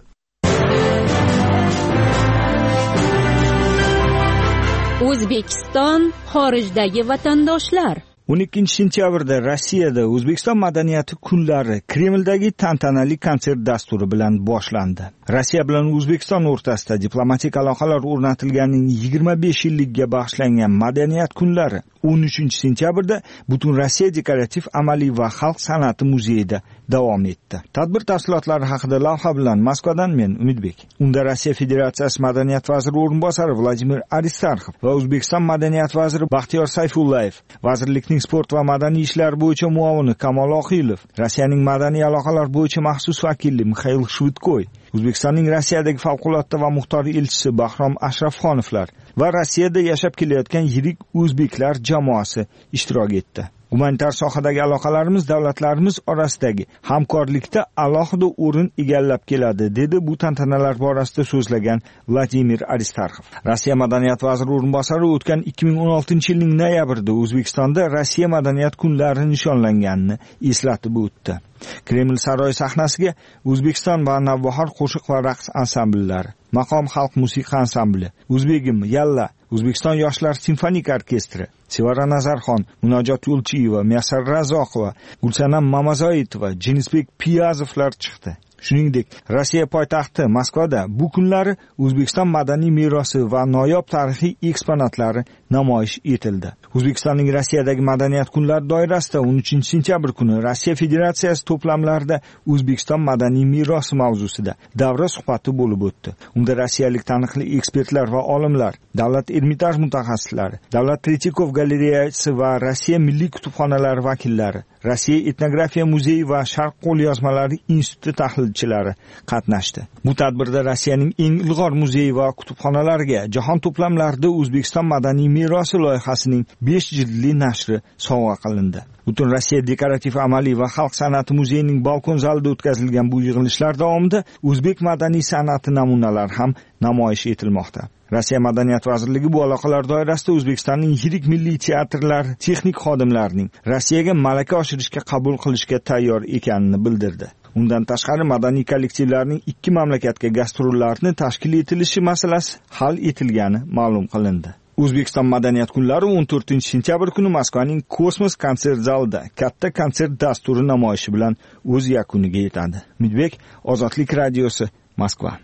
O'zbekiston xorijdagi vatandoshlar. o'n ikkinchi sentyabrda Rossiyada O'zbekiston madaniyati kunlari Kremldagi tantanali konsert dasturi bilan boshlandi. Rossiya bilan O'zbekiston o'rtasida diplomatik aloqalar o'rnatilganining yigirma besh yilligiga bag'ishlangan madaniyat kunlari o'n uchinchi sentyabrda butun Rossiya dekorativ amaliy va xalq san'ati muzeyida davom etdi. Tadbir tafsilotlari haqida lavha bilan Moskvadan men Umidbek. Unda Rossiya Federatsiyasi madaniyat vaziri o'rinbosari Vladimir Aristarxov va O'zbekiston madaniyat vaziri Baxtiyor Sayfullayev, vazirlikning sport va madaniy ishlar bo'yicha muavini Kamol Oqilov, Rossiyaning madaniy aloqalar bo'yicha maxsus vakili Mixail Shvitkoy, O'zbekistonning Rossiyadagi favqulodda va muxtor elchisi Bahrom Ashrafxonovlar va Rossiyada yashab kelayotgan yirik o'zbeklar jamoasi ishtirok etdi. Humanitar sohadagi aloqalarimiz davlatlarimiz orasidagi hamkorlikda alohida o'rin egallab keladi, dedi bu tantanalar borasida so'zlagan Vladimir Aristarxov. Rossiya madaniyat vaziri o'rinbosari o'tgan ikki ming o'n oltinchi yilning noyabrida O'zbekistonda Rossiya madaniyat kunlari nishonlanganini eslatib o'tdi. Kreml saroyi sahnasiga O'zbekiston va Navbahor qo'shiq va raqs ansambllari, Maqom xalq musiqa ansambli, O'zbegim Yalla, O'zbekiston yoshlar simfonik orkestri, Sevara Nazarxon, Munojot Yo'lchiyeva, Muyassar Razoqova, Gulsanam Mamazoitova, Jenisbek Piyazovlar chiqdi. Shuningdek, Rossiya poytaxti Moskvada bu kunlari O'zbekiston madaniy merosi va noyob tarixiy eksponatlari namoyish etildi. O'zbekistonning Rossiyadagi madaniyat kunlari doirasida o'n uchinchi sentyabr kuni Rossiya Federatsiyasi to'plamlarida O'zbekiston madaniy merosi mavzusida davra suhbati bo'lib o'tdi. Unda rossiyalik taniqli ekspertlar va olimlar, davlat Ermitaj mutaxassislari, davlat Tretyakov galereyasi va Rossiya milliy kutubxonalari vakillari, Rossiya etnografiya muzeyi va Sharq qo'lyozmalari instituti tahlilchilari qatnashdi. Bu tadbirda Rossiyaning eng ilg'or muzeyi va kutubxonalariga jahon to'plamlarida O'zbekiston madaniy merosi loyihasining besh jildli nashri sovg'a qilindi. Butun Rossiya dekorativ amaliy va xalq san'ati muzeyining balkon zalida o'tkazilgan bu yig'ilishlar davomida o'zbek madaniy san'ati namunalari ham namoyish etilmoqda. Rossiya madaniyat vazirligi bu aloqalar doirasida O'zbekistonning yirik milliy teatrlar texnik xodimlarining Rossiyaga malaka oshirishga qabul qilishga tayyor ekanini bildirdi. Undan tashqari madaniy kollektivlarning ikki mamlakatga gastrollarini tashkil etilishi masalasi hal etilgani ma'lum qilindi. O'zbekiston madaniyat kunlari o'n to'rtinchi sentyabr kuni Moskvaning Kosmos konsert zalida katta konsert dasturi namoyishi bilan o'z yakuniga yetadi. Umidbek, Ozodlik radiosi, Moskva.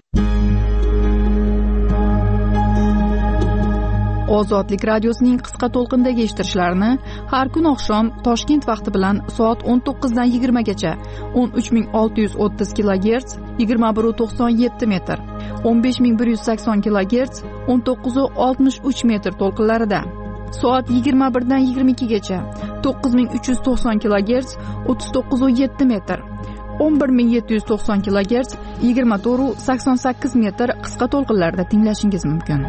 Ozodlik radiosining qisqa to'lqindagi eshittirishlarini har kun oqshom Toshkent vaqti bilan soat o'n to'qqizdan yigirmagacha o'n uch ming olti yuz o'ttiz kilogerts yigirma bir nuqta to'qson yetti metr, o'n besh ming bir yuz sakson kilogerts o'n to'qqiz nuqta oltmish uch metr to'lqinlarida, soat yigirma birdan yigirma ikkigacha to'qqiz ming uch yuz to'qson kilogerts o'ttiz to'qqiz nuqta yetti metr, o'n bir ming yetti yuz to'qson kilogerts yigirma to'rt nuqta sakson sakkiz metr qisqa to'lqinlarda tinglashingiz mumkin.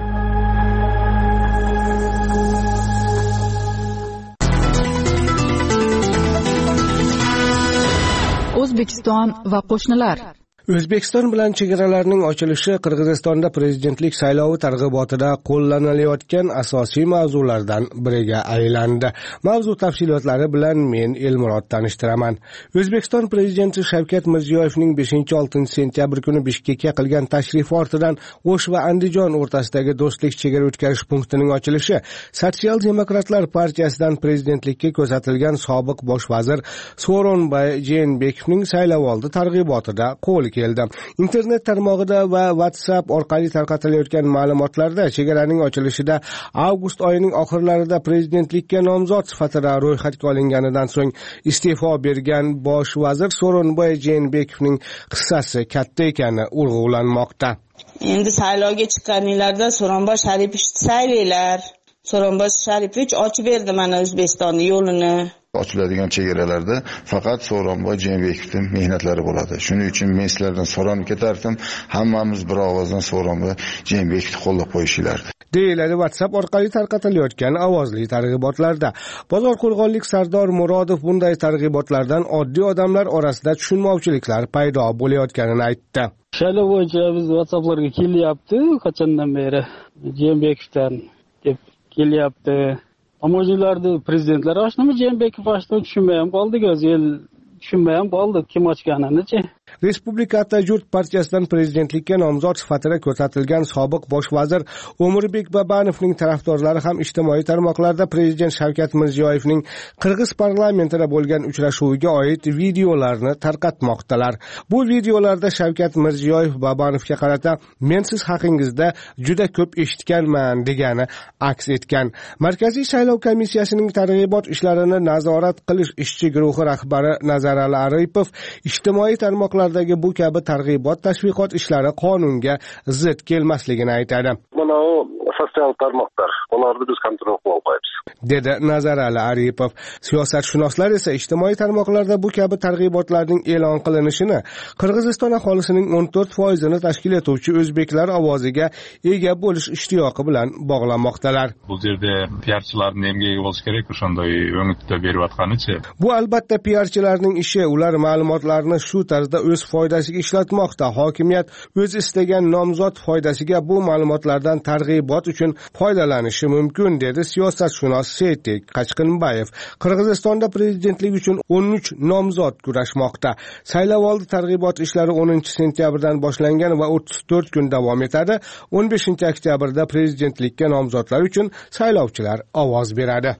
O'zbekiston va qo'shnilar. O'zbekiston bilan chegaralarning ochilishi Qirg'izistonda prezidentlik saylovi targ'ibotida qo'llanilayotgan asosiy mavzulardan biriga aylandi. Mavzu tafsilotlari bilan men Elmurod tanishtiraman. O'zbekiston prezidenti Shavkat Mirziyoyevning beshinchi oltinchi sentyabr kuni Bishkekka qilgan tashrifi ortidan O'sh va Andijon o'rtasidagi do'stlik chegara o'tkazish punktining ochilishi Sotsial demokratlar partiyasidan prezidentlikka ko'rsatilgan sobiq bosh vazir Sooronbay Jeenbekovning saylovoldi targ'ibotida qo'l keldi. Internet tarmog'ida va WhatsApp orqali tarqatilayotgan ma'lumotlarda chegaraning ochilishida avgust oyining oxirlarida prezidentlikka nomzod sifatida ro'yxatga olinganidan so'ng iste'fo bergan bosh vazir Sooronbay Jeenbekovning hissasi katta ekani urg'ulanmoqda. Endi saylovga chiqqaninglarda Sooronbay Sharipovich saylanglar. Sooronbay Sharipovich ochib berdi mana O'zbekistonning yo'lini. Ochiladigan chegaralarda faqat Sooronbay Jeenbekovning mehnatlari bo'ladi. Shuning uchun men sizlardan so'rab ketardim, hammamiz bir ovozdan Sooronbay Jeenbekovni qo'llab qo'yishinglar. deyiladi WhatsApp orqali tarqatilayotgan ovozli targ'ibotlarda. Bozor qo'rg'onlik Sardor Murodov bunday targ'ibotlardan oddiy odamlar orasida tushunmovchiliklar paydo bo'layotganini aytdi. Saylov bo'yicha biz WhatsApplarga kelyapti, qachondan beri Jeenbekovdan deb kelyapti. Ammo'jilarni prezidentlar oshnimi Jeenbekov oshnimi tushunmay ham qoldik, o'zi el tushunmay ham qoldi kim ochganini-chi. Respublika Atajurt partiyasidan prezidentlikka nomzod sifatida ko'rsatilgan sobiq bosh vazir O'mirbek Babanovning tarafdorlari ham ijtimoiy tarmoqlarda prezident Shavkat Mirziyoyevning Qirg'iz parlamentida bo'lgan uchrashuviga oid videolarni tarqatmoqdalar. Bu videolarda Shavkat Mirziyoyev Babanovga qarata "Men siz haqingizda juda ko'p eshitganman" degani aks etgan. Markaziy saylov komissiyasining targ'ibot ishlarini nazorat qilish ishchi guruhi rahbari Nazarali Aripov ijtimoiy tarmoqlarda bu kabi targ'ibot tashviqot ishlari qonunga zid kelmasligini aytadi. Mana u sotsial tarmoqlar, ularni biz kontrol qila olmaymiz, dedi Nazarali Aripov. Siyosatshunoslar esa ijtimoiy tarmoqlarda bu kabi targ'ibotlarning e'lon qilinishini Qirg'iziston aholisining o'n to'rt foizini tashkil etuvchi o'zbeklar ovoziga ega bo'lish ishtiyoqi bilan bog'lamoqdalar. Bu yerda piarchilarning emgagi bo'lish kerak, o'shanday o'ngitda berayotganicha. Bu albatta piarchilarning ishi, ular ma'lumotlarni shu tarzda o'z foydasiga ishlatmoqda. Hokimiyat o'z istagan nomzod foydasiga bu ma'lumotlardan targ'ibot uchun foydalanishi mumkin, dedi siyosatshunos Seytek Qachqinbayev. Qirg'izistonda prezidentlik uchun o'n uch nomzod kurashmoqda. Saylovoldi targ'ibot ishlari o'ninchi sentyabrdan boshlangan va o'ttiz to'rt kun davom etadi. o'n beshinchi oktyabrda prezidentlikka nomzodlar uchun saylovchilar ovoz beradi.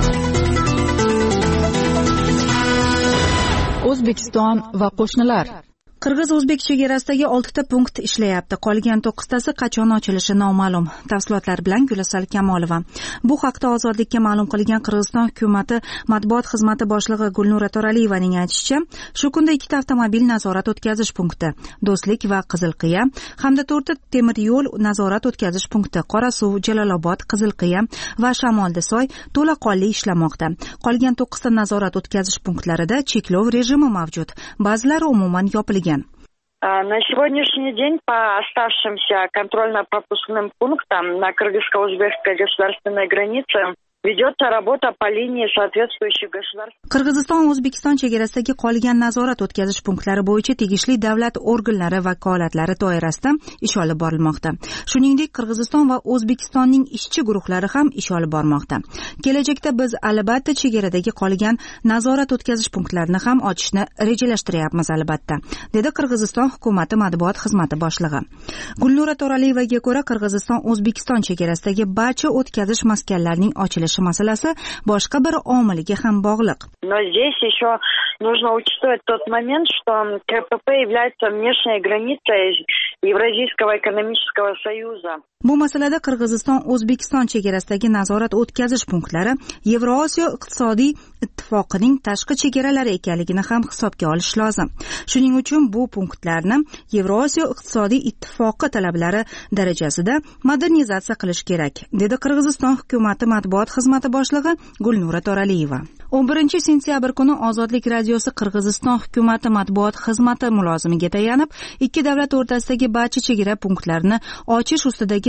O'zbekiston va qo'shnilar. Qirg'iz-o'zbek chegarasidagi oltita punkt ishlayapti. Qolgan to'qqiztasi qachon ochilishi noma'lum. Tafsilotlar bilan Gulasal Kamolova. Bu haqda Ozodlikka ma'lum qilgan Qirg'iziston hukumati matbuot xizmati boshlig'i Gulnura To'raliyevaning aytishicha, shu kunda ikkita avtomobil nazorat o'tkazish punkti, Do'stlik va Qizilqiya, hamda to'rtta temir yo'l nazorat o'tkazish punkti, Qorasuv, Jalolobod, Qizilqiya va Shamoldisoy to'laqonli ishlamoqda. Qolgan to'qqizta nazorat o'tkazish punktlarida cheklov rejimi mavjud. Ba'zilari umuman yopilgan. На сегодняшний день по оставшимся контрольно-пропускным пунктам на кыргызско-узбекской государственной границе ведется работа по линии соответствующих государств. Qirg'iziston O'zbekiston chegarasidagi qolgan nazorat o'tkazish punktlari bo'yicha tegishli davlat organlari vakolatlari doirasida ish olib borilmoqda. Shuningdek, Qirg'iziston va O'zbekistonning ishchi guruhlari ham ish olib bormoqda. Kelajakda biz albatta chegaradagi qolgan nazorat o'tkazish punktlarini ham ochishni rejalashtiryapmiz albatta, dedi Qirg'iziston hukumati matbuot xizmati boshlig'i. Gulnura To'raliyevaga ko'ra, Qirg'iziston O'zbekiston chegarasidagi barcha o'tkazish maskanlarining ochilishi masalasi boshqa bir omiliga ham bog'liq. Но здесь еще нужно учитывать тот момент, что КПП является внешней границей Евразийского экономического союза. Bu masalada Qirg'iziston O'zbekiston chegarasidagi nazorat o'tkazish punktlari Yevrosiyo iqtisodiy ittifoqining tashqi chegaralari ekanligini ham hisobga olish lozim. Shuning uchun bu punktlarni Yevrosiyo iqtisodiy ittifoqi talablari darajasida modernizatsiya qilish kerak, dedi Qirg'iziston hukumati matbuot xizmati boshlig'i Gulnura To'raliyeva. o'n birinchi sentyabr kuni Ozodlik radiosi Qirg'iziston hukumati matbuot xizmati mulozimiga tayanib, ikki davlat o'rtasidagi barcha chegara punktlarini ochish ustidagi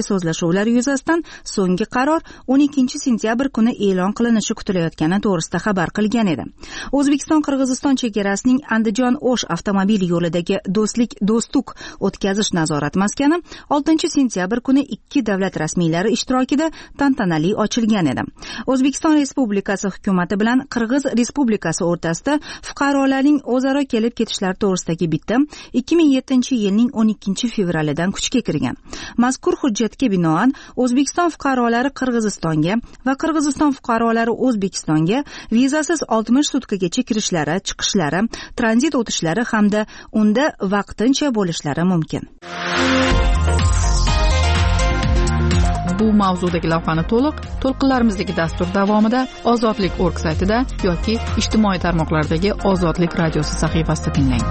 dastlabki so'zlashuvlar yuzasidan so'nggi qaror o'n ikkinchi sentyabr kuni e'lon qilinishi kutilayotgani to'g'risida xabar qilgan edi. O'zbekiston Qirg'iziston chegarasining Andijon-O'sh avtomobil yo'lidagi Do'stlik Do'stuk o'tkazish nazorat maskani oltinchi sentyabr kuni ikki davlat rasmiylari ishtirokida tantanali ochilgan edi. O'zbekiston Respublikasi hukumati bilan Qirg'iz Respublikasi o'rtasida fuqarolarning o'zaro kelib ketishlari to'g'risidagi bitim ikki ming yettinchi yilning o'n ikkinchi fevralidan kuchga kirgan. Mazkur hujjatga binoan O'zbekiston fuqarolari Qirg'izistonga va Qirg'iziston fuqarolari O'zbekistonga vizasiz oltmish sutkagacha kirishlari, chiqishlari, tranzit o'tishlari hamda unda vaqtincha bo'lishlari mumkin. Bu mavzudagi lavhani to'liq to'lqinlarimizdagi dastur davomida ozodlik org saytida yoki ijtimoiy tarmoqlardagi Ozodlik radiosi sahifasida tinglang.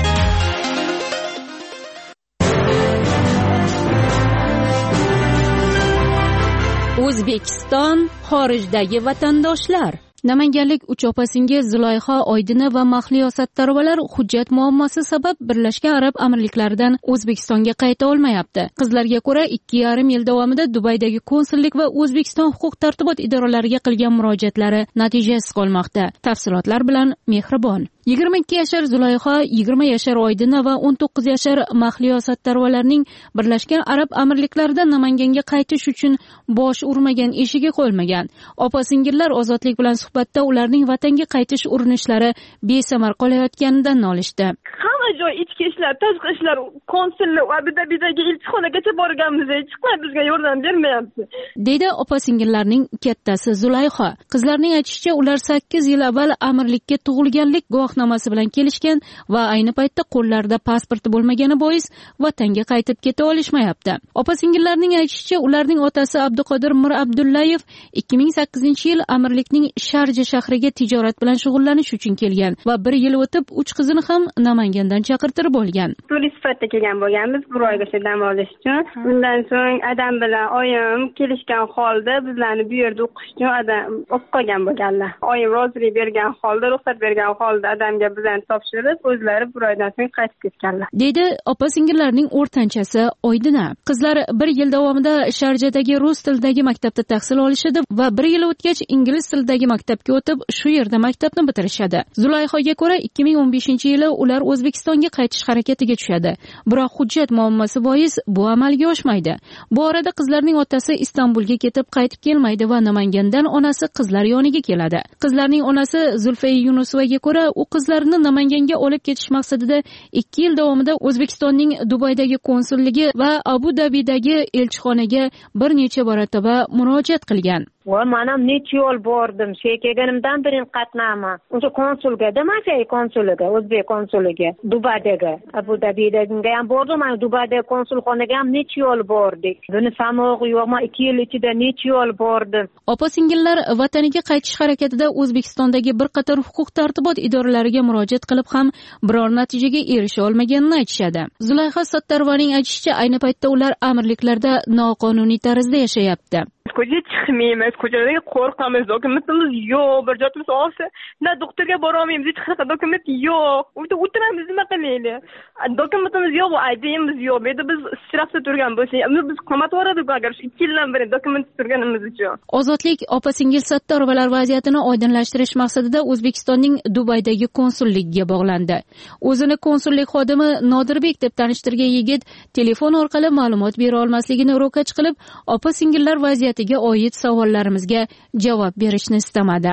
O'zbekiston xorijdagi vatandoshlar. Namanganlik uch opa-singil Zulayho Oydina va Mahliyo Sattarovanar hujjat muammosi sabab Birlashgan Arab Amirliklaridan O'zbekistonga qayta olmayapti. Qizlarga ko'ra ikki yarim yil davomida Dubaydagi konsullik va O'zbekiston huquq-tartibot idoralariga qilgan murojaatlari natijasiz qolmoqda. Tafsilotlar bilan Mehribon. yigirma ikki yashar Zulayho, yigirma yashar Oydina va o'n to'qqiz yashar Mahliyo Sattarovanarning Birlashgan Arab Amirliklaridan Namanganga qaytish uchun bosh urmagan eshigi qo'yilmagan. Opa-singillar Ozodlik bilan suhbatda ularning vatanga qaytish urinishlari besamar qolayotganidan nolishdi. Hamma joy ichki ishlar, tashqi ishlar, konsullik, Abu Dabidagi elchixonagacha borganmiz, hech qanday bizga yordam bermayapti. Deydi opa-singillarning kattasi Zulayho. Qizlarning aytishicha, ular sakkiz yil avval amirlikka tug'ilganlik guvohnomasi bilan kelishgan va ayni paytda qo'llarida pasporti bo'lmagani bois vatanga qaytib keta olishmayapti. Opa-singillarning aytishicha, ularning otasi Abduqodir Mir Abdullayev ikki ming sakkizinchi yil amirlikning Sharja shahriga tijorat bilan shug'ullanish uchun kelgan va bir yil o'tib uch qizini ham Namangandan chaqirtirib olgan. Turist sifatida kelgan bo'lganmiz bir oygacha dam olish uchun. Undan so'ng adam bilan oyim kelishgan holda bizlarni bu yerda o'qish uchun adam olib qolgan bo'lganlar. Oyim rozilik bergan holda, ruxsat bergan holda adamga bizlarni topshirib, o'zlari bir oydan so'ng qaytib ketganlar. Deydi opa-singillarning o'rtanchasi Oydina. Qizlar bir yil davomida Sharjadagi rus tilidagi maktabda tahsil olishadi va bir yil o'tgach ingliz tilidagi maktabga o'tib, shu yerda maktabni bitirishadi. Zulayhoga ko'ra ikki ming o'n beshinchi yili ular O'zbekistonga qaytish harakatiga tushadi. Biroq hujjat muammosi bois bu amalga oshmaydi. Bu orada qizlarning otasi Istanbulga ketib qaytib kelmaydi va Namangandan onasi qizlar yoniga keladi. Qizlarning onasi Zulfiya Yunusovaga ko'ra, u qizlarini Namanganga olib ketish maqsadida ikki yil davomida O'zbekistonning Dubaydagi konsulligi va Abu Dabidagi elchixonaga bir necha marotaba murojaat qilgan. Va men ham necha yo'l bordim. Shu kelganimdan beri qatnayman. O'sha konsulga, Damasay konsuliga, O'zbek konsuliga, Dubaydagi, Abu Dabidagi ham bordim. Men Dubaydagi konsulxonaga ham necha yo'l bordik. Buni samog'i yo'q, men ikki yil ichida necha yo'l bordim. Opa-singillar vataniga qaytish harakatida O'zbekistondagi bir qator huquq-tartibot idoralariga murojaat qilib ham biror natijaga erisha olmaganini aytishadi. Zulayho Sattarovaning aytishicha, ayni paytda ular amirliklarda noqonuniy tarzda yashayapti. Ko'chaga chiqmaymiz, ko'chalarga qo'rqamiz, dokumentimiz yo'q, bir joyimiz olsa, na doktorga bora olmaymiz, hech qanaqa dokument yo'q. Uyda o'tiramiz, nima qilaylik? Dokumentimiz yo'q, I D'miz yo'q. Bu yerda biz shtrafda turgan bo'lsak, biz qamat yuboradi-ku agar shu ikki yildan beri dokument turganimiz uchun. Ozodlik opa-singil Sattarovanar vaziyatini oydinlashtirish maqsadida O'zbekistonning Dubaydagi konsulligiga bog'landi. O'zini konsullik xodimi Nodirbek deb tanishtirgan yigit telefon orqali ma'lumot bera olmasligini ro'kach qilib, opa-singillar vaziyatiga oid savollarimizga javob berishni istamadi.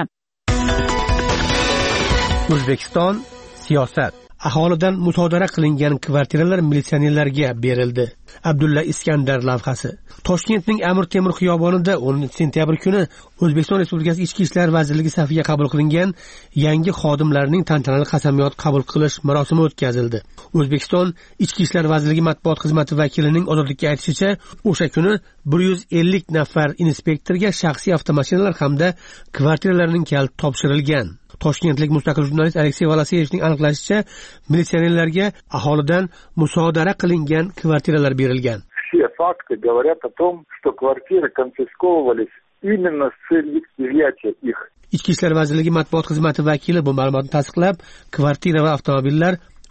O'zbekiston siyosat. Aholidan musodara qilingan kvartiralar militsionerlarga berildi. Abdulla Iskandar lavhasi. Toshkentning Amir Temur xiyobonida o'ninchi sentyabr kuni O'zbekiston Respublikasi Ichki ishlar vazirligi safiga qabul qilingan yangi xodimlarning tantanali qasamyod qabul qilish marosimi o'tkazildi. O'zbekiston Ichki ishlar vazirligi matbuot xizmati vakilining Ozodlikka aytishicha, o'sha kuni bir yuz ellik nafar inspektorga shaxsiy avtomashinalar hamda kvartiralarning kaliti topshirilgan. Toshkentlik mustaqil jurnalist Aleksey Volaseyevning aniqlashicha, militsionerlarga aholidan musodara qilingan kvartiralar berilgan. Все факты говорят о том, что квартиры конфисковывались именно с целью изъятия их. Ichki ishlar vazirligi matbuot xizmati vakili bu ma'lumotni tasdiqlab, kvartira va avtomobillar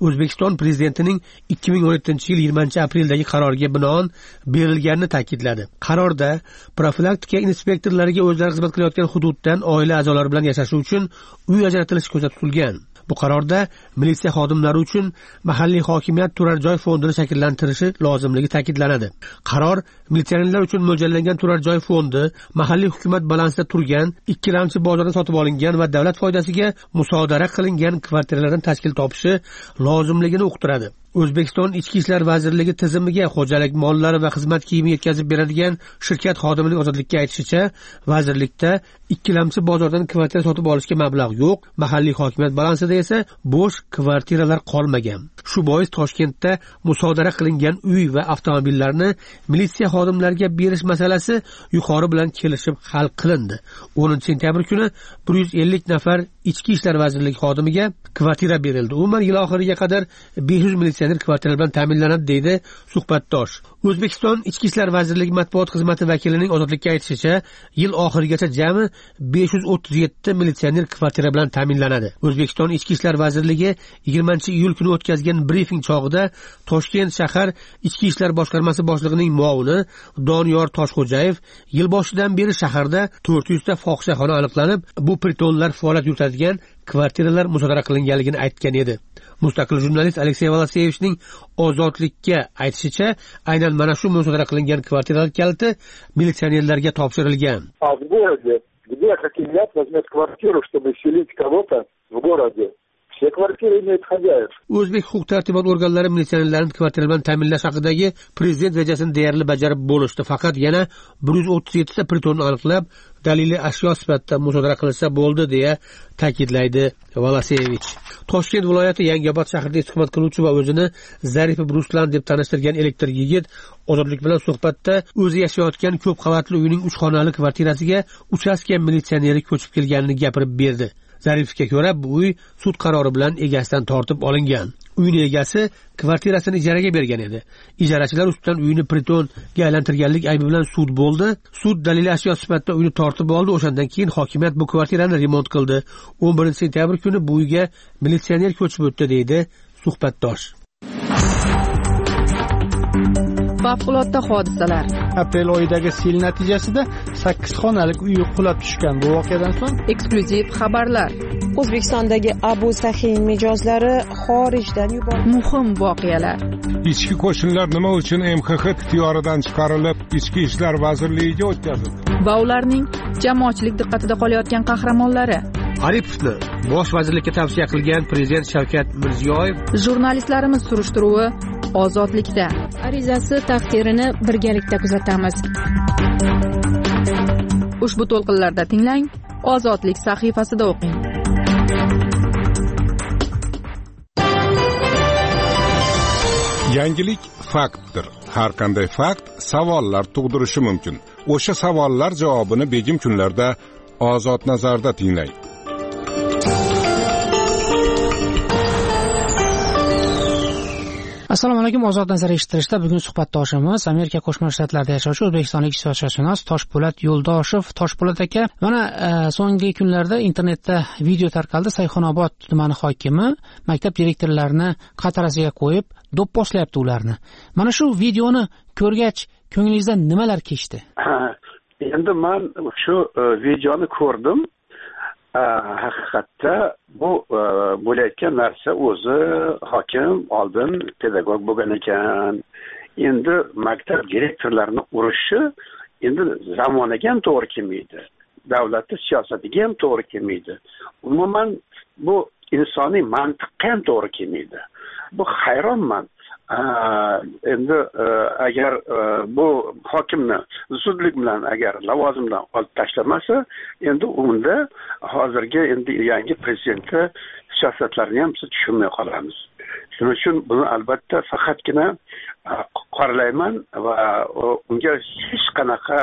O'zbekiston prezidentining ikki ming o'n yettinchi yil yigirmanchi apreldagi qaroriga binoan berilganini ta'kidladi. Qarorda profilaktika inspektorlariga o'zlari xizmat qilayotgan hududdan oila a'zolari bilan yashashi uchun uy ajratilishi ko'zda tutilgan. Bu qarorda militsiya xodimlari uchun mahalliy hokimiyat turar joy fondini shakllantirishi lozimligi ta'kidlanadi. Qaror militsionerlar uchun mo'ljallangan turar joy fondi mahalliy hukumat balansida turgan, ikkilamchi bozordan sotib olingan va davlat foydasiga musodara qilingan kvartiralardan tashkil topishi lozimligini uqtiradi. O'zbekiston Ichki ishlar vazirligi tizimiga xo'jalik mollari va xizmat kiyimi yetkazib beradigan shirkat xodimining ozodlikka aytishicha, vazirlikda ikkilamchi bozordan kvartira sotib olishga mablag' yo'q, mahalliy hokimiyat balansida esa bo'sh kvartiralar qolmagan. Shu bois Toshkentda musodara qilingan uy va avtomobillarni militsiya xodimlariga berish masalasi yuqori bilan kelishib hal qilindi. o'ninchi sentyabr kuni bir yuz ellik nafar Ichki ishlar vazirligi xodimiga kvartira berildi. Umuman yil oxiriga qadar besh yuz militsioner kvartira bilan ta'minlanadi, deydi suhbatdosh. O'zbekiston Ichki ishlar vazirligi matbuot xizmati vakilining ozodlikka aytishicha, yil oxirigacha jami besh yuz o'ttiz yetti militsioner kvartira bilan ta'minlanadi. O'zbekiston Ichki ishlar vazirligi yigirmanchi iyul kuni o'tkazgan brifing chog'ida Toshkent shahar Ichki ishlar boshqarmasi boshlig'ining muovini Doniyor Toshxo'jayev yil boshidan beri shaharda to'rt yuz ta fohishaxona aniqlanib, bu pritonlar faoliyat yuritadigan kvartiralar musodara qilinganligini aytgan edi. Mustaqil jurnalist Aleksey Voloseyevichning ozodlikka aytishicha, aynan mana shu musodara qilingan kvartiralar kaliti militsionerlarga topshirilgan. А в городе, где хакимият возьмет квартиру, чтобы селить кого-то в городе? Все квартиры имеют хозяев. O'zbek huquq-tartibot organlari militsionerlarni kvartira bilan ta'minlash haqidagi prezident rejasini deyarli bajarib bo'lishdi. Faqat yana bir yuz o'ttiz yetti ta pritonni aniqlab, daliliy ashyo sifatida musodara qilinsa bo'ldi, deya ta'kidlaydi Voloseyevich. Toshkent viloyati Yangiobod shahrida istiqomat qiluvchi va o'zini Zaripov Ruslan deb tanishtirgan elektr yigit ozodlik bilan suhbatda o'zi yashayotgan ko'p qavatli uyning uch xonali kvartirasiga uchastka militsioneri ko'chib kelganini gapirib berdi. Zaripovga ko'ra, bu uy sud qarori bilan egasidan tortib olingan. Uyning egasi kvartirasini ijaraga bergan edi. Ijarachilar ustidan uyni pritonga aylantirganlik aybi bilan sud bo'ldi. Sud daliliy ashyo sifatida uyni tortib oldi. O'shandan keyin hokimiyat bu kvartirani remont qildi. o'n birinchi sentyabr kuni bu uyga militsioner ko'chib o'tdi, deydi suhbatdosh. Favqulodda hodisalar. Aprel oyidagi sel natijasida sakkiz xonalik uy qulab tushgan. Bu voqeadan so'ng eksklyuziv xabarlar. O'zbekistondagi Abu Sahiy mijozlari xorijdan yuborildi. Muhim voqealar. Ichki qo'shinlar nima uchun M X X ixtiyoridan chiqarilib, Ichki ishlar vazirligiga o'tkazildi? Va ularning jamoatchilik diqqatida qolayotgan qahramonlari. Aripovni bosh vazirlikka tavsiya qilgan prezident Shavkat Mirziyoyev. Jurnalistlarimiz surishtiruvi ozodlikda. Arizasi taqdirini birgalikda kuzatamiz. Ushbu to'lqinlarda tinglang, Ozodlik sahifasida o'qing. Yangilik faktdir. Har qanday fakt savollar tug'dirishi mumkin. O'sha savollar javobini begim kunlarda Ozod nazarda tinglang. Assalomu alaykum. Ozod nazar eshittirishda bugun suhbatdoshimiz Amerika Qo'shma Shtatlarida yashovchi o'zbekistonlik siyosatshunos Toshpo'lat Yo'ldoshev. Toshpo'lat aka, mana e, so'nggi kunlarda internetda video tarqaldi. Sayxunobod tumani hokimi maktab direktorlarini qatarasiga qo'yib do'pposlayapti ularni. Mana shu videoni ko'rgach, ko'nglingizdan nimalar kechdi? Endi men shu videoni ko'rdim. Haqiqatda bu bo'layotgan narsa o'zi hokim oldin pedagog bo'lgan ekan. Endi maktab direktorlarini urishi endi zamoniga ham to'g'ri kelmaydi. Davlatning siyosatiga ham to'g'ri kelmaydi. Umuman bu insoniy mantiqqa ham to'g'ri kelmaydi. Bu hayronman. Endi agar bu hokimni zudlik bilan agar lavozimdan olib tashlamasa, endi unda hozirgi endi yangi prezidentni siyosatlarini ham biz tushunmay qolamiz. Shuning uchun buni albatta faqatgina qoralayman va unga hech qanaqa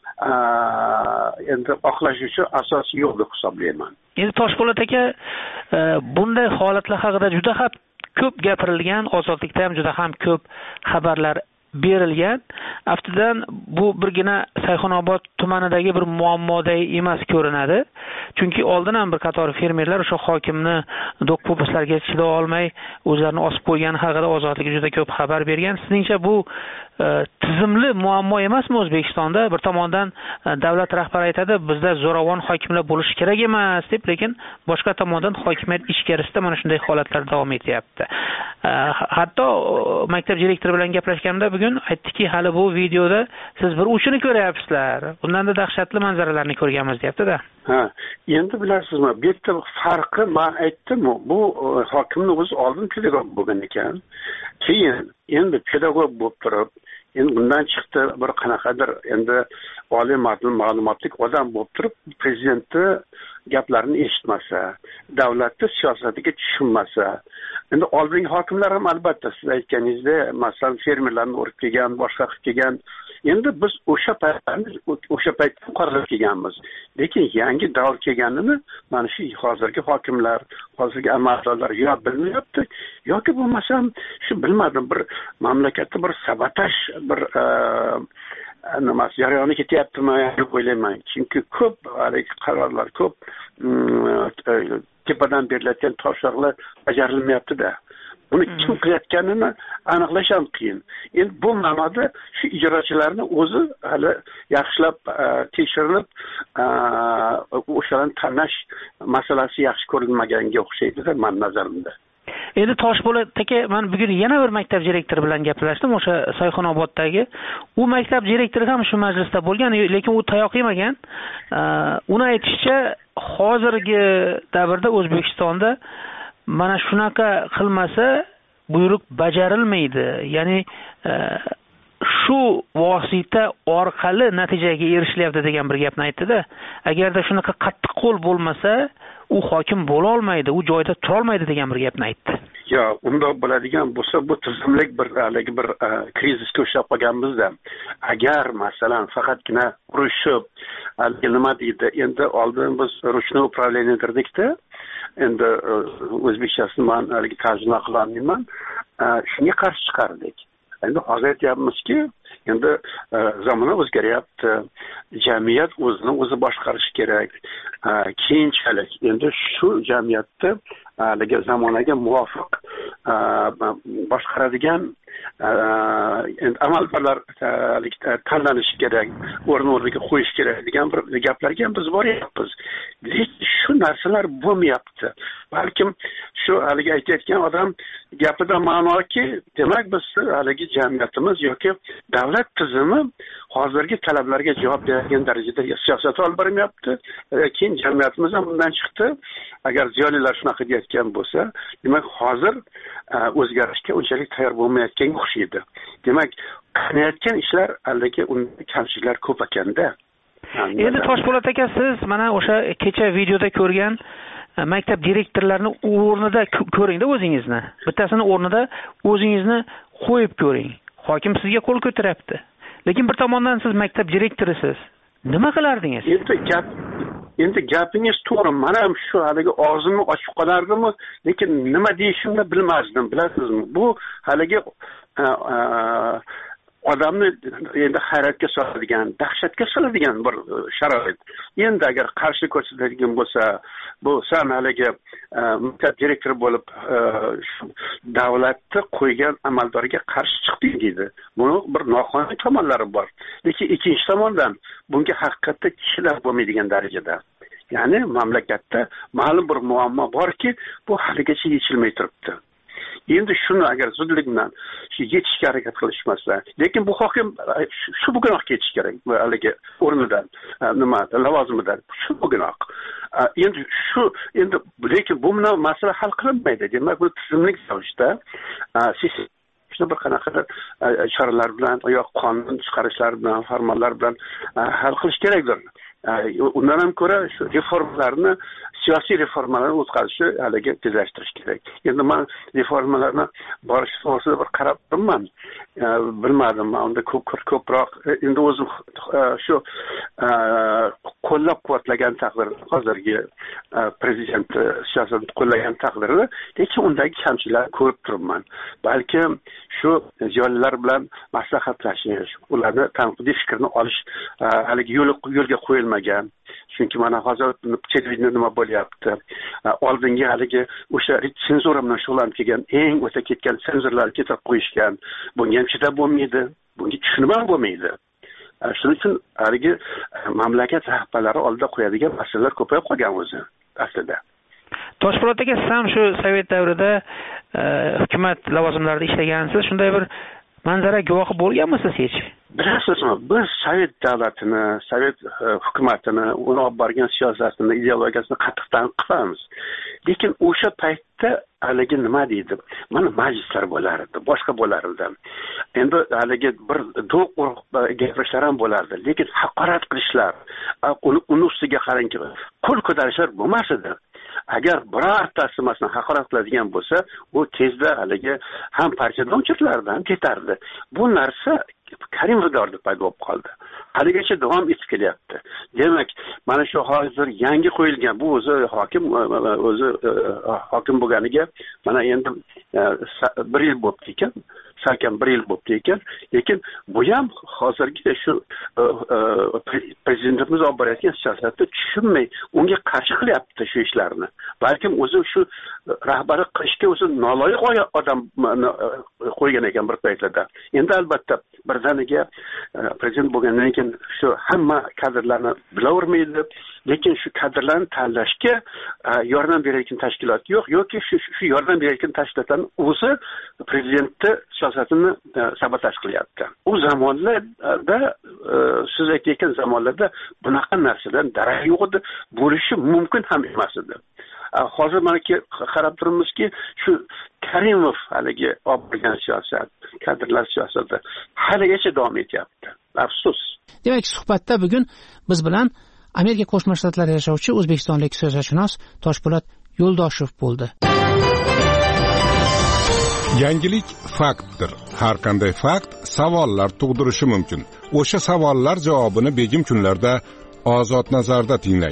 endi oqlash uchun asos yo'q deb hisoblayman. Endi Toshpo'lat aka, bunday holatlar haqida juda ham ko'p gapirilgan, ozodlikda ham juda ham ko'p xabarlar berilgan. Aftidan bu birgina Sayxunobod tumanidagi bir muammoday emas ko'rinadi. chunki oldin ham bir qator fermerlar o'sha hokimni do'q-po'pislarga chiday olmay o'zlarini osib qo'ygani haqida Ozodlikka juda ko'p xabar bergan. Sizningcha bu e, tizimli muammo emasmi O'zbekistonda? Bir tomondan e, davlat rahbari aytadi, bizda zo'ravon hokimlar bo'lishi kerak emas deb, lekin boshqa tomondan hokimiyat ichkarisida mana shunday holatlar davom etyapti. E, hatto maktab direktori bilan gaplashganimda bugun aytdiki, hali bu videoda siz bir uchini ko'ryapsizlar. Bundan-da dahshatli manzaralarni ko'rganmiz deyapti-da. Ha, endi bilasizmi, bu yerda farqi men aytdim, bu hokimning o'zi oldin pedagog bo'lgan ekan. Keyin endi pedagog bo'lib turib, endi bundan chiqdi bir qanaqadir endi oliy ma'lumotli odam bo'lib turib, prezidentni gaplarini eshitmasa, davlatni siyosatiga tushunmasa, endi oldingi hokimlar ham albatta siz aytganingizdek, masalan, fermerlarni urib kelgan, boshqa qilib kelgan. Endi biz o'sha paytlarni o'sha paytda qoralab kelganmiz. Lekin yangi davr kelganini mana shu hozirgi hokimlar, hozirgi amaldorlar yo bilmayapti, yoki bo'lmasam shu bilmadim, bir mamlakatda bir sabotaj, bir nima jarayoni ketyaptimi deb o'ylayman. Chunki ko'p haligi qarorlar, ko'p tepadan berilayotgan topshiriqlar bajarilmayapti-da. Buni kim qilayotganini aniqlash ham qiyin. Endi bu ma'noda shu ijrochilarni o'zi hali yaxshilab tekshirilib, o'shalarni tanlash masalasi yaxshi ko'rilmaganga o'xshaydi-da, men nazarimda. Endi Toshpo'lat aka, men bugun yana bir maktab direktori bilan gaplashdim, o'sha Sayxunoboddagi. U maktab direktori ham shu majlisda bo'lgan, lekin u tayoq yemagan. Uni aytishicha, hozirgi davrda O'zbekistonda mana shunaqa qilmasa buyruq bajarilmaydi. Ya'ni shu vosita orqali natijaga erishilyapti degan bir gapni aytdi-da. Agarda shunaqa qattiq qo'l bo'lmasa, u hokim bo'la olmaydi, u joyda tura olmaydi degan bir gapni aytdi. Yo, undoq bo'ladigan bo'lsa, bu tizimlik bir haligi bir krizisga uchrab qolganmizda. Agar masalan faqatgina urushib, haligi nima deydi, endi oldin biz ruchnoy управление dirdik-da, endi o'zbekchasini men haligi tarjima qilolmayman, shunga qarshi chiqardik. Endi hozir aytyapmizki, endi zamon o'zgaryapti, jamiyat o'zini o'zi boshqarishi kerak. Keyinchalik endi shu jamiyatni haligi zamonaga muvofiq boshqaradigan amaldorlar tanlanishi kerak, o'rn-o'rniga qo'yish kerak degan bir gaplarga ham biz boryapmiz. Lekin shu narsalar bo'lmayapti. Balkim shu haligi aytayotgan odam gapida ma'noki, demak biz haligi jamiyatimiz yoki davlat tizimi hozirgi talablarga javob beradigan darajada siyosat olib bormayapti. Keyin jamiyatimiz ham bundan chiqdi. Agar ziyolilar shunaqa deyotgan bo'lsa, demak hozir o'zgarishga unchalik tayyor bo'lmayotganga o'xshaydi. Demak, qilayotgan ishlar albatta unda kamchiliklar ko'p ekanda. Endi Toshpo'lat aka, siz mana o'sha kecha videoda ko'rgan maktab direktorlarini o'rnida ko'ring-da o'zingizni. Bittasini o'rnida o'zingizni qo'yib ko'ring. Hokim sizga qo'l ko'taryapti. Lekin bir tomondan siz maktab direktorisiz. Nima qilardingiz? Endi gap Endi gapingiz to'g'ri. Men ham shu haligi og'zimni ochib qolardimmi, lekin nima deyishimni bilmasdim, bilasizmi? Bu haligi odamni endi hayratga soladigan, dahshatga soladigan bir sharoit. Endi agar qarshi ko'rsatadigan bo'lsa, bu san haligi maktab direktori bo'lib davlatni qo'ygan amaldorga qarshi chiqding deydi. Buni bir noqonuniy tomonlari bor. Lekin ikkinchi tomondan bunga haqiqatda kishilar bo'lmaydigan darajada. Ya'ni mamlakatda ma'lum bir muammo borki, bu haligacha yechilmay turibdi. Endi shuni agar zudlik bilan shu yechishga harakat qilishmasa, lekin bu hokim shu bugunoq ketish kerak, haligi o'rnidan, nima, lavozimidan, shu bugunoq. Endi shu endi lekin bu bilan masala hal qilinmaydi. Demak, bu tizimlik ravishda siz shuni bir qanaqadir choralar bilan yoki qonun chiqarishlar bilan, farmonlar bilan hal qilish kerakdir. Undan ham ko'ra shu reformalarni siyosiy reformalarni o'tkazishni haligi tezlashtirish kerak. Endi men reformalarni borish to'g'risida bir qarab turibman. Bilmadim, men unda ko'p ko'proq endi o'zim shu qo'llab-quvvatlagan taqdirda, hozirgi prezident siyosatini qo'llagan taqdirda, lekin undagi kamchiliklarni ko'rib turibman. Balkim shu ziyolilar bilan maslahatlashish, ularni tanqidiy fikrni olish haligi yo'lga qo'yilmagan. Chunki mana hozir televideniyada nima bo'lyapti? Oldingi haligi o'sha senzura bilan shug'ullanib kelgan, eng o'ta ketgan senzurlarni keltirib qo'yishgan. Bunga ham chidab bo'lmaydi, bunga tushunib ham bo'lmaydi. Shuning uchun haligi mamlakat rahbarlari oldida qo'yadigan masalalar ko'payib qolgan o'zi aslida. Toshpo'lat aka, siz ham shu Sovet davrida hukumat lavozimlarida ishlagansiz. Shunday bir manzara guvohi bo'lganmisiz hech? Bilasizmi, biz Sovet davlatini, Sovet hukumatini, uni olib borgan siyosatini, ideologiyasini qattiq tanqid qilamiz. Lekin o'sha paytda haligi nima deydi? Mana majlislar bo'lardi, boshqa bo'lardi. Endi haligi bir do'q urib gapirishlar ham bo'lardi, lekin haqorat qilishlar, uni ustiga qarangki, qo'l ko'tarishlar bo'lmas edi. Agar birortasi masalan haqorat qiladigan bo'lsa, u tezda haligi ham partiyadan o'chirilardi, ham ketardi. Bu narsa Karimov davrida paydo bo'lib qoldi. Haligacha davom etib kelyapti. Demak, mana shu hozir yangi qo'yilgan bu o'zi hokim o'zi hokim bo'lganiga mana endi bir yil bo'libdi ekan, salkam bir yil bo'libdi ekan, lekin bu ham hozirgi shu prezidentimiz olib borayotgan siyosatni tushunmay, unga qarshi qilyapti shu ishlarni. Balkim o'zi shu rahbari qilishga o'zi noloyiq odam qo'ygan ekan bir paytlarda. Endi albatta birdaniga prezident bo'lgandan keyin shu hamma kadrlarni bilavermaydi, lekin shu kadrlarni tanlashga yordam berayotgan tashkilot yo'q yoki shu shu yordam berayotgan tashkilotlarning o'zi prezidentni siyosatini sabotaj qilyapti. U zamonlarda siz aytayotgan zamonlarda bunaqa narsadan darak yo'q edi, bo'lishi mumkin ham emas edi. Hozir mana qarab turamizki, shu Karimov haligi olib borgan siyosat, kadrlar siyosati haligacha davom etyapti. Afsus. Demak, suhbatda bugun biz bilan Amerika Qo'shma Shtatlarida yashovchi o'zbekistonlik siyosatshunos Toshpo'lat Yo'ldoshev bo'ldi. Yangilik faktdir. Har qanday fakt savollar tug'dirishi mumkin. O'sha savollar javobini begim kunlarda Ozod nazarda tinglang.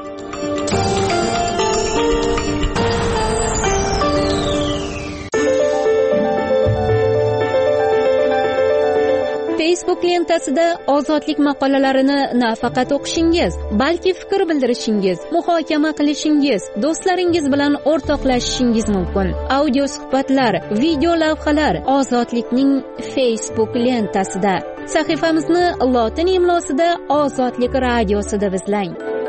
Facebook lentasida ozodlik maqolalarini nafaqat o'qishingiz, balki fikr bildirishingiz, muhokama qilishingiz, do'stlaringiz bilan o'rtoqlashishingiz mumkin. Audio suhbatlar, video lavhalar Ozodlikning Facebook lentasida. Sahifamizni lotin imlosida Ozodlik radiosida izlang.